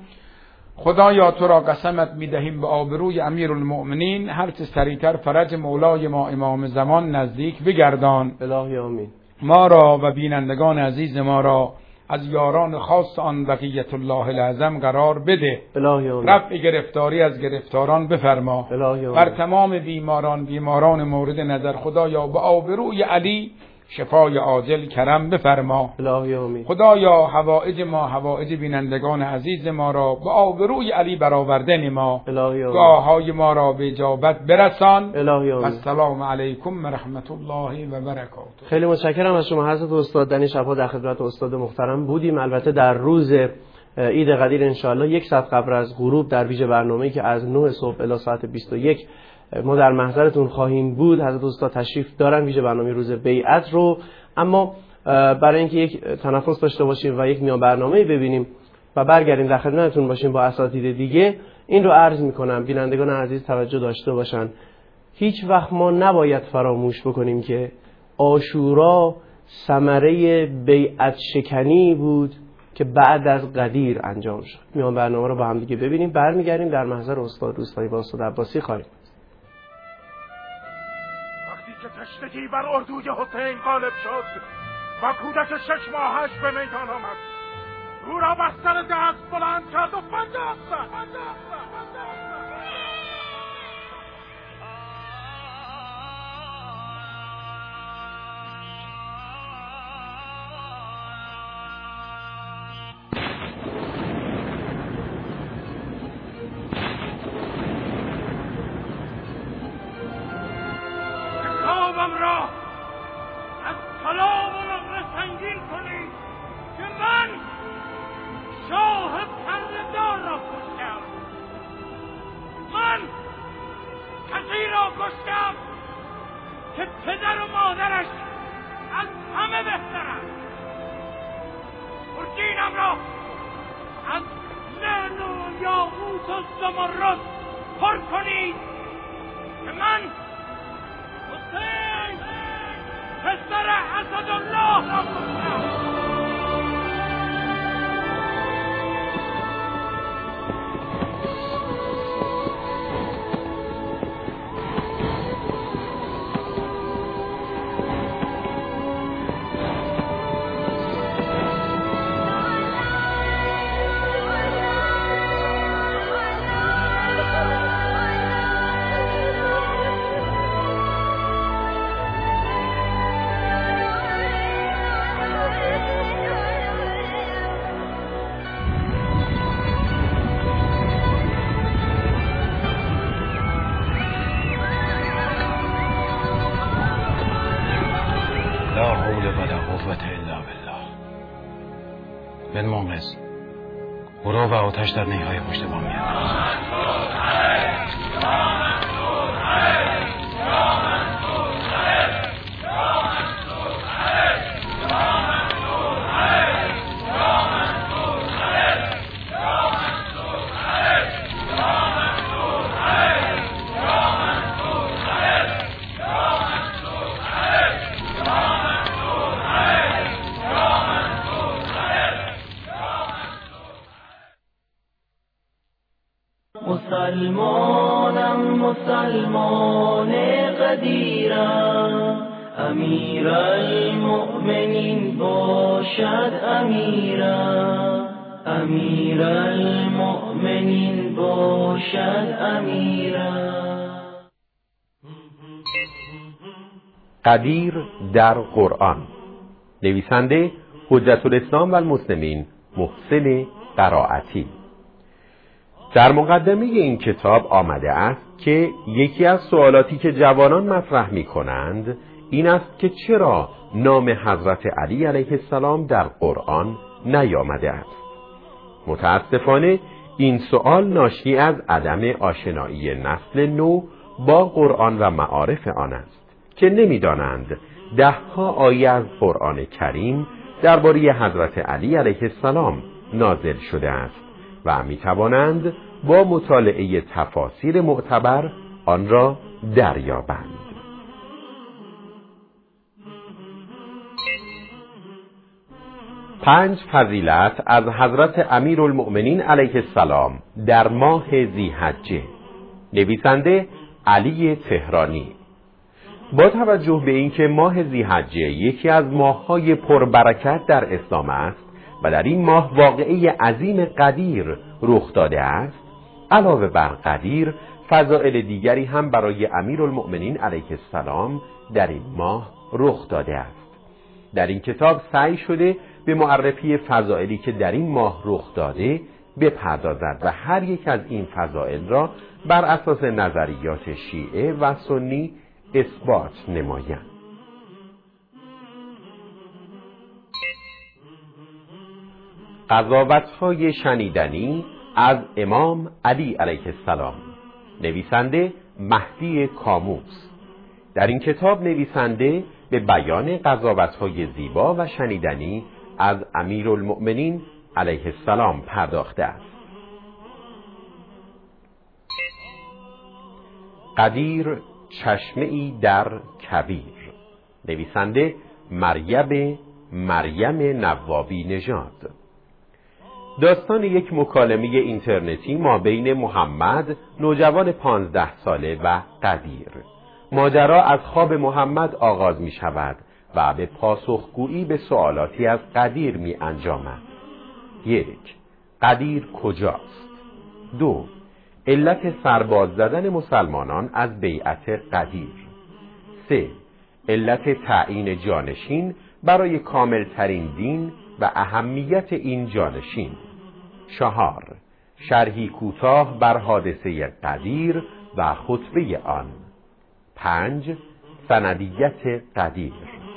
خدایا تو را قسمت میدهیم به آبروی امیرالمؤمنین، هر چه سریعتر فرج مولای ما امام زمان نزدیک بگردان. الهی آمین. ما را و بینندگان عزیز ما را از یاران خاص آن بقیت الله العظم قرار بده. الهی آمین. رفع گرفتاری از گرفتاران بفرما. الهی آمین. بر تمام بیماران بیماران مورد نظر خدایا به آبروی علی شفای عاجل کرم بفرما. الهی آمین. خدایا حوائج ما حوائج بینندگان عزیز ما را به آبروی علی برآورده نما. الهی آمین. دعاهای ما را به اجابت برسان. الهی آمین. السلام علیکم و رحمت الله و برکاته. خیلی متشکرم از شما حضرت استاد دنی شب‌ها در خدمت استاد محترم بودیم. البته در روز عید قدیر انشاءالله یک ساعت قبل از غروب در ویژه برنامه‌ای که از نه صبح الی ساعت بیست و یک ما در محضرتون خواهیم بود، حضرت استاد تشریف دارن ویژه برنامه روز بیعت رو. اما برای اینکه یک تنفس داشته باشیم و یک میان برنامه ببینیم و برگردیم در خدمتتون باشیم با اساتید دیگه، این رو عرض میکنم بینندگان عزیز توجه داشته باشن. هیچ وقت ما نباید فراموش بکنیم که عاشورا ثمره بیعت شکنی بود که بعد از قدیر انجام شد. میان برنامه رو با هم دیگه ببینیم، برمیگردیم در محضر استاد روستایی با استاد عباسی خواهیم. وقتی که تشنگی بر اردوی حسین غالب شد و کودک شش ماهش به میدان آمد، او را بر سر دست بلند کرد و پنجاه زد. کتابم را از کلام و نقل سنگین کنید که من شاه پرده‌دار را کشتم. من کسی را کشتم که پدر و مادرش از همه بهترند. خورجینم را از لعل و یاقوت و زمرد پر کنید که من حسین پسر اسدالله را کشتم. بنمانقز برو و آتش در نیهای پشت بام بیانداز. مسلمانم مسلمان قدیرم، امیر المؤمنین باشد امیرم، امیر المؤمنین باشد امیرم. قدیر در قرآن، نویسنده حجت الاسلام و المسلمین محسن قرائتی. در مقدمه این کتاب آمده است که یکی از سوالاتی که جوانان مطرح می کنند این است که چرا نام حضرت علی علیه السلام در قرآن نیامده است. متاسفانه این سوال ناشی از عدم آشنایی نسل نو با قرآن و معارف آن است که نمی‌دانند ده‌ها آیه از قرآن کریم درباره حضرت علی علیه السلام نازل شده است و می توانند با مطالعه تفاسیر معتبر آن را دریابند. پنج فضیلت از حضرت امیرالمؤمنین علیه السلام در ماه ذی‌حجه، نویسنده علی تهرانی. با توجه به اینکه ماه ذی‌حجه یکی از ماه‌های پربرکت در اسلام است و در این ماه واقعه عظیم قدیر رخ داده است، علاوه بر قدیر فضائل دیگری هم برای امیرالمؤمنین علیه السلام در این ماه رخ داده است. در این کتاب سعی شده به معرفی فضائلی که در این ماه رخ داده بپردازد و هر یک از این فضائل را بر اساس نظریات شیعه و سنی اثبات نمایند. قضاوت‌های شنیدنی از امام علی علیه السلام، نویسنده مهدی کاموس. در این کتاب نویسنده به بیان قضاوت‌های زیبا و شنیدنی از امیرالمؤمنین علیه السلام پرداخته است. قدیر چشمه‌ای در کبیر، نویسنده مریم مریم نوابی نژاد. داستان یک مکالمه اینترنتی ما بین محمد نوجوان پانزده ساله و قدیر. ماجرا از خواب محمد آغاز می شود و به پاسخگویی به سوالاتی از قدیر می انجامد. یک، قدیر کجاست؟ دو، علت سرباز زدن مسلمانان از بیعت قدیر. سه، علت تعیین جانشین برای کاملترین دین و اهمیت این جانشین. چهار، شرحی کوتاه بر حادثه قدیر و خطبه آن. پنج، سندیت قدیر.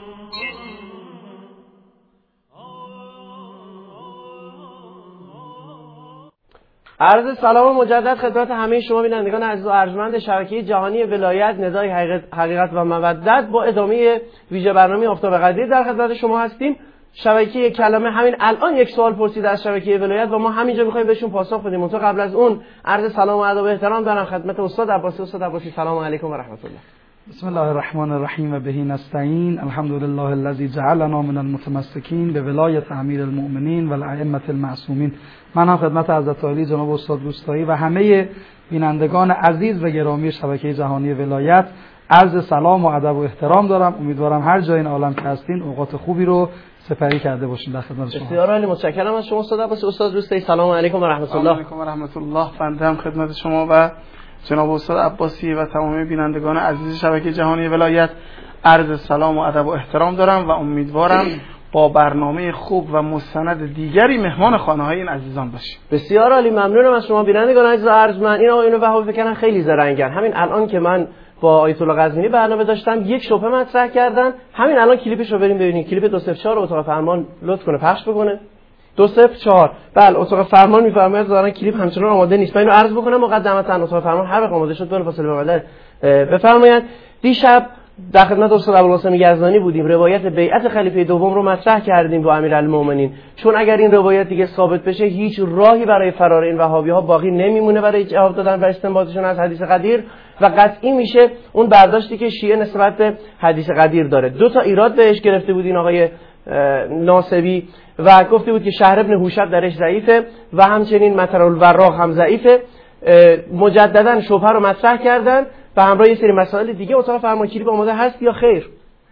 عرض سلام مجدد خدمت همه شما بینندگان عزیز و ارجمند شبکه جهانی ولایت ندای حقیقت و مودت. با ادامه ویژه برنامه آفتاب قدیر در خدمت شما هستیم. شبکه کلمه همین الان یک سوال پرسید از شبکه ولایت و ما همینجا می‌خوایم بهشون پاسخ بدیم. منتها قبل از اون عرض سلام و ادب و احترام دارم خدمت استاد عباسی. استاد عباسی سلام علیکم و رحمت الله. بسم الله الرحمن الرحیم و به نستعین. الحمد لله الذی جعلنا من المتمسکین به ولایت امیر المؤمنین و الائمه المعصومین. من هم خدمت حضرت عالی جناب استاد روستایی و همه بینندگان عزیز و گرامی شبکه جهانی ولایت عرض سلام و ادب و احترام دارم. امیدوارم هر جای این عالم که هستین اوقات خوبی رو سپری کرده باشین. در خدمت شما. بسیار عالی، متشکرم از شما استاد عباسی. استاد روستایی سلام علیکم و رحمت الله. علیکم و رحمت الله. بنده هم خدمت شما و جناب استاد عباسی و تمام بینندگان عزیز شبکه جهانی ولایت عرض سلام و ادب و احترام دارم و امیدوارم با برنامه خوب و مستند دیگری مهمان خانه های این عزیزان باشیم. بسیار عالی، ممنونم از شما بینندگان عزیز و ارجمند. این آقایون وهابی فکرن خیلی زرنگن. همین الان که من با آیت الله قزوینی برنامه داشتم یک شبهه مطرح کردن. همین الان کلیپش رو بریم ببینیم. کلیپ دو صفر چهار اتاق فرمان لطف کنه پخش بکنه. دو صفر چهار. بله اتاق فرمان میفرماید دارن کلیپ همچنان آماده نیست. من اینو عرض بکنم مقدمتا اتاق فرمان هر وقت آماده شد بلافاصله بفرمایید بفرمایید. دیشب در خدمت استاد ابوالقاسم یزدانی بودیم. روایت بیعت خلیفه دوم رو مطرح کردیم با امیرالمومنین، چون اگر این روایت دیگه ثابت بشه هیچ راهی برای فرار این وهابی‌ها باقی نمیمونه برای جواب دادن و استنباطشون از حدیث قدیر و قطعی میشه اون برداشتی که شیعه نسبت به حدیث قدیر داره. دو تا ایراد بهش گرفته بود این آقای ناصبی و گفته بود که شهر ابن هوشب درش ضعیفه و همچنین مطر الوراق هم ضعیفه. مجددا شبهه رو مطرح کردن و همراه یه سری مسائل دیگه. اتاق فرمان کلیپ آماده هست یا خیر؟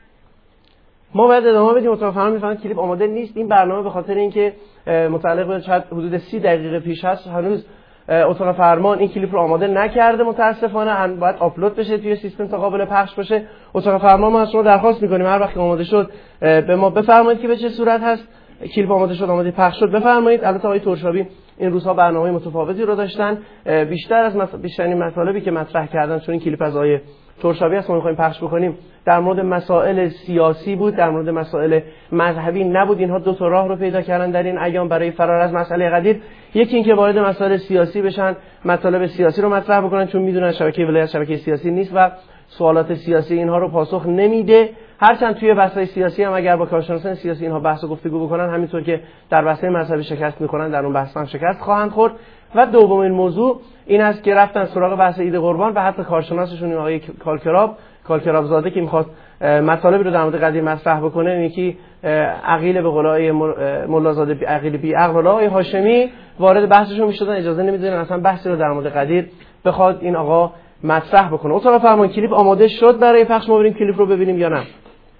ما باید ادامه بدیم. اتاق فرمان میفهمن کلیپ آماده نیست. این برنامه به خاطر اینکه متعلق به شاید حدود سی دقیقه پیش هست هنوز اتاق فرمان این کلیپ رو آماده نکرده متاسفانه. باید آپلود بشه توی سیستم تا قابل پخش باشه. اتاق فرمان ما از شما درخواست می‌کنیم هر وقت آماده شد به ما بفرمایید که به چه صورت هست کلیپ آماده شد، آماده پخش شد بفرمایید. البته آقای ترشابی این روزها برنامه متفاوتی رو داشتن. بیشتر از مس... بیشترین مطالبی که مطرح کردن چون این کلیپ از آقای ترشابی است ما می‌خوایم پخش بکنیم در مورد مسائل سیاسی بود، در مورد مسائل مذهبی نبود. اینها دو تا راه رو پیدا کردن در این ایام برای فرار از مسئله قدیر. یکی اینکه وارد مسائل سیاسی بشن، مطالب سیاسی رو مطرح بکنن چون میدونن شبکه ولایت شبکه سیاسی نیست و سوالات سیاسی اینها رو پاسخ نمیده. هرچند توی بحث‌های سیاسی هم اگر با کارشناسان سیاسی اینها بحث و گفتگو بکنن همینطور که در بحث‌های مذهبی شکست می‌خورن در اون بحث هم شکست خواهند خورد. و دومین موضوع این است که رفتن سراغ بحث عید قربان و حتی کارشناسشون آقای کالکراب کالکراب زاده که می‌خواد مطالبی رو در مورد قدیر مطرح بکنه، اون یکی عقیل به قولای ملازاده عقیل بی عقل آقای هاشمی وارد بحثشون می‌شدن، اجازه نمی‌دادن اصلا بحثی رو در مورد قدیر بخواد این آقا مطرح بکنه. اتاق فرمان کلیپ آماده شد برای پخش، ما بریم کلیپ رو ببینیم یا نه؟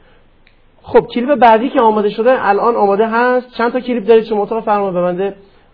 خب کلیپ بعدی که آماده شده الان آماده هست. چند تا کلیپ دارید شما اتاق فرمان ببنده؟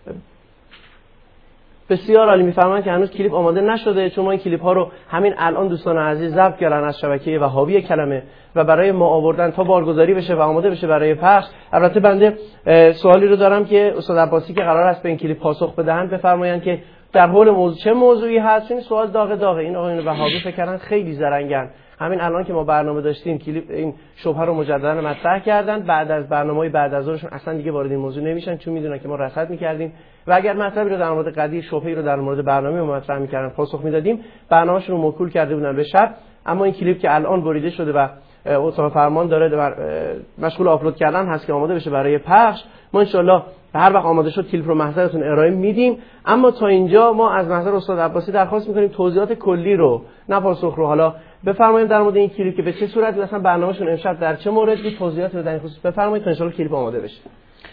بسیار عالی. میفرمایند که هنوز کلیپ آماده نشده چون ما این کلیپ ها رو همین الان دوستان عزیز ضبط کردن از شبکه وهابی کلمه و برای ما آوردن تا بارگذاری بشه و آماده بشه برای پخش. البته بنده سوالی رو دارم که استاد عباسی که قرار است به این کلیپ پاسخ بدهند بفرمایند که در حول موضوع چه موضوعی هست. این سوال داغ داغه. این آقایون وهابی فکر کردن خیلی زرنگن. همین الان که ما برنامه داشتیم کلیپ این شبهه رو مجددا مطرح کردن. بعد از برنامه‌های بعد از ظهرشون اصلا دیگه وارد این موضوع نمیشن چون میدونن که ما رصد می‌کردیم و اگر مطلبی رو در مورد قدیر شبهه‌ای رو در مورد برنامه ما مطرح می‌کردن پاسخ میدادیم برنامه‌شون رو موکول کرده بودن به شب. اما این کلیپ که الان بریده شده و اتاق فرمان داره مشغول آپلود کردن هست که آماده بشه برای پخش، ما ان شاءالله هر وقت آماده شد کلیپ رو محضرتون ارائه میدیم. اما تا اینجا ما از محضر استاد عباسی درخواست می‌کنیم توضیحات کلی رو نه پاسخ رو حالا بفرمایید در مورد این کلیپ که به چه صورتی مثلا برنامه‌شون امشب در چه موردی توضیحات رو در این خصوص بفرمایید تا ان شاءالله کلیپ آماده بشه.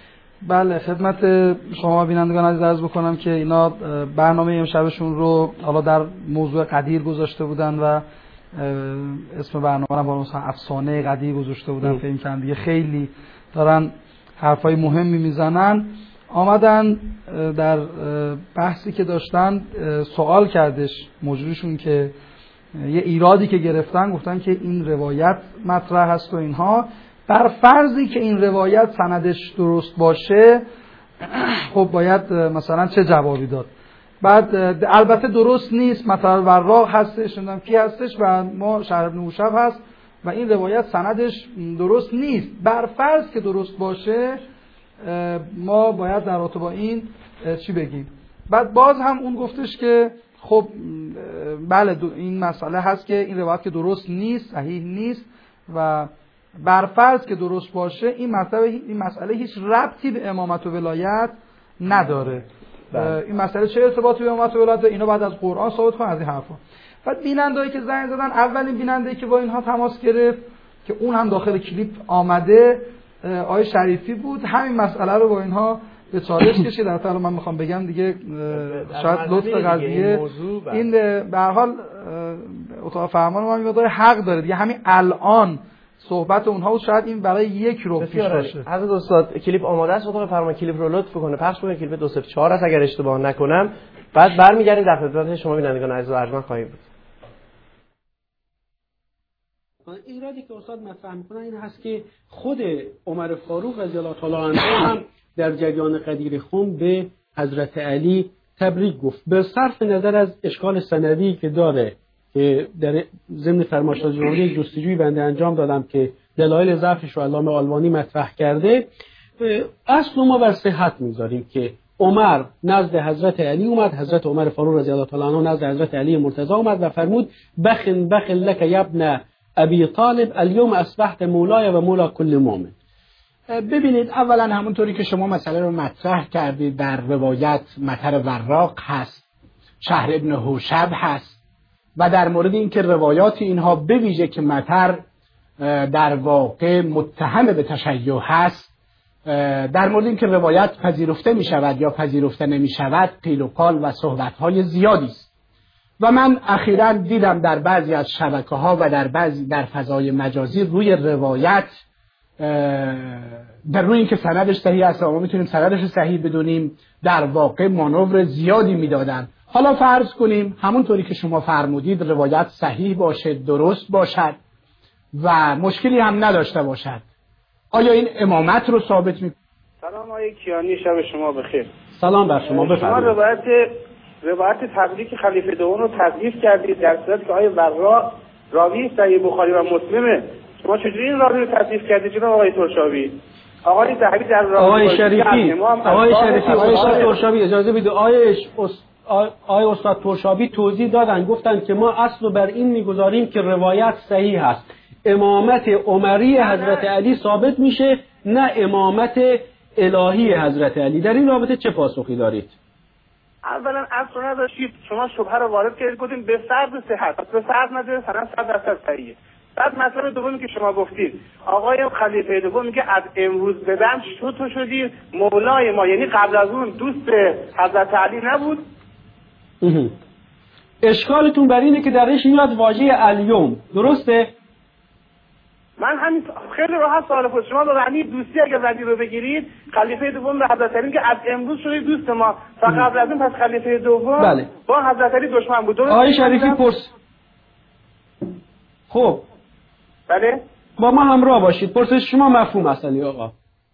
بله، خدمت شما بینندگان عزیز عرض بکنم که اینا برنامه امشبشون رو حالا در موضوع قدیر گذاشته بودن و اسم برنامه رو با مثلا افسانه قدیر گذاشته بودن. فکر کنم دیگه خیلی دارن حرفای مهمی میزنن. آمدن در بحثی که داشتن سوال کردش موجودشون که یه ایرادی که گرفتن، گفتن که این روایت مطرح هست و اینها، بر فرضی که این روایت سندش درست باشه خب باید مثلا چه جوابی داد. بعد البته درست نیست، مثلا وراق هستش، نمیدونم کی هستش و ما شهر ابن موشب هست و این روایت سندش درست نیست. بر فرض که درست باشه ما باید در رابطه با این چی بگیم. بعد باز هم اون گفتش که خب بله این مسئله هست که این روایت که درست نیست، صحیح نیست و برفرض که درست باشه این مسئله این مسئله هیچ ربطی به امامت و ولایت نداره. بله. این مسئله چه ارتباطی به امامت و ولایت داره؟ اینو بعد از قرآن ثابت کنن، از این حرفا. بعد بیننده‌ای که زنگ زدن، اولین بیننده‌ای که با اینها تماس گرفت که اون هم داخل کلیپ آمده آقای شریفی بود، همین مسئله رو با اینها به چالش کشید. در واقع من میخوام بگم دیگه شاید لطف قضیه این به هر حال اتاق فرمان ما میگه حق داره دیگه، همین الان صحبت اونها بود، شاید این برای یک رو پیش باشه. حضرت استاد کلیپ آماده است، اتاق فرمان کلیپ رو لطف کنه پخش کنه. کلیپ دو صفر چهار است اگر اشتباه نکنم. بعد برمیگردیم در خدمت شما بینندگان عزیز و ارجمند خواهیم بود. ایرادی که استاد مطرح میکنن این هست که خود عمر فاروق رضی الله تعالی عنه هم در جریان قدیر خم به حضرت علی تبریک گفت. به صرف نظر از اشکال سندی که داره که در ضمن فرمایشات جمهوری جستجوی بنده انجام دادم که دلایل ضعفش رو علامه آلبانی مطرح کرده، اصل ما بر صحت میذاریم که عمر نزد حضرت علی اومد، حضرت عمر فاروق رضی الله تعالی عنه نزد حضرت علی مرتضی اومد و فرمود بخن بخن لك یا ابن ابی طالب الیوم اصبحت مولای و مولا کل مؤمن. ببینید، اولا همونطوری که شما مسئله رو مطرح کردید، در روایت مطر وراق هست، شهر ابن هوشب هست و در مورد این که روایات اینها به ویژه که مطر در واقع متهم به تشیع هست، در مورد این که روایت پذیرفته می شود یا پذیرفته نمی شود قیل و قال و صحبت های زیادی است و من اخیراً دیدم در بعضی از شبکه ها و در بعضی در فضای مجازی روی روایت در روی اینکه سندش صحیح است و ما میتونیم سندش رو صحیح بدونیم در واقع مانور زیادی میدادن. حالا فرض کنیم همونطوری که شما فرمودید روایت صحیح باشه، درست باشد و مشکلی هم نداشته باشد، آیا این امامت رو ثابت می؟ سلام آقای کیانی، شب شما بخیر. سلام بر شما، بفرمایید. شما روایت روایت تبریک خلیفه دوم رو تضعیف کردید در صورتی که آقای ورا راوی صحیح بخاری و مسلمه. شما چجوری این راوی رو تضعیف کردید جناب آقای ترشابی؟ آقای ذهبی در آقای شریفی آقای شریفی آقای استاد ترشابی اجازه بدید. آقای آقای استاد ترشابی توضیح دادن، گفتن که ما اصل بر این میگذاریم که روایت صحیح است، امامت عمری حضرت علی ثابت میشه نه امامت الهی حضرت علی. در این رابطه چه پاسخی دارید؟ اولا اصل نداشتید، شما شبهه رو وارد کردید، گفتید به فرض صحت، به فرض نداره سند صد درصد صحیحه. بعد مسئله دومی که شما گفتید آقای خلیفه دوم میگه از امروز به بعد تو شدی مولای ما، یعنی قبل از اون دوست حضرت علی نبود. اشکالتون بر اینه که درش میاد واژه الیوم، درسته؟ من همین خیلی راحت سوال پرسیدم. شما به معنی دوستی اگر ردی رو بگیرید خلیفه دوم به حضرت علی که از امروز شدی دوست ما و قبل از اون پس خلیفه دوم بله. با حضرت علی دشمن بود. آقای شریفی پرس. خب بله با ما همراه باشید، پرسش شما مفهوم اصلی آقا.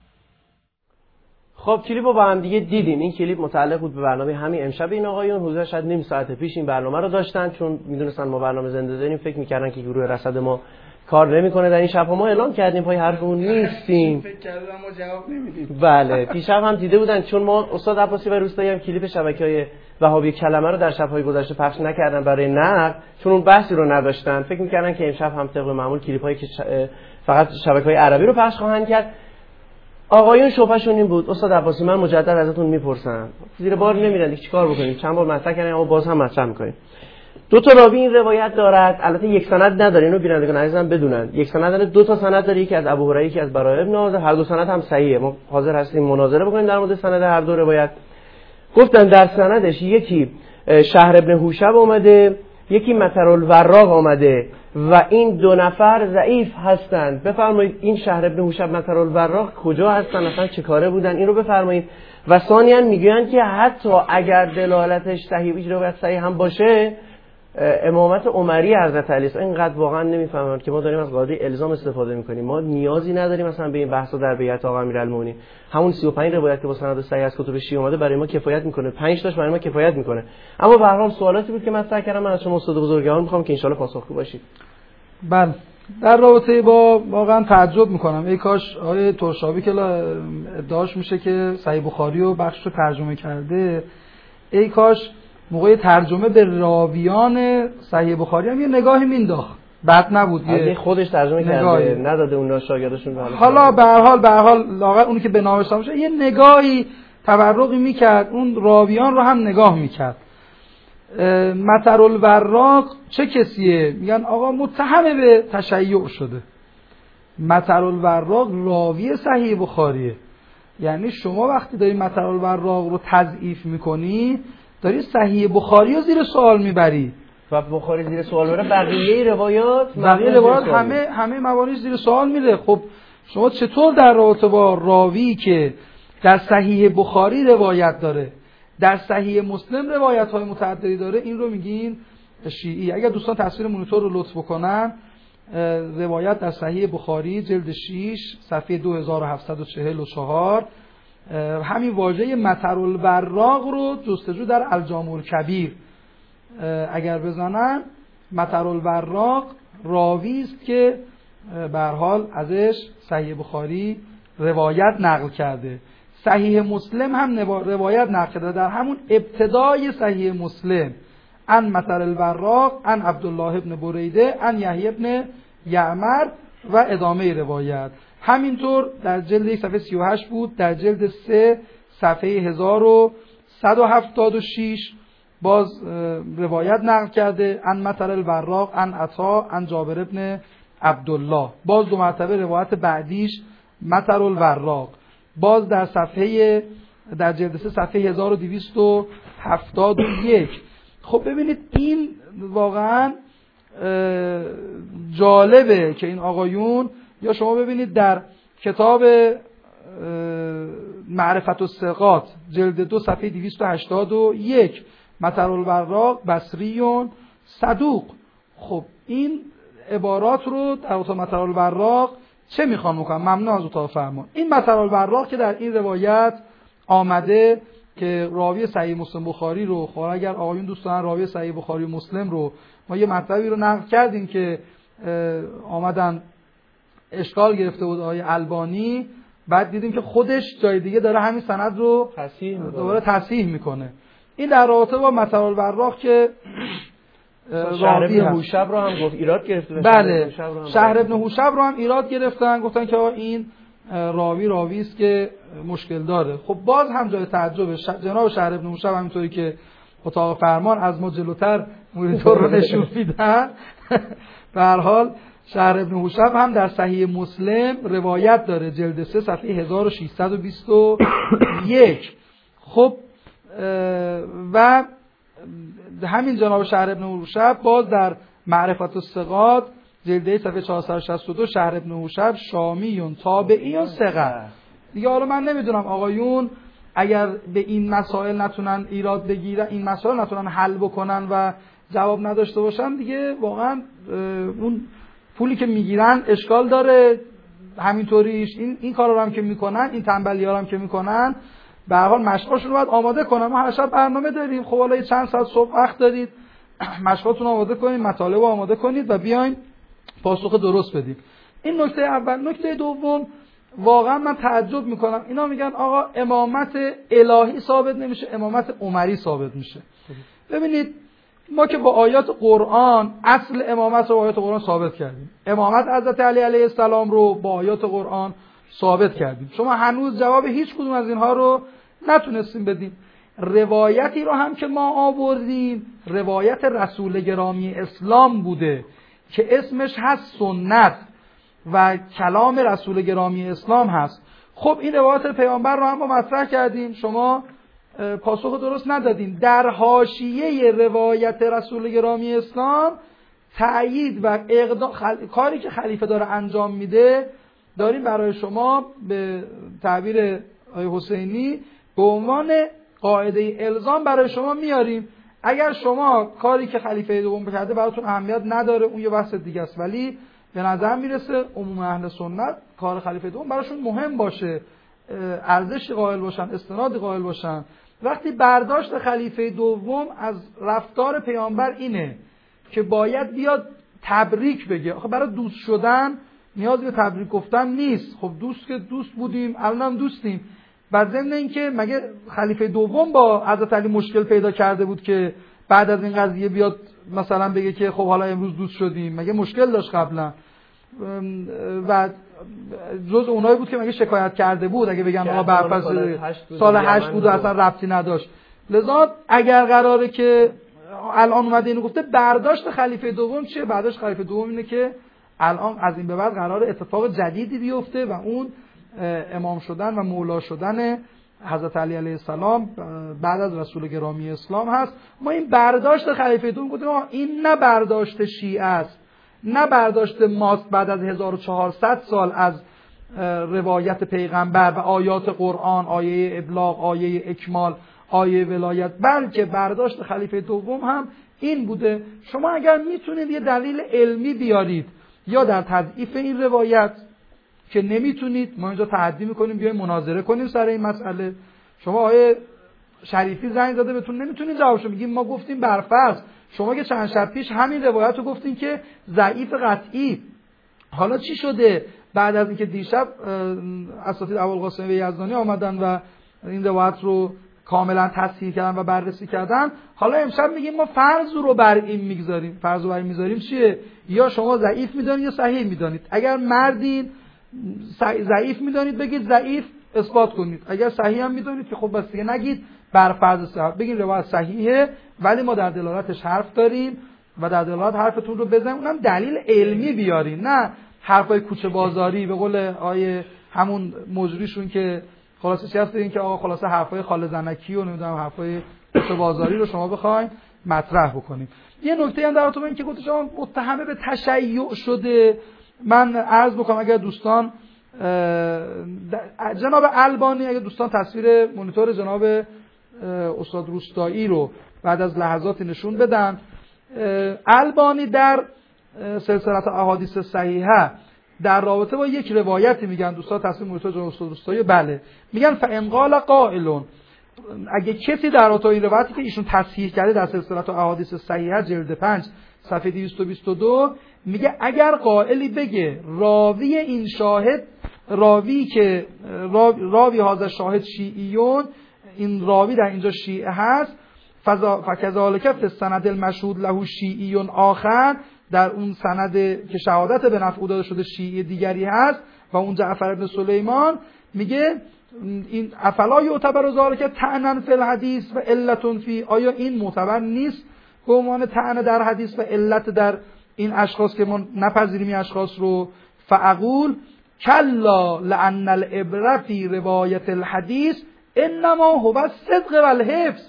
خب کلیپ رو با هم دیگه دیدیم. این کلیپ متعلق بود به برنامه همین امشب این آقایون. حدود شاید نیم ساعت پیش این برنامه رو داشتن، چون میدونستن ما برنامه زنده داریم فکر میکردن که گروه رصد ما کار نمیکنه. در این شب ما اعلام کردیم پای حرفمون نیستیم. فکر کردم ما جواب نمیدیم. بله دیشب هم دیده بودن، چون ما استاد عباسی و روستایی هم کلیپ شبکه‌های وهابی کلمه رو در شب‌های گذشته پخش نکردن برای نقد، چون اون بحثی رو نداشتن. فکر می‌کردن که امشب هم طبق معمول کلیپ‌هایی که فقط شبکه‌های عربی رو پخش خواهند کرد. آقایون شوفشون این بود. استاد عباسی من مجدد ازتون میپرسم، زیر بار نمیرن چیکار بکنیم؟ چند بار مطرح کردیم اما باز هم مطرح می‌کنیم. دو تا راوی این روایت دارد، البته یک سند نداره، اینو بینندگان عزیزم بدونن. یک سند داره، دو تا سند داره، یکی از ابو هریره یکی از برای ابن عازب، هر دو سند هم صحیحه. ما حاضر هستیم مناظره بکنیم در مورد سند هر دو روایت. گفتن در سندش یکی شهر ابن حوشب اومده، یکی مطر الوراق اومده و این دو نفر ضعیف هستند. بفرمایید این شهر ابن حوشب مطر الوراق کجا هستن، اصلا چه کاره بودن، این رو بفرمایید. و ثانیاً میگن که حتی اگر دلالتش صحیح روایت صحیح هم باشه، امامت عمری حضرت علی است. اینقدر واقعا نمیفهمن که ما داریم از قاعده الزام استفاده میکنیم. ما نیازی نداریم مثلا به این بحثا در بیعت آقا امیرالمومنین. همون سی و پنج روایت که با سند صحیح از کتب شیعه اومده برای ما کفایت میکنه، پنج تاش برای ما کفایت میکنه. اما به هر حال سوالاتی بود که مطرح کردم، من از شما استاد بزرگوار میخوام که ان شاء الله پاسخگو باشید. بله، در رابطه با واقعا تعجب میکنم، ای کاش آقای ترشابی که ادعاش میشه که صحیح بخاری رو بخش رو ترجمه کرده، ای کاش موقع ترجمه به راویان صحیح بخاری هم یه نگاهی مینداخت، بد نبود. یه خودش ترجمه کرده نداده اونا شاگرداشون رو. حالا به هر حال به هر حال لااقل اونی که به نامش باشه یه نگاهی تبرقی میکرد، اون راویان رو هم نگاه میکرد. مطر الوراق چه کسیه؟ میگن آقا متهم به تشیع شده. مطر الوراق راوی صحیح بخاریه. یعنی شما وقتی داری مطر الوراق رو تضعیف میکنی، داری صحیح بخاری رو زیر سوال میبری. و بخاری زیر سوال بره، بقیه روایات بقیه روایات همه همه موانعش زیر سوال میره. خب شما چطور در رابطه با راوی که در صحیح بخاری روایت داره، در صحیح مسلم روایت های متعددی داره، این رو میگین شیعی؟ اگر دوستان تصویر مونیتور رو لطف بکنن، روایت در صحیح بخاری جلد شش صفحه دو هزار و هفتصد و چهل و چهار، همین واژه مطر الوراق رو جستجو در الجامع الکبیر اگر بزنن، مطر الوراق راوی است که به هر حال ازش صحیح بخاری روایت نقل کرده. صحیح مسلم هم روایت نقل کرده در همون ابتدای صحیح مسلم، ان مطر الوراق ان عبدالله ابن بریده ان یحیی ابن یعمر و ادامه روایت. همینطور در جلد یک صفحه سی و هشت بود، در جلد سه صفحه هزار و صد و هفتاد و شش باز روایت نقل کرده، ان مطر الوراق ان عطا ان جابر ابن عبدالله. باز دو مرتبه روایت بعدیش مطر الوراق. باز در صفحه در جلد سه صفحه هزار و دویست و هفتاد و یک. خب ببینید این واقعا جالبه که این آقایون، یا شما ببینید در کتاب معرفت الثقات جلد دو صفحه دویست و هشتاد و یک، مطر الوراق بصریون صدوق. خب این عبارات رو در اتاق مطر الوراق چه میخوام بکنم؟ ممنون از اتاق فرمان. این مطر الوراق که در این روایت آمده که راوی صحیح مسلم بخاری رو، خب اگر آقایون دوست دارن راوی صحیح بخاری و مسلم رو، ما یه مطلبی رو نقل کردیم که آمدن اشکال گرفته بود آقای البانی، بعد دیدیم که خودش جای دیگه داره همین سند رو دوباره تصحیح میکنه. این در رابطه با مطر الوراق که شهر ابن حوشب رو هم گفت ایراد گرفتن. بله، شهر ابن حوشب رو هم ایراد گرفتن، گفتن که این راوی راوی است که مشکل داره. خب باز هم جای تعجب جناب شهر ابن حوشب همینطوری که اتاق فرمان از ما جلوتر مونیتور رو نشون میدن، به هر حال شهر ابن حوشب هم در صحیح مسلم روایت داره، جلد سه صفحه هزار و ششصد و بیست و یک. خب و همین جناب شهر ابن حوشب باز در معرفت الثقات جلد صفحه چهارصد و شصت و دو، شهر ابن حوشب شامیون تابعیون ثقه. دیگه حالا من نمیدونم آقایون اگر به این مسائل نتونن ایراد بگیرن، این مسائل نتونن حل بکنن و جواب نداشته باشن، دیگه واقعا اون پولی که میگیرن اشکال داره. همینطوریش این این کارا رو هم که میکنن، این تنبلی‌ها رو هم که میکنن، به هر حال مشقاشون رو باید آماده کنن. ما هر شب برنامه داریم، خب حالا چند ساعت صبح وقت دارید، مشقاتون رو آماده کنید، مطالب رو آماده کنید و بیاین پاسخ درست بدید. این نکته اول. نکته دوم، واقعا من تعجب میکنم اینا میگن آقا امامت الهی ثابت نمیشه، امامت عمری ثابت میشه. ببینید ما که با آیات قرآن اصل امامت رو با آیات قرآن ثابت کردیم، امامت حضرت علی علیه السلام رو با آیات قرآن ثابت کردیم. شما هنوز جواب هیچ کدوم از اینها رو نتونستیم بدیم. روایتی رو هم که ما آوردیم روایت رسول گرامی اسلام بوده که اسمش هست سنت و کلام رسول گرامی اسلام هست. خب این روایت پیامبر رو هم ما مطرح کردیم، شما پاسخ درست ندادین. در حاشیه روایت رسول گرامی اسلام تأیید و اقدام خل... کاری که خلیفه داره انجام میده داریم برای شما به تعبیر آقای حسینی به عنوان قاعده الزام برای شما میاریم. اگر شما کاری که خلیفه دوم کرده براتون اهمیت نداره اون یه بحث دیگه است، ولی به نظر میرسه عموم اهل سنت کار خلیفه دوم براشون مهم باشه، ارزش قائل باشن، استناد قائل باشن. وقتی برداشت خلیفه دوم از رفتار پیامبر اینه که باید بیاد تبریک بگه، آخه برای دوست شدن نیاز به تبریک گفتن نیست. خب دوست که دوست بودیم، الانم دوستیم. بعد ضمن اینکه مگه خلیفه دوم با حضرت علی مشکل پیدا کرده بود که بعد از این قضیه بیاد مثلا بگه که خب حالا امروز دوست شدیم؟ مگه مشکل داشت قبلا؟ و جز اونایی بود که مگه شکایت کرده بود اگه بگن آقا برفض سال هشت بود و اصلا ربطی نداشت. لذا اگر قراره که الان اومده اینو گفته، برداشت خلیفه دوم چیه؟ برداشت خلیفه دوم اینه که الان از این به بعد قراره اتفاق جدیدی بیفته و اون امام شدن و مولا شدن حضرت علی علیه السلام بعد از رسول گرامی اسلام هست. ما این برداشت خلیفه دوم گفتیم این نه برداشت شیعه است، نه برداشت ماست بعد از هزار و چهارصد سال از روایت پیغمبر و آیات قرآن، آیه ابلاغ، آیه اکمال، آیه ولایت، بلکه برداشت خلیفه دوم هم این بوده. شما اگر میتونید یه دلیل علمی بیارید یا در تضعیف این روایت که نمیتونید، ما اینجا تحدی میکنیم بیایم مناظره کنیم سر این مسئله. شما آیه شریفی زنگ زده بهتون نمیتونید جوابشو میگیم ما گفتیم برفرض، شما که چند شب پیش همین روایت رو گفتین که ضعیف قطعی. حالا چی شده بعد از اینکه دیشب اساتید ابوالقاسم یزدانی آمدن و این روایت رو کاملا تصحیح کردن و بررسی کردن، حالا امشب میگیم ما فرض رو بر این میگذاریم. فرض رو بر این میذاریم چیه؟ یا شما ضعیف میدونید یا صحیح میدونید. اگر مردین ضعیف میدونید بگید ضعیف اثبات کنید، اگر صحیح هم میدونید که خب بس دیگه نگید بر فرض صحت، بگید روایت صحیحه ولی ما در دلالتش حرف داریم و در دلالت حرفتون رو بزنیم، اونم دلیل علمی بیارین، نه حرفای کوچه بازاری به قول آیه همون مجریشون که خلاصه چی هست این که آقا خلاصه حرفای خاله زنکی و نمیدونم حرفای کوچه بازاری رو شما بخواید مطرح بکنیم. یه نکته هم در تو این که گفت شما متهم به تشیع شده، من عرض بکنم اگر دوستان جناب البانی، اگر دوستان تصویر مونیتور جناب استاد روستایی رو بعد از لحظاتی نشون بدن، البانی در سلسله احادیث صحیحه در رابطه با یک روایتی میگن، دوستان تصویر مونیتور جناب استاد روستایی، بله میگن فان قال قائل، اگه کسی در رابطه این روایتی که ایشون تصحیح کرده در سلسله احادیث صحیحه جلد پنج صفحه دویست و بیست و دو میگه اگر قائلی بگه راوی این شاهد، راوی که راوی, راوی هذا شاهد شیعیون، این راوی در اینجا شیعه هست، فکذالک فی السند المشهود له شیعیون آخر، در اون سند که شهادت به نفع او داده شده شیعه دیگری هست و اون جعفر بن سلیمان، میگه این افلا یعتبر ذلک طعنا فی الحدیث و علت فی، آیا این معتبر نیست به عنوان طعن در حدیث و علت در این اشخاص که ما نپذیریم این اشخاص رو؟ فاقول کلا لان العبره فی روایت الحدیث انما هو الصدق و الحفظ،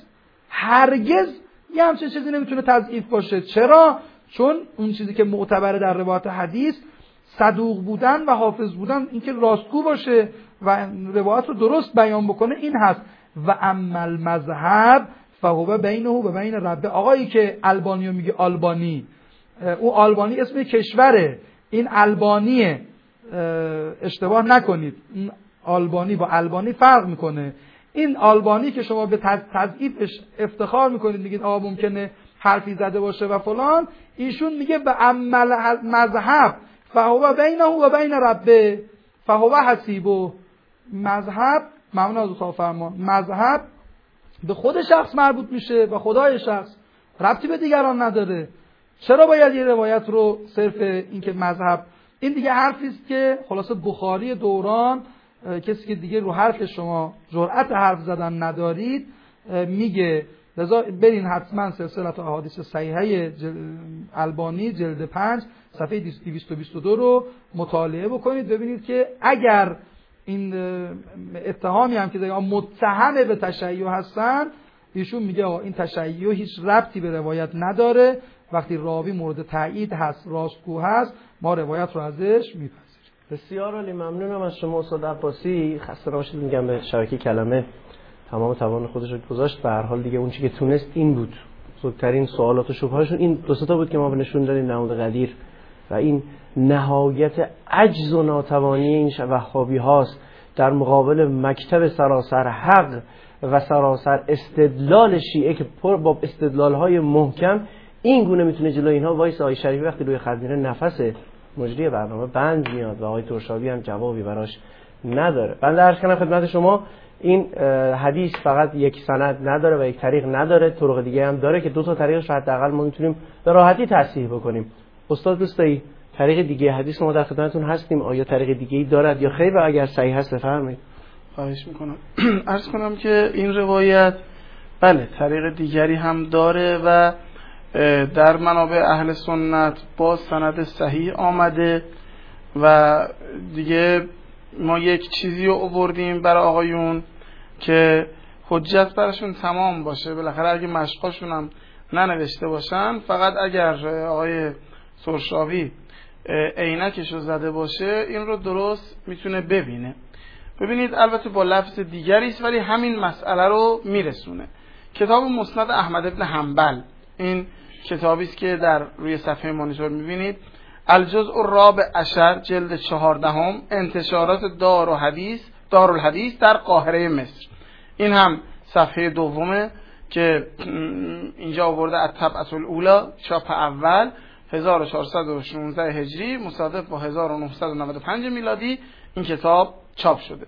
هرگز یه همچین چیزی نمیتونه تضعیف باشه. چرا؟ چون اون چیزی که معتبره در روایت حدیث صدوق بودن و حافظ بودن، اینکه راستگو باشه و روایت رو درست بیان بکنه، این هست. و اما المذهب فهو بینه و بین ربه. آقایی که البانیو میگه آلبانی، او آلبانی اسم کشوره، این البانیه، اشتباه نکنید، این آلبانی با البانی فرق میکنه. این آلبانی که شما به تضعیفش افتخار میکنید، میگید آقا ممکنه حرفی زده باشه و فلان، ایشون میگه به عمل مذهب فهو بینه و بین ربه فهو حسیبه. مذهب ممنون از اتاق فرمان، مذهب به خود شخص مربوط میشه، به خدای شخص، ربطی به دیگران نداره. چرا باید یه روایت رو صرف این که مذهب، این دیگه حرفی است که خلاصه بخاری دوران، کسی که دیگه رو حرف شما جرأت حرف زدن ندارید، میگه. لذا برین حتما سلسله احادیث صحیحه جل... البانی جلد پنج صفحه دویست و بیست و دو رو مطالعه بکنید، ببینید که اگر این اتهامی هم که دیگه متهم به تشیع هستن، ایشون میگه آقا این تشیع هیچ ربطی به روایت نداره، وقتی راوی مورد تایید هست، راستگو هست، ما روایت رو ازش میپذیریم. بسیار عالی، ممنونم از شما استاد عباسی. خسته نباشید میگم به شبکه کلمه، تمام توان خودش رو گذاشت. به هر حال دیگه اون چیزی که تونست این بود. بزرگترین سوالات و شبههاشون این دو سه تا بود که ما نشون دادیم نمود قدیر و این نهایت عجز و ناتوانی این وهابی هاست در مقابل مکتب سراسر حق و سراسر استدلال شیعه که پر با استدلال های محکم این گونه میتونه جلوی اینها وایس. آقای شریفی وقتی روی خط میره نفس مجری برنامه بند میاد و آقای ترشابی هم جوابی براش نداره. بنده عرض کنم خدمت شما این حدیث فقط یک سند نداره و یک طریق نداره، طرق دیگه هم داره که دو تا طریقش حداقل ما میتونیم به راحتی تصحیح بکنیم. استاد دوستایی طریق دیگه حدیث ما در خدمتتون هستیم، آیا طریق دیگه‌ای دارد یا خیر؟ و اگر صحیح هست بفرمایید. خواهش میکنم. عرض کنم که این روایت بله طریق دیگری هم داره و در منابع اهل سنت با سند صحیح آمده و دیگه ما یک چیزی رو آوردیم برای آقایون که حجت براشون تمام باشه. بالاخره اگه مشقاشون هم ننوشته باشن، فقط اگر آقای سرشاوی عینکش رو زده باشه این رو درست میتونه ببینه. ببینید البته با لفظ دیگری است ولی همین مسئله رو میرسونه. کتاب مسند احمد بن حنبل، این کتابی است که در روی صفحه مانیتور میبینید، الجزء الرابع عشر جلد چهاردهم، انتشارات دار و حدیث دارالحدیث در قاهره مصر. این هم صفحه دومه که اینجا آورده الطبعة الاولی چاپ اول هزار و چهارصد و شانزده هجری مصادف با هزار و نهصد و نود و پنج میلادی این کتاب چاپ شده.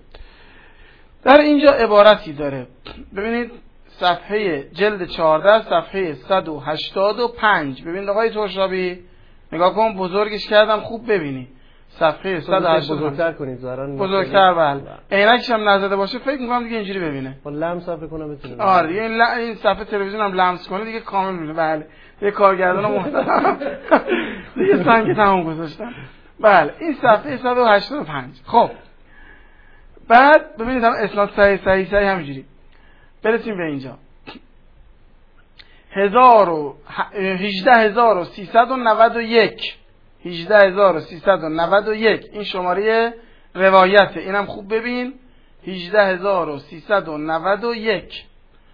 در اینجا عبارتی داره، ببینید صفحه جلد چهارده صفحه صد و هشتاد و پنج. ببینید آقای ترشابی نگاه کن، بزرگش کردم خوب ببینی. صفحه صد و هشتاد و پنج بزرگتر کنید زاران بزرگتر. بله عینکش هم نزده باشه فکر می‌کنم دیگه اینجوری ببینه. با لمس صفحه کنم بتونه. آره این ل... این صفحه تلویزیون هم لمس کنه دیگه کامل می‌بینه. بله یه کارگردان محترم دیگه سنگ تمام گذاشتن. بله این صفحه صد و هشتاد و پنج. خب بعد ببینید هم اسناد صحیح صحیح صحیح همینجوری برسیم به اینجا. هزار و هجده هزار و سیصد و نود و یک هجده هزار و سیصد و نود و یک این شماره روایته. اینم خوب ببین، هجده هزار و سیصد و نود و یک.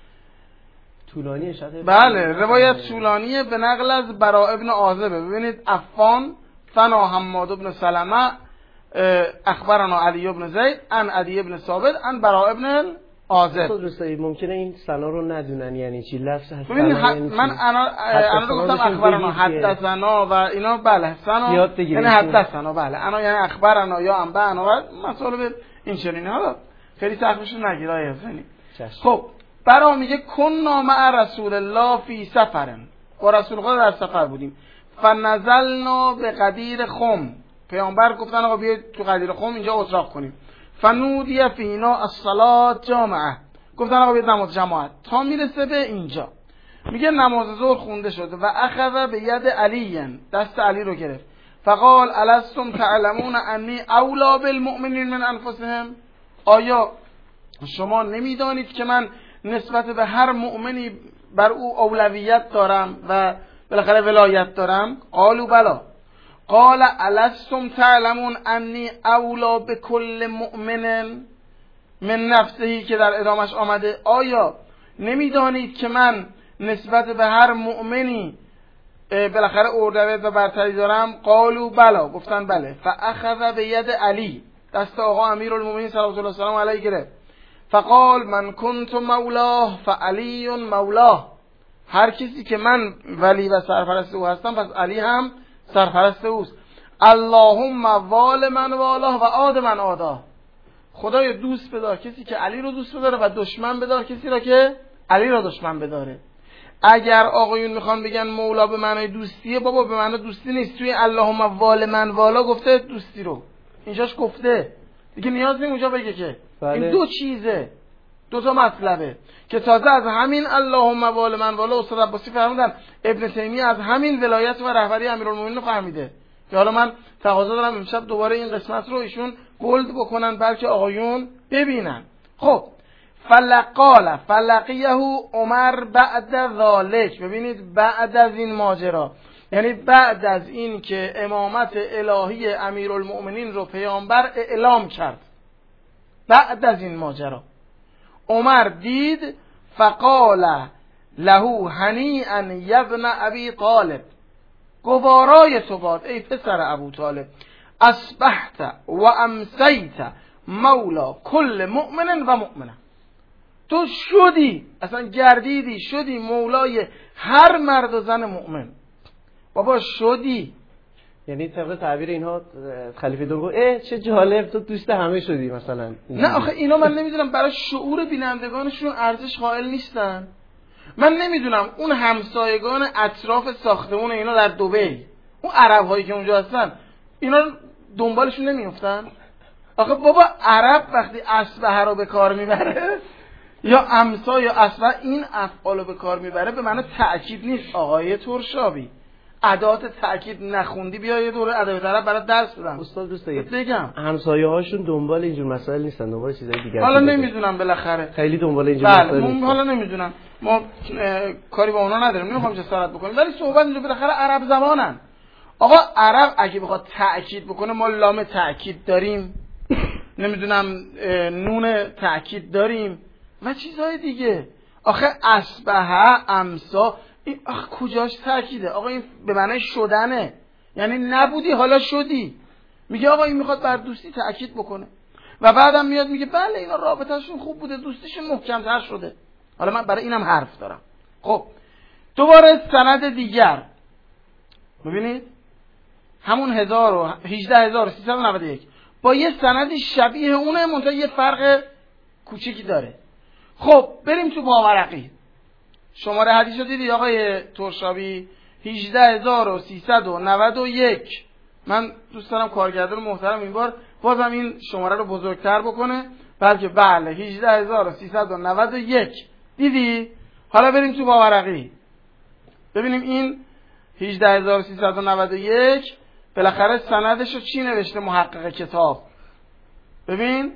طولانیه شده. بله روایت طولانیه به نقل از برا ابن عازبه. ببینید عفان فنا حماد بن سلمه اخبرنا علی بن زید ان علی بن ثابت ان برا ابن عازب. دوستایی ممکنه این سنا رو ندونن یعنی چی لفظ هست. ببین من انا انا رو گفتم اخبرنا حدثنا و اینا. بله سنا یعنی حدثنا، بله انا یعنی اخبرنا یا انبانا و مطالب این چنینی. حالا خیلی سختش نگیر آیه حسینی. خب برا میگه کنا مع رسول الله فی سفرن، با رسول خدا در سفر بودیم، فنزلنا به قدیر خم. پیامبر گفتن آقا بیاید تو قدیر خم اینجا اتراق کنیم. فنودی فینا الصلاه جامعه، گفتن آقا بیاید نماز جماعت. تا میرسه به اینجا میگه نماز ظهر خونده شده و اخذ به ید علی، دست علی رو گرفت. فقال الستم تعلمون انی اولا بالمؤمنین من انفسهم، آیا شما نمیدانید که من نسبت به هر مؤمنی بر او اولویت دارم و بالاخره ولایت دارم؟ قالوا بلا. قال الستم تعلمون انی اولا بكل مؤمن من نفسه، که در ادامش آمده آیا نمیدانید که من نسبت به هر مؤمنی بالاخره اولویت و برتری دارم؟ قالوا بلا، گفتن بله. فاخذ به ید علی، دست آقا امیرالمومنین صلوات الله السلام علیه گرفت. فقال من کنت مولاه فعلی مولاه، هر کسی که من ولی و سرپرست او هستم پس علی هم سرپرست اوست. اللهم وال من والاه و عاد من عاداه، خدای دوست بدار کسی که علی رو دوست بداره و دشمن بدار کسی را که علی را دشمن بداره. اگر آقایون میخوان بگن مولا به معنای دوستیه، بابا به معنای دوستی نیست. توی اللهم وال من والا گفته دوستی رو، اینجاش گفته دیگه، نیاز نیست اونجا بگه که بله. این دو چیزه، دو تا مطلبه که تازه از همین اللهم وال من والا استاد عباسی فهمیدن ابن تیمیه از همین ولایت و رهبری امیرالمومنین فهمیده که حالا من تقاضا دارم امشب دوباره این قسمت رو ایشون بولد بکنن بلکه آقایون ببینن. خب فلقال فلقیه عمر بعد ذالک، ببینید بعد از این ماجرا، یعنی بعد از این که امامت الهی امیرالمؤمنین رو پیامبر اعلام کرد، بعد از این ماجرا عمر دید فقال له هنیئا یبن ابی طالب، گوارای تو باد ای پسر ابو طالب، اصبحت و امسیت مولا کل مؤمن و مؤمنه، تو شدی اصلا گردیدی شدی مولای هر مرد و زن مؤمن. بابا شدی، یعنی طبق تعبیر اینها خلیفه دوم گفت اه چه جالب تو دوست همه شدی مثلا. نه آخه اینا من نمیدونم برای شعور بینندگانشون ارزش قائل نیستن. من نمیدونم اون همسایگان اطراف ساختمون اینا در دبی، اون عرب هایی که اونجا هستن، اینا دنبالشون نمیافتن؟ آخه بابا عرب وقتی اسبحه رو به کار میبره یا امسا یا اسبحه این افعال رو به کار میبره به معنی تأکید نیست. آقای ترشابی ادات تأکید نخوندی بیا یه دوره ادبیات عرب برات درس بدم. استاد دوست دارید بگم همسایه هاشون دنبال اینجور مسائل نیستن، دنبال چیزای دیگه. حالا نمیدونم بالاخره خیلی دنبال اینجور مسائل نیستن. حالا نمیدونم ما کاری با اونا نداریم، نمیخوام جسارت بکنیم، ولی صحبت اینجا بالاخره عرب زبانن. آقا عرب اگه بخواد تأکید بکنه ما لام تأکید داریم، نمیدونم نون تأکید داریم و چیزهای دیگه. آخه اصبحه امسا این آخه کجاش تأکیده؟ آقا این به معنی شدنه، یعنی نبودی حالا شدی. میگه آقا این میخواد بر دوستی تأکید بکنه و بعدم میاد میگه بله اینا رابطهشون خوب بوده، دوستیشون محکم‌تر شده. حالا من برای اینم حرف دارم. خب دوباره سند دیگر ببینید همون هجده هزار و سیصد و نود و یک با یه سند شبیه اونه، منتها یه فرق کوچیکی داره. خب بریم تو باورقی. شماره حدیث رو دیدی آقای ترشابی؟ هجده هزار و سیصد و نود و یک. من دوست دارم کارگردان محترم این بار بازم این شماره رو بزرگتر بکنه، بلکه بله هجده هزار و سیصد و نود و یک. دیدی؟ حالا بریم تو باورقی ببینیم این هجده هزار و سیصد و نود و یک بالاخره سندش رو چی نوشته محقق کتاب؟ ببین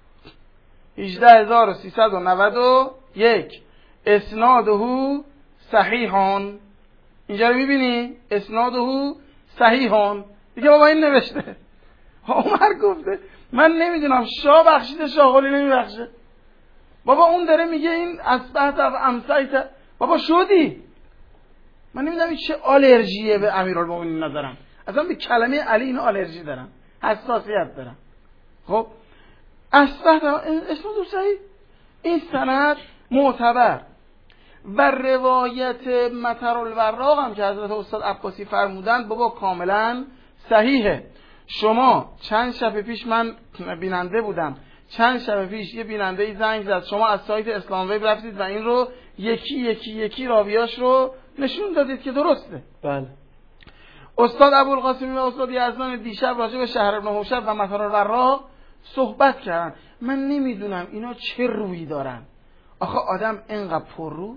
هجده هزار و سیصد و نود و یک اسناده صحیحان. اینجا رو میبینی اسناده صحیحان دیگه. بابا این نوشته، عمر گفته من نمیدونم شاه بخشیده شاغلی نمیبخشه. بابا اون داره میگه این اصبحت و امسیت، بابا شدی. من نمیدونم چه آلرژیه به امیرالمومنین ندارم، اصلا به کلمه علی اینا آلرژی دارم، حساسیت دارم. خب اصبحت اسم دو صحیح، این سند معتبر و روایت مطر الوراق هم که حضرت استاد عباسی فرمودند بابا کاملا صحیحه. شما چند شب پیش من بیننده بودم، چند شب پیش یه بیننده ای زنگ زد، شما از سایت اسلام ویب رفتید و این رو یکی یکی یکی راویاش رو نشون دادید که درسته. بله. استاد ابوالقاسمی و استاد یزدان دیشب راجع به شهر ابن هوشب و مطر الوراق صحبت کردن. من نمیدونم اینا چه رویی دارن. آخه آدم اینقدر پر رو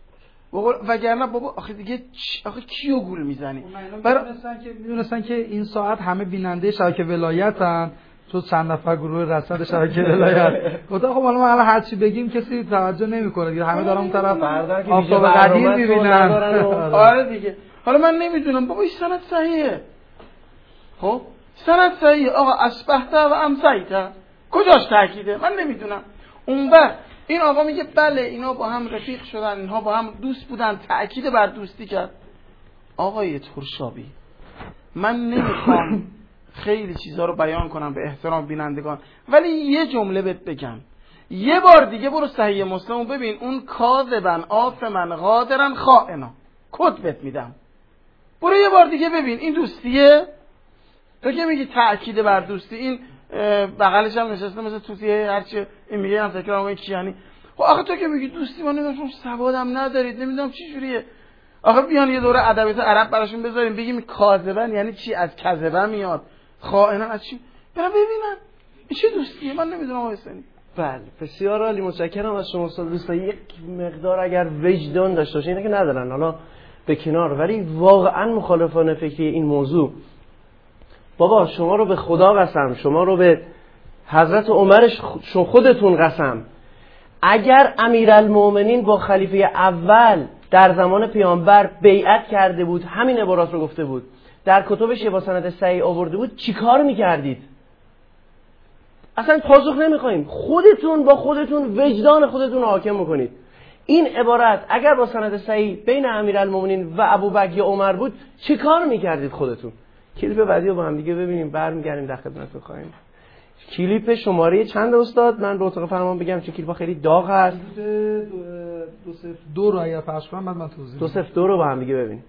وگرنه بابا آخه دیگه آخه کیو گول میزنی؟ برای میدونستن که میدونستن که این ساعت همه بیننده شبکه ولایتن، تو چند نفر گروه رصد شبکه ولایت. گفتم خب حالا ما الان هر چی بگیم کسی توجه نمیکنه دیگه، همه دارن اون طرف آفتاب قدیم میبینن. آره دیگه. حالا من نمیدونم بابا این سند صحیحه. خب سند صحیحه آقا اصبحت و امسیت کجاش تاکیده؟ من نمیدونم. اون وقت این آقا میگه بله اینا با هم رفیق شدن، اینها با هم دوست بودن، تأکید بر دوستی کرد. آقای ترشابی من نمیخوام خیلی چیزها رو بیان کنم به احترام بینندگان، ولی یه جمله بهت بگم. یه بار دیگه برو صحیح مسلم ببین، اون کاذبن آثمن قادرن خائنا، کد بهت میدم. برو یه بار دیگه ببین این دوستیه. تو که میگی تأکید بر دوستی، این بغلش هم نشسته مثل توتیه هرچی این میگه هم تکرار آقای کیانی. خب آخه تو که میگی دوستی ما نمیدونم سوادم ندارید نمیدونم چی جوریه. آخه بیان یه دوره ادبیات عرب براشون بذاریم بگیم کاذبن یعنی چی، از کذبه میاد، خائنا از چی؟ برام ببینن این چه دوستیه. من نمیدونم آقای حسینی بله بسیار عالی، متشکرم از شما استاد دوستان. یک مقدار اگر وجدان داشته باشین، اینه که ندارن حالا به کنار، ولی واقعا مخالفانه فکری این موضوع، بابا شما رو به خدا قسم، شما رو به حضرت عمرش خودتون قسم، اگر امیرالمومنین با خلیفه اول در زمان پیامبر بیعت کرده بود، همین عبارات رو گفته بود، در کتبش با سند صحیح آورده بود، چیکار میکردید؟ اصلا پاسخ نمیخوایم. خودتون با خودتون وجدان خودتون حاکم میکنید. این عبارت اگر با سند صحیح بین امیرالمومنین و ابوبکر یا عمر بود، چیکار میکردید خودتون؟ کلیپ بعدی رو با هم دیگه ببینیم، برمیگردیم در خدمتتون خواهیم. کلیپ شماره چند استاد؟ من به اتاق فرمان بگم چه کلیپا خیلی داغ هست. دو صفر دو رو اگر پخش کنم بعد من توضیح دو صفر دو رو با هم دیگه ببینیم.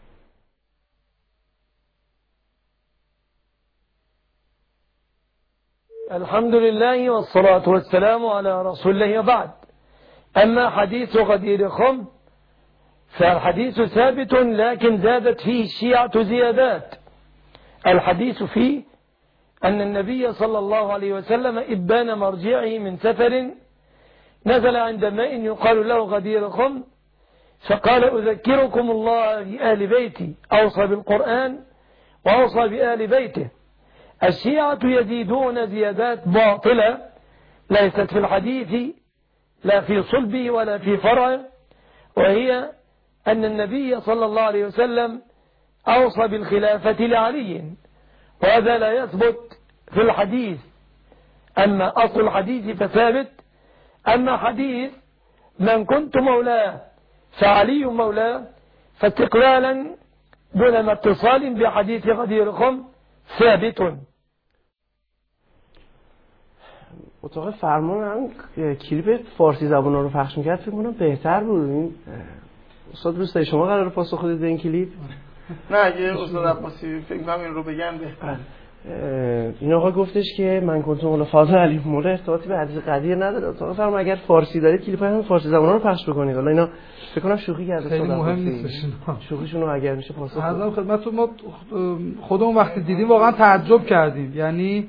الحمد لله والصلاة والسلام على رسول الله وبعد. أما حديث غدير خم فالحديث ثابت لكن زادت فيه الشيعة زيادات. الحديث فيه أن النبي صلى الله عليه وسلم إبان مرجعه من سفر نزل عند ماء يقال له غدير خم فقال أذكركم الله بآل بيتي، أوصى بالقرآن وأوصى بآل بيته. الشيعة يزيدون زيادات باطلة ليست في الحديث لا في صلبه ولا في فرعه، وهي أن النبي صلى الله عليه وسلم أوصى بالخلافة لعلي، وهذا لا يثبت في الحديث. أما أصل الحديث فثابت. أما حديث من كنت مولاه فعلي مولاه فاستقلالا دون اتصال بحديث غدير خم ثابت. اتاق فرمان هم کلیپ فارسی زبان رو پخش میکرد، فکر کنم بهتر بود. این استاد دوستای شما قراره پاسخ بدید به این کلیپ؟ نه اگه استاد عباسی فکر کنم این رو بگن بهتر. این آقا گفتش که من کنتم مولا فاضل علی مولا ارتباطی به حدیث قدیر نداره. اتاق فرمان اگر فارسی دارید کلیپ هم فارسی زبان رو پخش بکنید. حالا اینا فکر کنم شوخی کرده، خیلی مهم نیست. شوخیشون رو اگر میشه پاسخ بدید. حضرت خدمتتون ما خودمون وقتی دیدیم واقعا تعجب کردیم. یعنی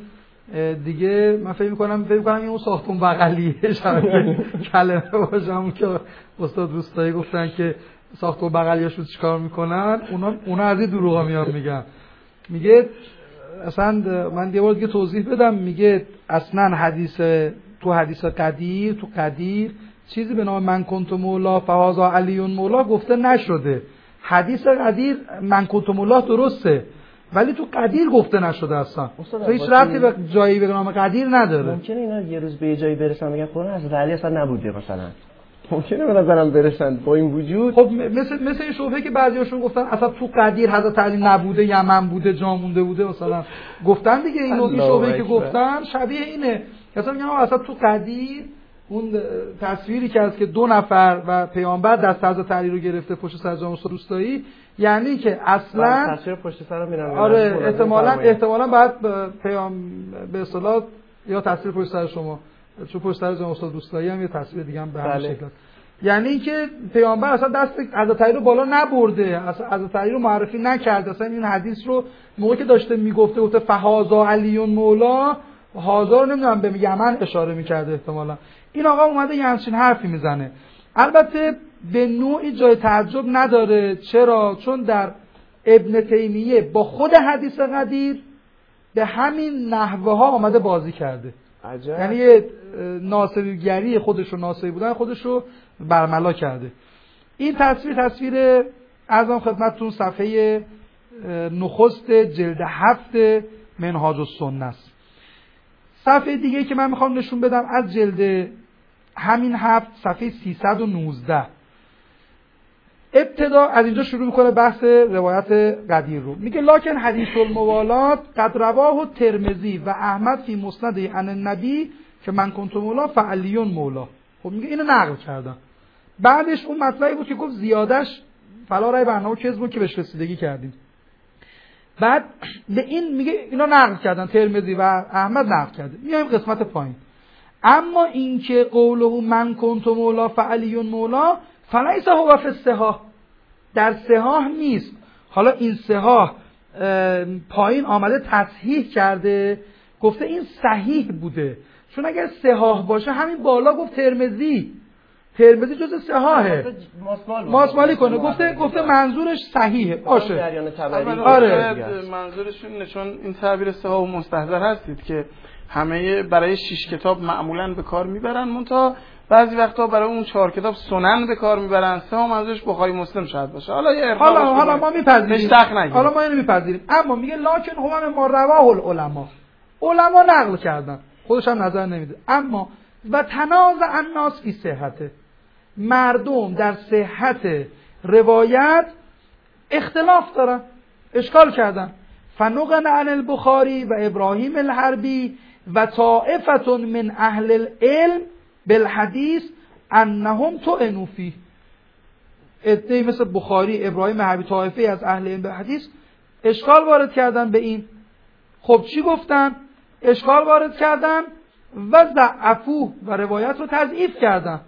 دیگه من فکر می‌کنم فکر می‌کنم این ساختمون بغلیه شبیه کلمه باشه، همون که استاد روستایی گفتن که ساختمون بغلیاشون چیکار میکنن، اونا اونا از این دروغا میان میگن. میگه اصلا من یه بار دیگه توضیح بدم، میگه اصلا حدیث تو حدیث قدیر تو قدیر چیزی به نام من کنت مولا فهذا علی مولا گفته نشده. حدیث قدیر من کنت مولا درسته ولی تو قدیر گفته نشده اصلا. تو هیچ ربطی به جایی به نام قدیر نداره. ممکنه اینا یه روز به جایی برسن بگن قرآن حضرت علی اصلا نبوده مثلا. ممکنه به نظرم برسن با این وجود. خب مثل مثل این شبهه که بعضیاشون گفتن اصلا تو قدیر حضرت علی نبوده، یمن بوده، جا مونده بوده مثلا. گفتن دیگه اینو این شبهه که گفتن شبیه اینه. مثلا میگن اصلا تو قدیر اون تصویری که از که دو نفر و پیامبر دست حضرت علی رو گرفته پشت سر جام روستایی، یعنی که اصلا تصویر پشت سر میرن. آره احتمالاً احتمالاً بعد پیام به اصطلاح یا تصویر پشت سر شما، چون پشت سر جام استاد روستایی هم یه تصویر دیگه هم به همین شکل. یعنی که پیامبر اصلا دست حضرت علی رو بالا نبرده، اصلا حضرت علی رو معرفی نکرده. اصلا این حدیث رو موقعی که داشته میگفته گفته فهذا علی مولا، هازا رو نمیدونم به یمن اشاره میکرده احتمالاً. این آقا اومده یه همچین حرفی میزنه. البته به نوعی جای تعجب نداره. چرا؟ چون در ابن تیمیه با خود حدیث قدیر به همین نحوه ها آمده بازی کرده. عجب. یعنی ناصریگری خودشو، ناصری بودن خودشو برملا کرده. این تصویر تصویر ارزم خدمتتون صفحه نخست جلد هفت منهاج السنه است. صفحه دیگه که من میخوام نشون بدم از جلد همین هفت صفحه سیصد و نوزده. ابتدا از اینجا شروع میکنه بحث روایت قدیر رو. میگه لکن حدیث الموالات قد رواه ترمذی و احمد فی مسند عن النبی که من کنت مولا فعلیون مولا. خب میگه اینو نقل کردم. بعدش اون مطلبی بود که گفت زیادش فلا رای برنامه کذب بود که بهش رسیدگی کردیم. بعد به این میگه اینا نقل کردن، ترمذی و احمد نقل کرده. میایم قسمت پایین. اما اینکه قوله من کنت مولا فعلیون مولا فلیس هو فی الصحاح، در صحاح نیست. حالا این صحاح پایین آمده تصحیح کرده، گفته این صحیح بوده. چون اگر صحاح باشه همین بالا گفت ترمذی، ترمذی جز صحاحه، ماسمالی کنه، گفته گفته منظورش صحیحه باشه. آره منظورشون نشون این تعبیر صحاح و مستحضر هستید که همه برای شش کتاب معمولاً به کار میبرن، منتها بعضی وقتا برای اون چهار کتاب سنن به کار میبرن. صحاح منظورش بخاری مسلم شاید باشه. حالا یه حالا حالا ما میپذیریم، حالا ما اینو میپذیریم، اما میگه لاکن هو ما رواه العلماء، علما نقل کردن، خودش هم نظر نمیده. اما و تنازع الناس فی صحته، مردم در صحت روایت اختلاف دارن، اشکال کردن. فنقل عن البخاری و ابراهیم الحربی و طائفه من اهل العلم بالحدیث انهم طعنوا فیه. ادعی مثل بخاری، ابراهیم حربی، طائفه از اهل علم بالحدیث اشکال وارد کردن به این. خب چی گفتن؟ اشکال وارد کردن و ضعفوه و روایت رو تضعیف کردن.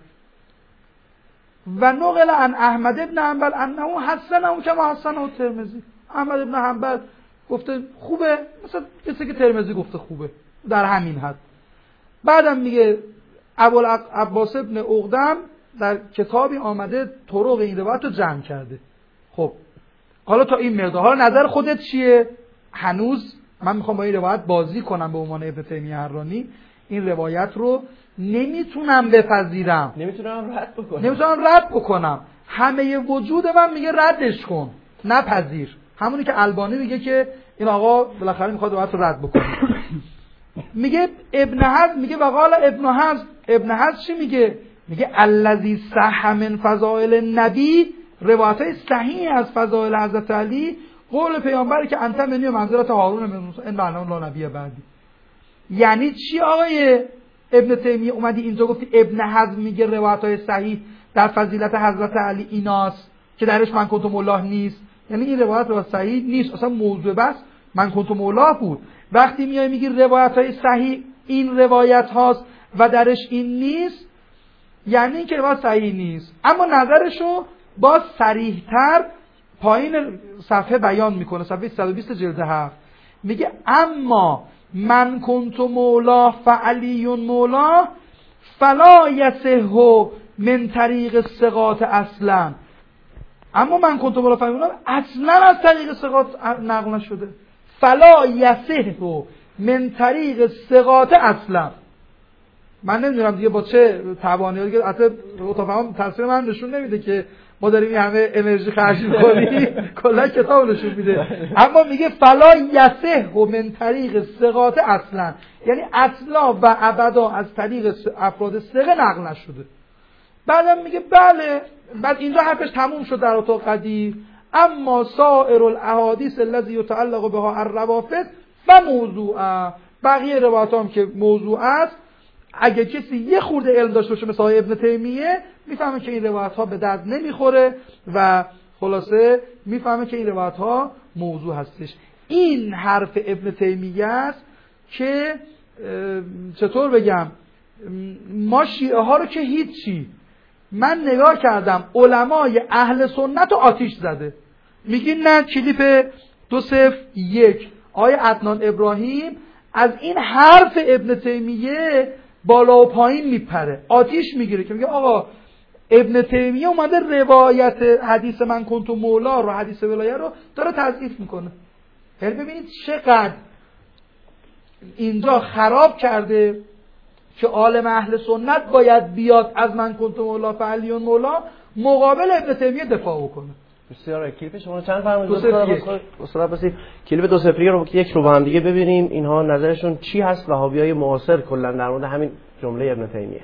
و نقل عن احمد ابن حنبل انه حسنه کما حسنه ترمذی. احمد ابن حنبل گفته خوبه، مثلا کسی که ترمذی گفته خوبه در همین حد. بعدم میگه ابوالعباس ابن عقدم در کتابی آمده طرق این روایت رو جمع کرده. خب حالا تا این مقدار، حالا نظر خودت چیه؟ هنوز من میخوام با این روایت بازی کنم به عنوان ابن تیمیه حرانی. این روایت رو نمیتونم بپذیرم، نمیتونم رد بکنم نمیتونم رد بکنم همه وجود من میگه ردش کن، نپذیر. همونی که البانی میگه که این آقا بالاخره میخواد روایت رو رد بکنه. میگه ابن حزم میگه وقال ابن حزم، ابن حزم چی میگه؟ میگه الذی صح من فضائل النبی، روایت صحیح از فضائل حضرت علی، قول پیامبری که انت منی منزلت هارون من موسی ان بعد لا نبی بعدی. یعنی چی آقای ابن تیمیه اومدی اینجا گفتی ابن حزم میگه روایت‌های صحیح در فضیلت حضرت علی ایناست که درش من کنت مولاه نیست؟ یعنی این روایت رو صحیح نیست، اصلا موضوع بس من کنت مولاه بود. وقتی میای میگی روایت‌های صحیح این روایت هاست و درش این نیست، یعنی این که روایت صحیح نیست. اما نظرشو با صریح‌تر پایین صفحه بیان میکنه، صفحه صد و بیست جلد هفت، میگه اما من کنت مولا فعلی مولا فلا یصح من طریق الثقات اصلا. اما من کنت مولا فعلی مولا اصلا از طریق الثقات نقل نشده. فلا یصح من طریق الثقات اصلا. من نمیدونم دیگه با چه توانایی که حتی متفاهم تصویر من نشون نمیده که ما داریم این همه انرژی خرج می‌کنیم، کلا کتاب نشون میده. اما میگه فلا یصح من طریق ثقات اصلا، یعنی اصلا و ابدا از طریق افراد ثقه نقل نشده. بعدم میگه بله، بعد اینجا حرفش تموم شد در اتاق قدیر. اما سائر الاحادیث الذی یتعلق بها الروافض و موضوع، بقیه روایات هم که موضوع است، اگه کسی یه خورده علم داشته باشه مثل ابن تیمیه میفهمه که این روایت ها به درد نمیخوره و خلاصه میفهمه که این روایت ها موضوع هستش. این حرف ابن تیمیه است که چطور بگم، ما شیعه ها رو که هیچی، من نگاه کردم علمای اهل سنت رو آتیش زده. میگی نه کلیپ دو صفر یک آیه عدنان ابراهیم از این حرف ابن تیمیه بالا و پایین میپره، آتیش میگیره که میگه آقا ابن تیمیه اومده روایت حدیث من کنت مولا رو، حدیث ولایت رو داره تضعیف میکنه. یعنی ببینید چقدر اینجا خراب کرده که عالم اهل سنت باید بیاد از من کنت مولا فعلی مولا مقابل ابن تیمیه دفاع کنه. بسیار کلیپ شما چند فرمودید؟ استاد عباسی کلیپ دو صفری رو یک رو با هم دیگه ببینیم اینها نظرشون چی هست وهابیای معاصر کلا در مورد همین جمله ابن تیمیه.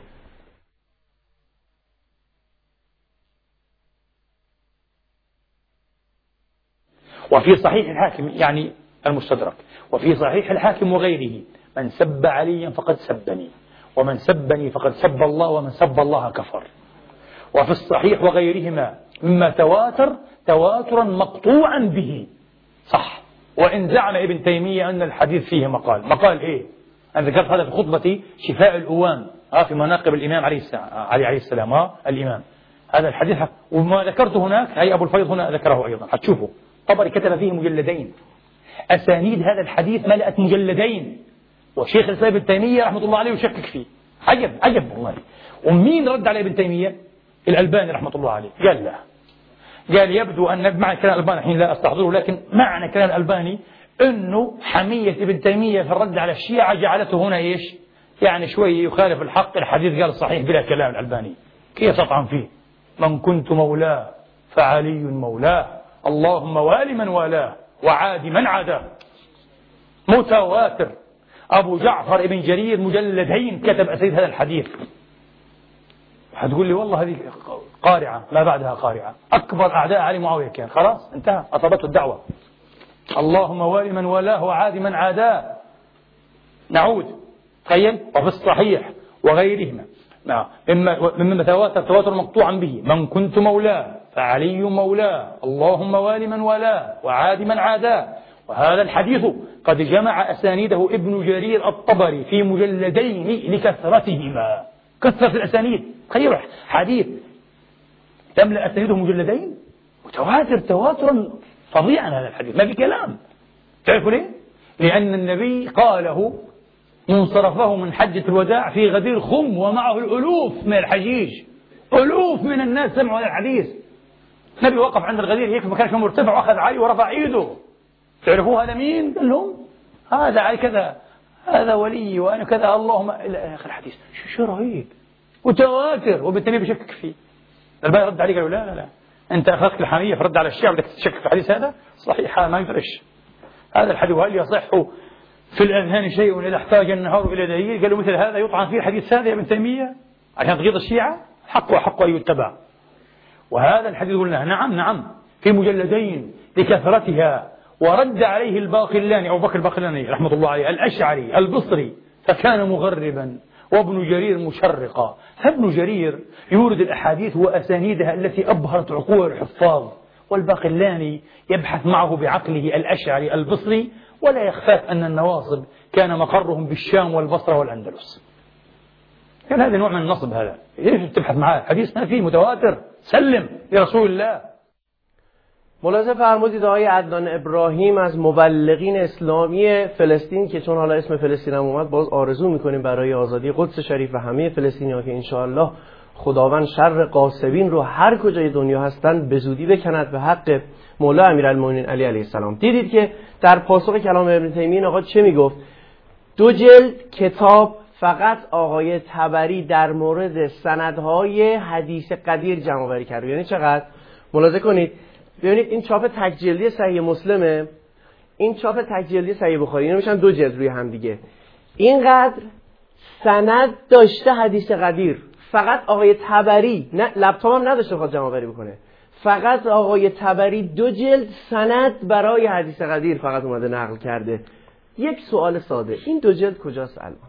وفي صحيح الحاكم يعني المستدرك وفي صحيح الحاكم وغيره من سب عليا فقد سبني ومن سبني فقد سب الله ومن سب الله كفر. وفي الصحيح وغيرهما مما تواتر تواترا مقطوعا به صح. وإن زعم ابن تيمية أن الحديث فيه مقال، مقال إيه؟ أنا ذكرت هذا في خطبتي شفاء الأوان آه في مناقب الإمام علي علي عليه السلام آه الإمام. هذا الحديث وما ذكرته هناك هي أبو الفيض هنا ذكره أيضا، حتشوفوا طبري كتب فيه مجلدين، أسانيد هذا الحديث ملأت مجلدين وشيخ الإسلام ابن تيمية رحمة الله عليه يشكك فيه. عجب عجب والله. ومين رد على ابن تيمية؟ الألباني رحمة الله عليه. قال لا، قال يبدو أن معنى كلام الألباني الحين لا أستحضره، لكن معنى كلام الألباني أنه حمية ابن تيمية في الرد على الشيعة جعلته هنا إيش؟ يعني شوي يخالف الحق. الحديث قال صحيح بلا كلام الألباني، كيف تطعن فيه؟ من كنت مولاه فعلي مولاه، اللهم وال من والاه وعاد من عاداه. متواتر. أبو جعفر ابن جرير مجلدين كتب أسيد هذا الحديث. هتقول لي والله هذه قارعة ما بعدها قارعة. أكبر أعداء علي معاوية كان خلاص انتهى، أصابته الدعوة. اللهم وال من والاه وعاد من عاداه. نعود. تخيل. وفي الصحيح وغيرهما مما تواتر تواتر مقطوعا به: من كنت مولاه فعلي مولاه، اللهم وال من والاه وعاد من عاداه. وهذا الحديث قد جمع أسانيده ابن جرير الطبري في مجلدين لكثرتهما. كثرة الأسانيد. تخيل حديث تملأ أسانيده مجلدين متواتر تواترا فظيعا. هذا الحديث ما في كلام. تعرفوا ليه؟ لأن النبي قاله منصرفه من حجة الوداع في غدير خم ومعه الألوف من الحجيج. ألوف من الناس سمعوا هذا الحديث. النبي وقف عند الغدير هيك مكان كان مرتفع وأخذ علي ورفع إيده. تعرفوا هذا مين؟ قال لهم هذا علي كذا، هذا ولي وأنا كذا، اللهم إلى آخر الحديث. شو شو رهيب متواتر. وبالتالي بشكك فيه. الباقي رد عليه قالوا لا لا لا أنت أخذت الحمية فرد على الشيعة بدك تشكك في الحديث هذا؟ صحيح ما يفرش هذا الحديث. وهل يصح في الأذهان شيء إذا احتاج النهار إلى دليل؟ قالوا مثل هذا يطعن فيه الحديث هذا يا ابن تيمية عشان تغيظ الشيعة؟ حق وحق أن يتبع. وهذا الحديث قلنا نعم نعم في مجلدين لكثرتها. ورد عليه الباقلاني أو بكر الباقلاني رحمة الله عليه الأشعري البصري فكان مغربا، وابن جرير مشرقا. فابن جرير يورد الأحاديث وأسانيدها التي أبهرت عقول الحفاظ، والباقلاني يبحث معه بعقله الأشعري البصري. ولا يخفاك أن النواصب كان مقرهم بالشام والبصرة والأندلس. كان هذا نوع من النصب. هذا ليش تبحث معاه؟ حديث ما فيه متواتر. سلم لرسول الله. ملاحظه فرمودید آقای عدنان ابراهیم از مبلغین اسلامی فلسطین که چون حالا اسم فلسطین هم اومد باز آرزو میکنیم برای آزادی قدس شریف و همه فلسطینی‌ها که انشاءالله خداوند شر غاصبین رو هر کجای دنیا هستن به زودی بکند به حق مولا امیرالمومنین علی علیه السلام. دیدید که در پاسخ کلام ابن تیمیه آقا چه میگفت؟ دو جلد کتاب فقط آقای طبری در مورد سندهای حدیث قدیر جمع آوری کرد. یعنی چقدر؟ ملاحظه کنید ببینید این چاپ تک جلدی صحیح مسلمه، این چاپ تک جلدی صحیح بخاری، اینا میشن دو جلد روی هم دیگه. اینقدر سند داشته حدیث قدیر، فقط آقای طبری، نه لپتاپ هم نداشته بخواد جمع آوری بکنه، فقط آقای طبری دو جلد سند برای حدیث قدیر فقط اومده نقل کرده. یک سوال ساده، این دو جلد کجاست الان؟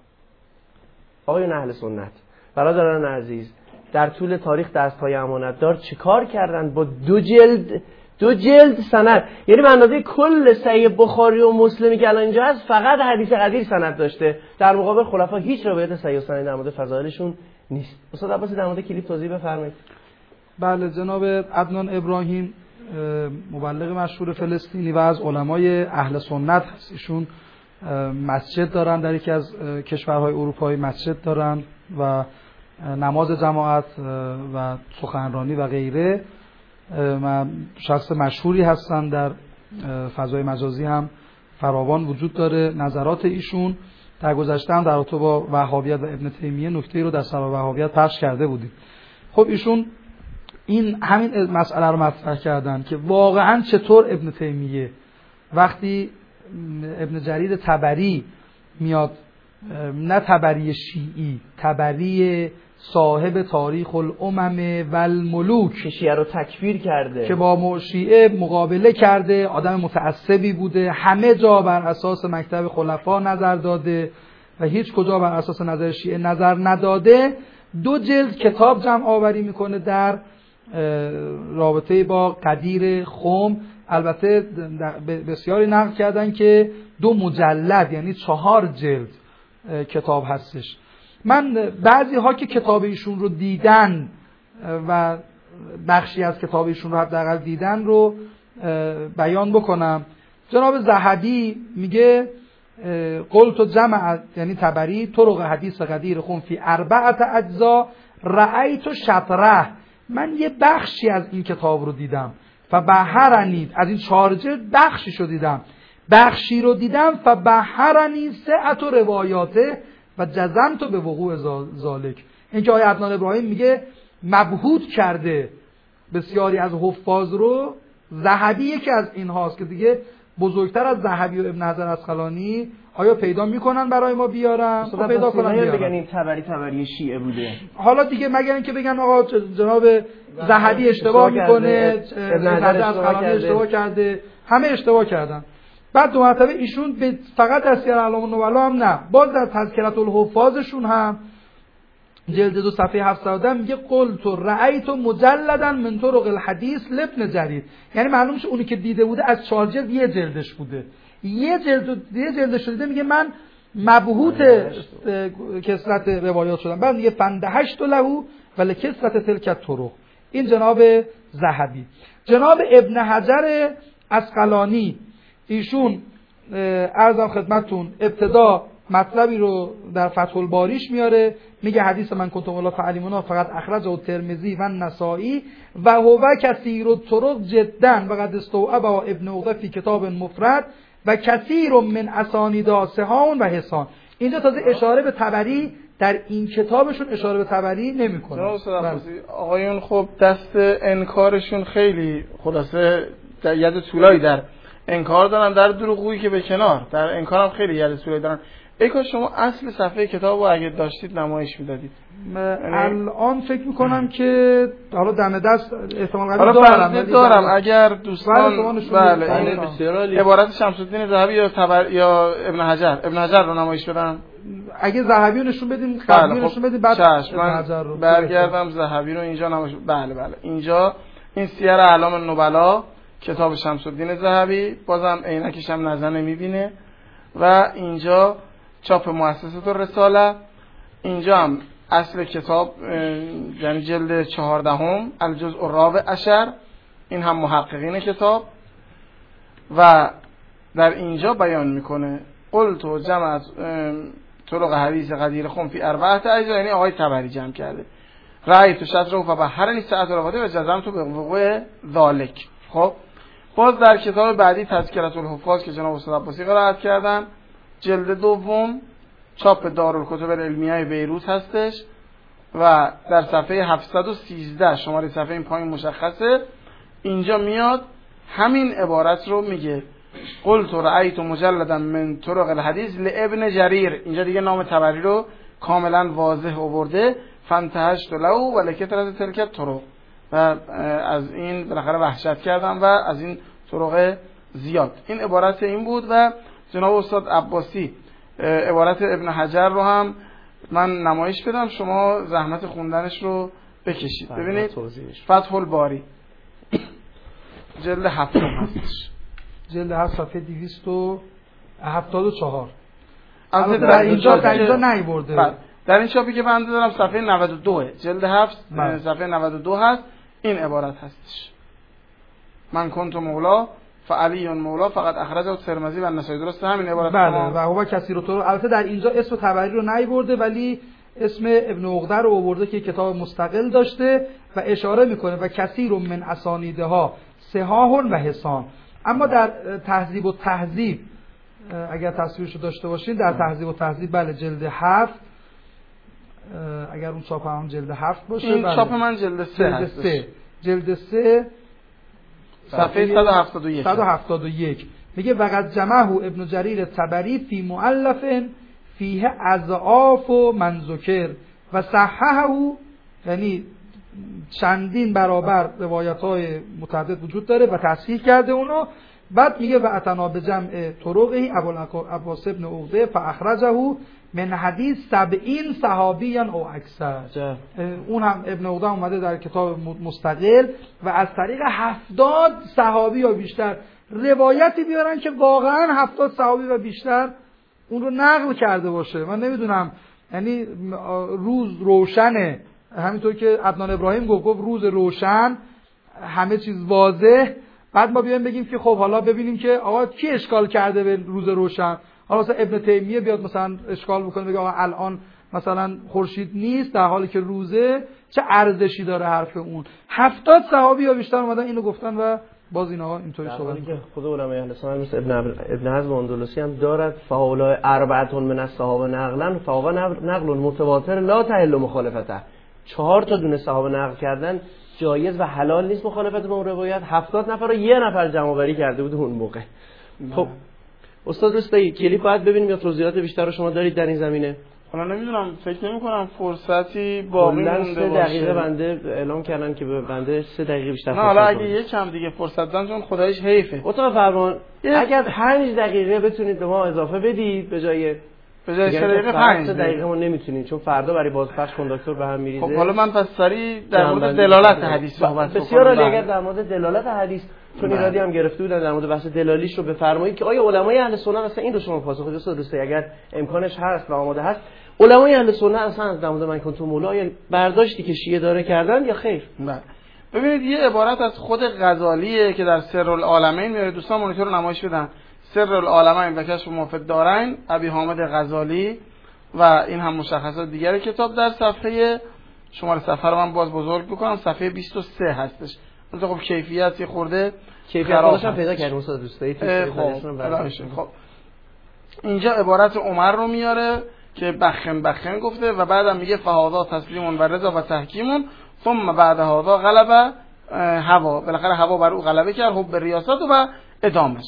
آقایون اهل سنت، برادران عزیز، در طول تاریخ دست‌های امانتدار چیکار کردن با دو جلد دو جلد سند؟ یعنی به اندازه کل صحیح بخاری و مسلمی که الان اینجا هست فقط حدیث قدیر سند داشته. در مقابل خلفا هیچ روایت صحیح و سند در مورد فضائلشون نیست. استاد عباسی در مورد کلیپ توضیح بفرمایید. بله، جناب عدنان ابراهیم مبلغ مشهور فلسطینی و از علمای اهل سنت هست. ایشون مسجد دارن در یکی از کشورهای اروپایی، مسجد دارن و نماز جماعت و سخنرانی و غیره. شخص مشهوری هستن، در فضای مجازی هم فراوان وجود داره. نظرات ایشون در گذشته هم در رابطه با وهابیت و ابن تیمیه نکته‌ای رو در سبب وهابیت پخش کرده بودیم. خب ایشون این همین مسئله رو مطرح کردن که واقعا چطور ابن تیمیه وقتی ابن جریر طبری میاد، نه طبری شیعی، طبری صاحب تاریخ الامم و الملوک که شیعه رو تکفیر کرده، که با شیعه مقابله کرده، آدم متعصبی بوده، همه جا بر اساس مکتب خلفا نظر داده و هیچ کجا بر اساس نظر شیعه نظر نداده، دو جلد کتاب جمع آوری میکنه در رابطه با قدیر خم. البته بسیاری نقل کردن که دو مجلد یعنی چهار جلد کتاب هستش. من بعضی ها که کتاب ایشون رو دیدن و بخشی از کتاب ایشون رو حداقل دیدن رو بیان بکنم. جناب ذهبی میگه قلت جمع یعنی تبری طرق حدیث قدیر خون فی اربعت اجزا رأیت شطره، من یه بخشی از این کتاب رو دیدم. فبحرنی، از این چهار جلد بخشی رو دیدم، بخشی رو دیدم. فبحرنی سعت و روایاته و جزمت به وقوع ذالک. این که آقای عدنان ابراهیم میگه مبهوت کرده بسیاری از حفاظ رو. ذهبی یکی از این هاست که دیگه بزرگتر از ذهبی و ابن حجر اسقلانی آیا پیدا میکنن برای ما بیارن؟ خب پیدا کنن بیارن. بگن این تبری تبری شیعه بوده. حالا دیگه مگر اینکه بگن آقا جناب ذهبی اشتباه میکنه، ابن حجر اسقلانی اشتباه کرده، همه اشتباه کردن. بعد دو مرتبه ایشون به فقط در سیر اعلام النبلا هم نه، باز در تذکرة الحفاظشون هم جلد دو صفحه هفتصد میگه قلت رأیت مجلدا من طرق الحدیث لابن جریر. یعنی معلوم میشه اونی که دیده بوده از چهار جلد یه جلدش بوده، یه جلد یه جلدش دیده. میگه من مبهوت کثرت روایات شدم. بعد میگه فندهشت له ولی کثرت تلک طرق. این جناب ذهبی. جناب ابن حجر اسقلانی ایشون عرضم خدمتتون ابتدا مطلبی رو در فتح الباریش میاره، میگه حدیث من کنتم ولا تعلیمونا فقط اخرجه ترمذی و نسائی و هو کثیر الطرق جدا و قد استوعب ابن عقده فی کتاب مفرد و کثیر من اسانید صحاح و حسان. اینجا تازه اشاره به طبری در این کتابشون اشاره به طبری نمیکنه. آقایون خب دست انکارشون خیلی خلاصه ید طولایی در انکار دارن، در دروغگویی که به کنار، در انکار هم خیلی ید طولایی دارن. ای کاش شما اصل صفحه کتاب رو اگه داشتید نمایش میدادید. الان فکر میکنم که حالا دم دست احتمال قوی دارم دارم اگر دوستان بله این عبارت شمس الدین ذهبی یا تبر یا ابن حجر ابن حجر رو نمایش بدم. اگه ذهبی رو نشون بدین قبلی نشون بدین بعد ابن حجر رو برگردم ذهبی رو اینجا نمایش. بله بله اینجا این سیر اعلام النبلا کتاب شمس الدین ذهبی، بازم عینکش هم نزنه میبینه. و اینجا چاپ مؤسسه الرساله، اینجا هم اصل کتاب یعنی جلد چهاردهم الجزء الرابع عشر، این هم محققین کتاب. و در اینجا بیان میکنه قلت و جمع طرق حدیث قدیر خم فی اربعت اجزا، یعنی آقای طبری جمع کرده. رأیت شطره فبحرنی ساعت الرواته و جزمت به وقوع ذالک. خب باز در کتاب بعدی تذکرة الحفاظ که جناب استاد عباسی قرائت کردن، جلد دوم چاپ دارالکتب العلمیه بیروت هستش و در صفحه هفتصد و سیزده شماره صفحه این پایین مشخصه. اینجا میاد همین عبارت رو میگه قلت رأیت مجلدا من طرق الحدیث لابن جریر. اینجا دیگه نام طبری رو کاملا واضح آورده. فانتهشت له و لکثرت تلک طرق. و از این بالاخره وحشت کردم و از این طرق زیاد. این عبارت این بود. و جناب استاد عباسی عبارت ابن حجر رو هم من نمایش بدم، شما زحمت خوندنش رو بکشید. ببینید فتح الباری جلد هفتم هستش، جلد هفت صفحه دویست و هفتاد و چهار. از در اینجا در اینجا نیورده. در این چاپی که بنده دارم صفحه نود و دو جلد هفت صفحه نود و دو هست. این عبارت هستش من کنت مولا فعلی مولا فقط اخرجه ترمذی و نسائی. درسته همین عبارت؟ بله. و هو کثیر الطرق. البته در اینجا اسم طبری رو نیورده ولی اسم ابن عقده رو آورده که کتاب مستقل داشته و اشاره میکنه و کثیر من اسانیدها صحاح و حسان. اما در تهذیب و تهذیب اگر تصویرش رو داشته باشین، در تهذیب و تهذیب بله جلد هفت، اگر اون چاپ هم جلد هفت باشه. این بله. چاپ من جلد سه جلد هستش. سه جلد سه صفحه صد و هفتاد و یک صد و هفتاد و یک میگه وقد جمعه ابن جریر طبری فی مؤلف فیه اضعاف و منذکر و صححه، یعنی چندین برابر روایت‌های متعدد وجود داره و تصحیح کرده اونو. بعد میگه و اتنا به جمع طرقه ابوالعباس ابن عقده فاخرجه من حدیث سبعین صحابیان او اکثر. اون هم ابن عقده اومده در کتاب مستقل و از طریق هفتاد صحابی یا بیشتر روایتی بیارن که واقعا هفتاد صحابی و بیشتر اون رو نقل کرده باشه. من نمیدونم، یعنی روز روشنه، همینطور که عدنان ابراهیم گفت گفت روز روشن همه چیز واضح. بعد ما بیایم بگیم که خب حالا ببینیم که آقا کی اشکال کرده به روز روشن. حالا مثلا ابن تیمیه بیاد مثلا اشکال بکنه بگه آقا الان مثلا خورشید نیست در حالی که روزه، چه ارزشی داره حرف اون؟ هفتاد صحابی یا بیشتر اومدن اینو گفتن و باز اینها اینطوری صحبت می‌کنن که خود علمای اهل سنت مثل ابن ابن حزم اندلسی هم دارد فاولای اربعتون من الصحابه نقلا فاوا نقل متواتر لا تحل مخالفته. چهار تا دونه صحابه نقل کردن جایز و حلال نیست مخالفت با اون روایت. هفتاد نفر رو یه نفر جمع آوری کرده بود اون موقع. خب استاد رستایی کلیپ باید ببینیم یا توضیحات بیشتر رو شما دارید در این زمینه؟ حالا نمیدونم، فکر نمی کنم فرصتی باقی مونده باشه. سه دقیقه بنده اعلام کردن که به بنده سه دقیقه بیشتر فرصت. نه حالا اگه یکم دیگه فرصت دادن چون خدایش حیفه. اتاق فرمان اگر پنج دقیقه بتونید به ما اضافه بدید به جای به جای سه دقیقه پنج دقیقه ما نمیتونید چون فردا برای بازپخش کنداکتور به هم میریزه. خب حالا من پس سری در مورد دلالت حدیث صحبت کنم. بسیار عالی. اگر در مورد دلالت حدیث چون ایرادی هم گرفته بودن در مورد بحث دلالیش رو بفرمایید که آیا علمای اهل سنت اصلا این رو شما پاسخ بدید استاد دوستی اگر امکانش هست و آماده هست علمای اهل سنت اصلا از در مورد من کنتم مولا یا برداشتی که شیعه داره کردن یا خیر؟ بله. ببینید یه عبارت از خود غزالیه که در سر العالمین میاره، دوستان مانیتور رو نمایش بدن. سر العالمین و کشف مفید دارین ابی حامد غزالی و این هم مشخصات دیگر کتاب در صفحه شماره صفحه رو من باز بزرگ بکنم صفحه بیست و سه هستش. مثلا خب کیفیت خورده کیفیتش هم پیدا کردیم استاد دوستایی. خب خب اینجا عبارت عمر رو میاره که بخن بخن گفته و بعدم میگه فهاذا تسلیمون و رضا و تحکیمون ثم بعد هذا غلبه هوا، بالاخره هوا بر او غلبه کرد حب ریاست و ادامش.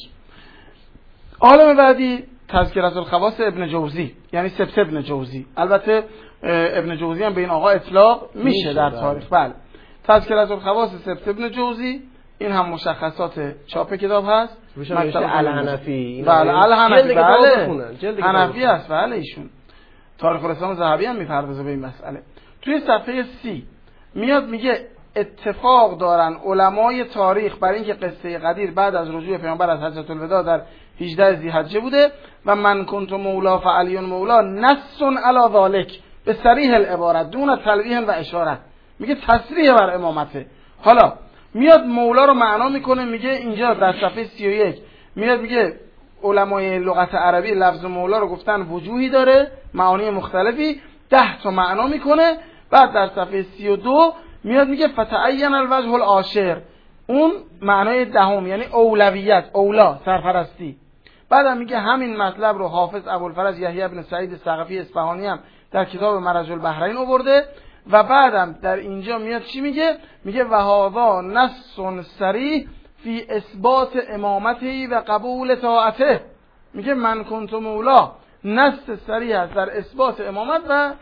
عالم بعدی تذکرة الخواص ابن جوزی، یعنی سبت ابن جوزی. البته ابن جوزی هم به این آقا اطلاق میشه در تاریخ. بله تذکرة الخواص سبت ابن جوزی، این هم مشخصات چاپ کتاب هست. مکتب الحنفی. بله الحنفی، بله حنفی است. بله ایشون تاریخ الاسلام ذهبی هم میپردازه به این مسئله. توی صفحه سی میاد میگه اتفاق دارن علمای تاریخ بر اینکه قصه قدیر بعد از رجوع پیامبر از حجۃ الوداع در هجده ذی‌حجه بوده و من کنت مولا فعلی مولا نص علی ذلک به صریح العبارت دون تلویح و اشاره. میگه تصریح بر امامته. حالا میاد مولا رو معنا میکنه، میگه اینجا در صفحه سی و یک میاد میگه علمای لغت عربی لفظ مولا رو گفتن وجوهی داره، معانی مختلفی، ده تا معنا میکنه. بعد در صفحه سی و دو میاد میگه فتعین الوجه العاشر، اون معنای دهم یعنی اولویت، اولا، سرپرستی. بعدم میگه همین مطلب رو حافظ ابوالفرج یحیی بن سعید ثقفی اصفهانی هم در کتاب مرج البحرین آورده. و بعدم در اینجا میاد چی میگه؟ میگه و هذا نص صریح فی اثبات امامته و قبول طاعته. میگه من کنت مولا نص صریح است در اثبات امامت و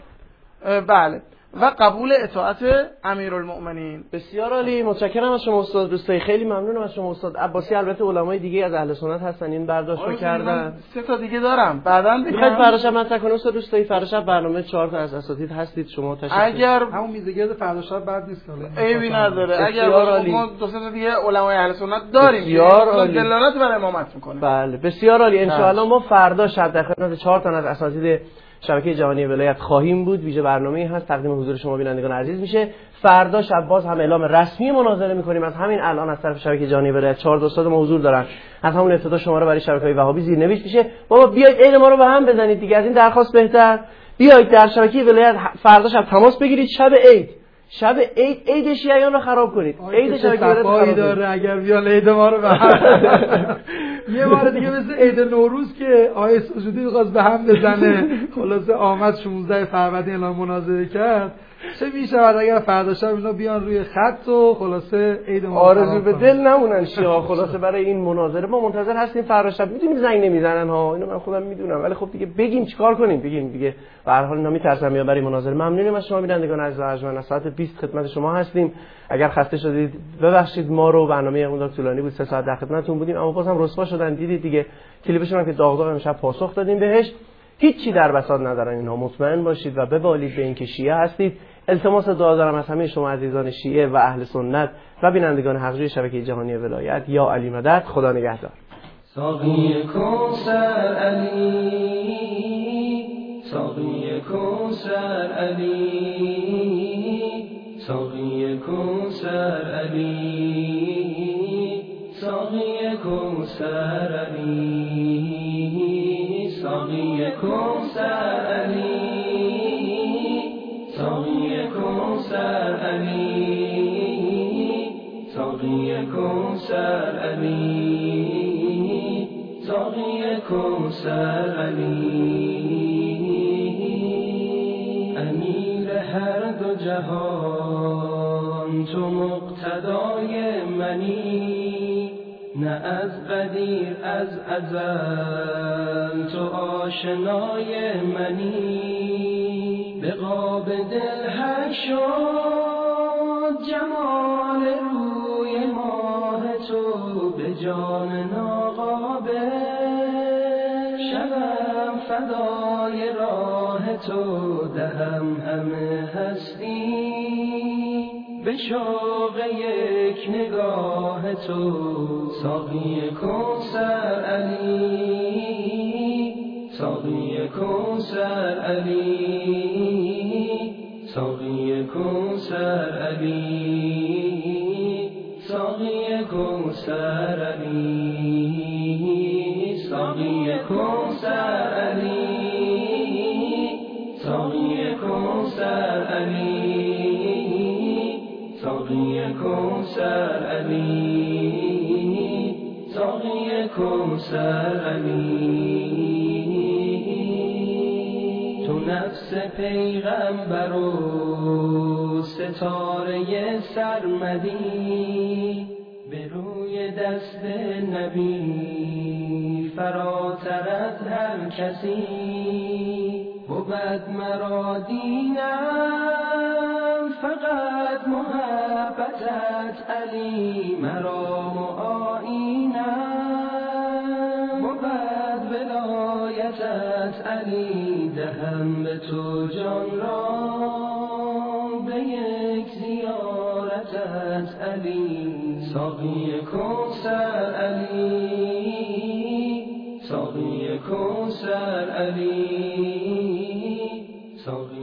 بله و قبول اطاعت امیرالمؤمنین. بسیار عالی، متشکرم از شما استاد دوستای، خیلی ممنونم از شما استاد عباسی. البته علمای دیگه از اهل سنت هستن این برداشت رو کردن. سه تا دیگه دارم بعداً میخواید فردا شب مطرح کنم استاد دوستای؟ فردا شب برنامه چهار تا از اساتید هستید شما تشریف اگر همون میزگرد فردا شب بعد نیست حالا عیبی نداره. اگر ما دو سه تا دیگه علمای اهل سنت داریم که دلالت بر امامت میکنه. بله بسیار عالی. ان شاء الله ما فردا شب در خدمت چهار تا از اساتید شبکه جهانی ولایت خواهیم بود. ویژه برنامه‌ای هست تقدیم حضور شما بینندگان عزیز میشه. فردا شب باز هم اعلام رسمی مناظره می‌کنیم. از همین الان از طرف شبکه جهانی ولایت چهار تا استاد ما حضور دارن. از همون ابتدا شماره برای شبکه‌های وهابی زیرنویس میشه. بابا بیاید عید ما رو به هم بزنید دیگه، از این درخواست بهتر. بیاید در شبکه ولایت فردا شب تماس بگیرید. شب عید شب عید عید شیعیان رو خراب کنید. عید شبکه ولایت داره اگر بیان عید ما رو به هم یه بار دیگه مثل عید نوروز که آیه سجودی می‌خواست به هم بزنه، خلاصه آمد شانزده فروردین اعلام مناظره کرد. چه میشود اگر فردا شب اینا بیان روی خط و خلاصه عید ما آرزو به دل نمونن شیعه. خلاصه برای این مناظره ما منتظر هستیم. فردا شب میدونیم زنگ نمیزنن ها، اینو من خودم میدونم، ولی خب دیگه بگیم چیکار کنیم؟ بگیم دیگه به هر حال اینا میترسن یا برای مناظره. ممنونیم از شما بینندگان عزیز و ارجمند. ساعت بیست خدمت شما هستیم. اگر خسته شدید ببخشید، ما رو برنامه اون طولانی بود، سه ساعت در خدمتتون بودیم، اما بازم رسوا شدن. دیدید دیگه کلیپشون هم که داغ داغ امشب پاسخ دادیم بهش. هیچی در بساط ندارن اینها. مطمئن باشید و ببالید به اینکه شیعه هستید. التماس دعا دارم از همه شما عزیزان شیعه و اهل سنت و بینندگان حقیقی شبکه جهانی ولایت. یا علی مدد. خدا نگهدار. ساقی کوثر علی، ساقی کوثر علی، ساقی کوثر علی، ساقی کوثر علی، کوثر علی ساقی کوثر علی ساقی کوثر علی ساقی کوثر علی امیر هر دو جهان تو مقتدای منی نه از قدیر از ازل تو آشنای منی به قاب دل حق شد جمال روی ماه تو به جان ناقابل شبم فدای راه تو دهم همه هستی به شوق یک نگاه تو ساقی کوثر علی ساقی کوثر علی ساقی کوثر علی ساقی کوثر علی ساقی کوثر علی ساقی کوثر علی ساقی کوثر علی ساقی کوثر علی تو نفس پیغمبر و ستاره سرمدی به روی دست نبی فراتر از هر کسی بود مرا دینم فقط محبتت علی مرا معاینم بود ولایتت علی دهم به تو جان را به یک زیارتت علی ساقی کوثر علی ساقی کوثر علی ساقی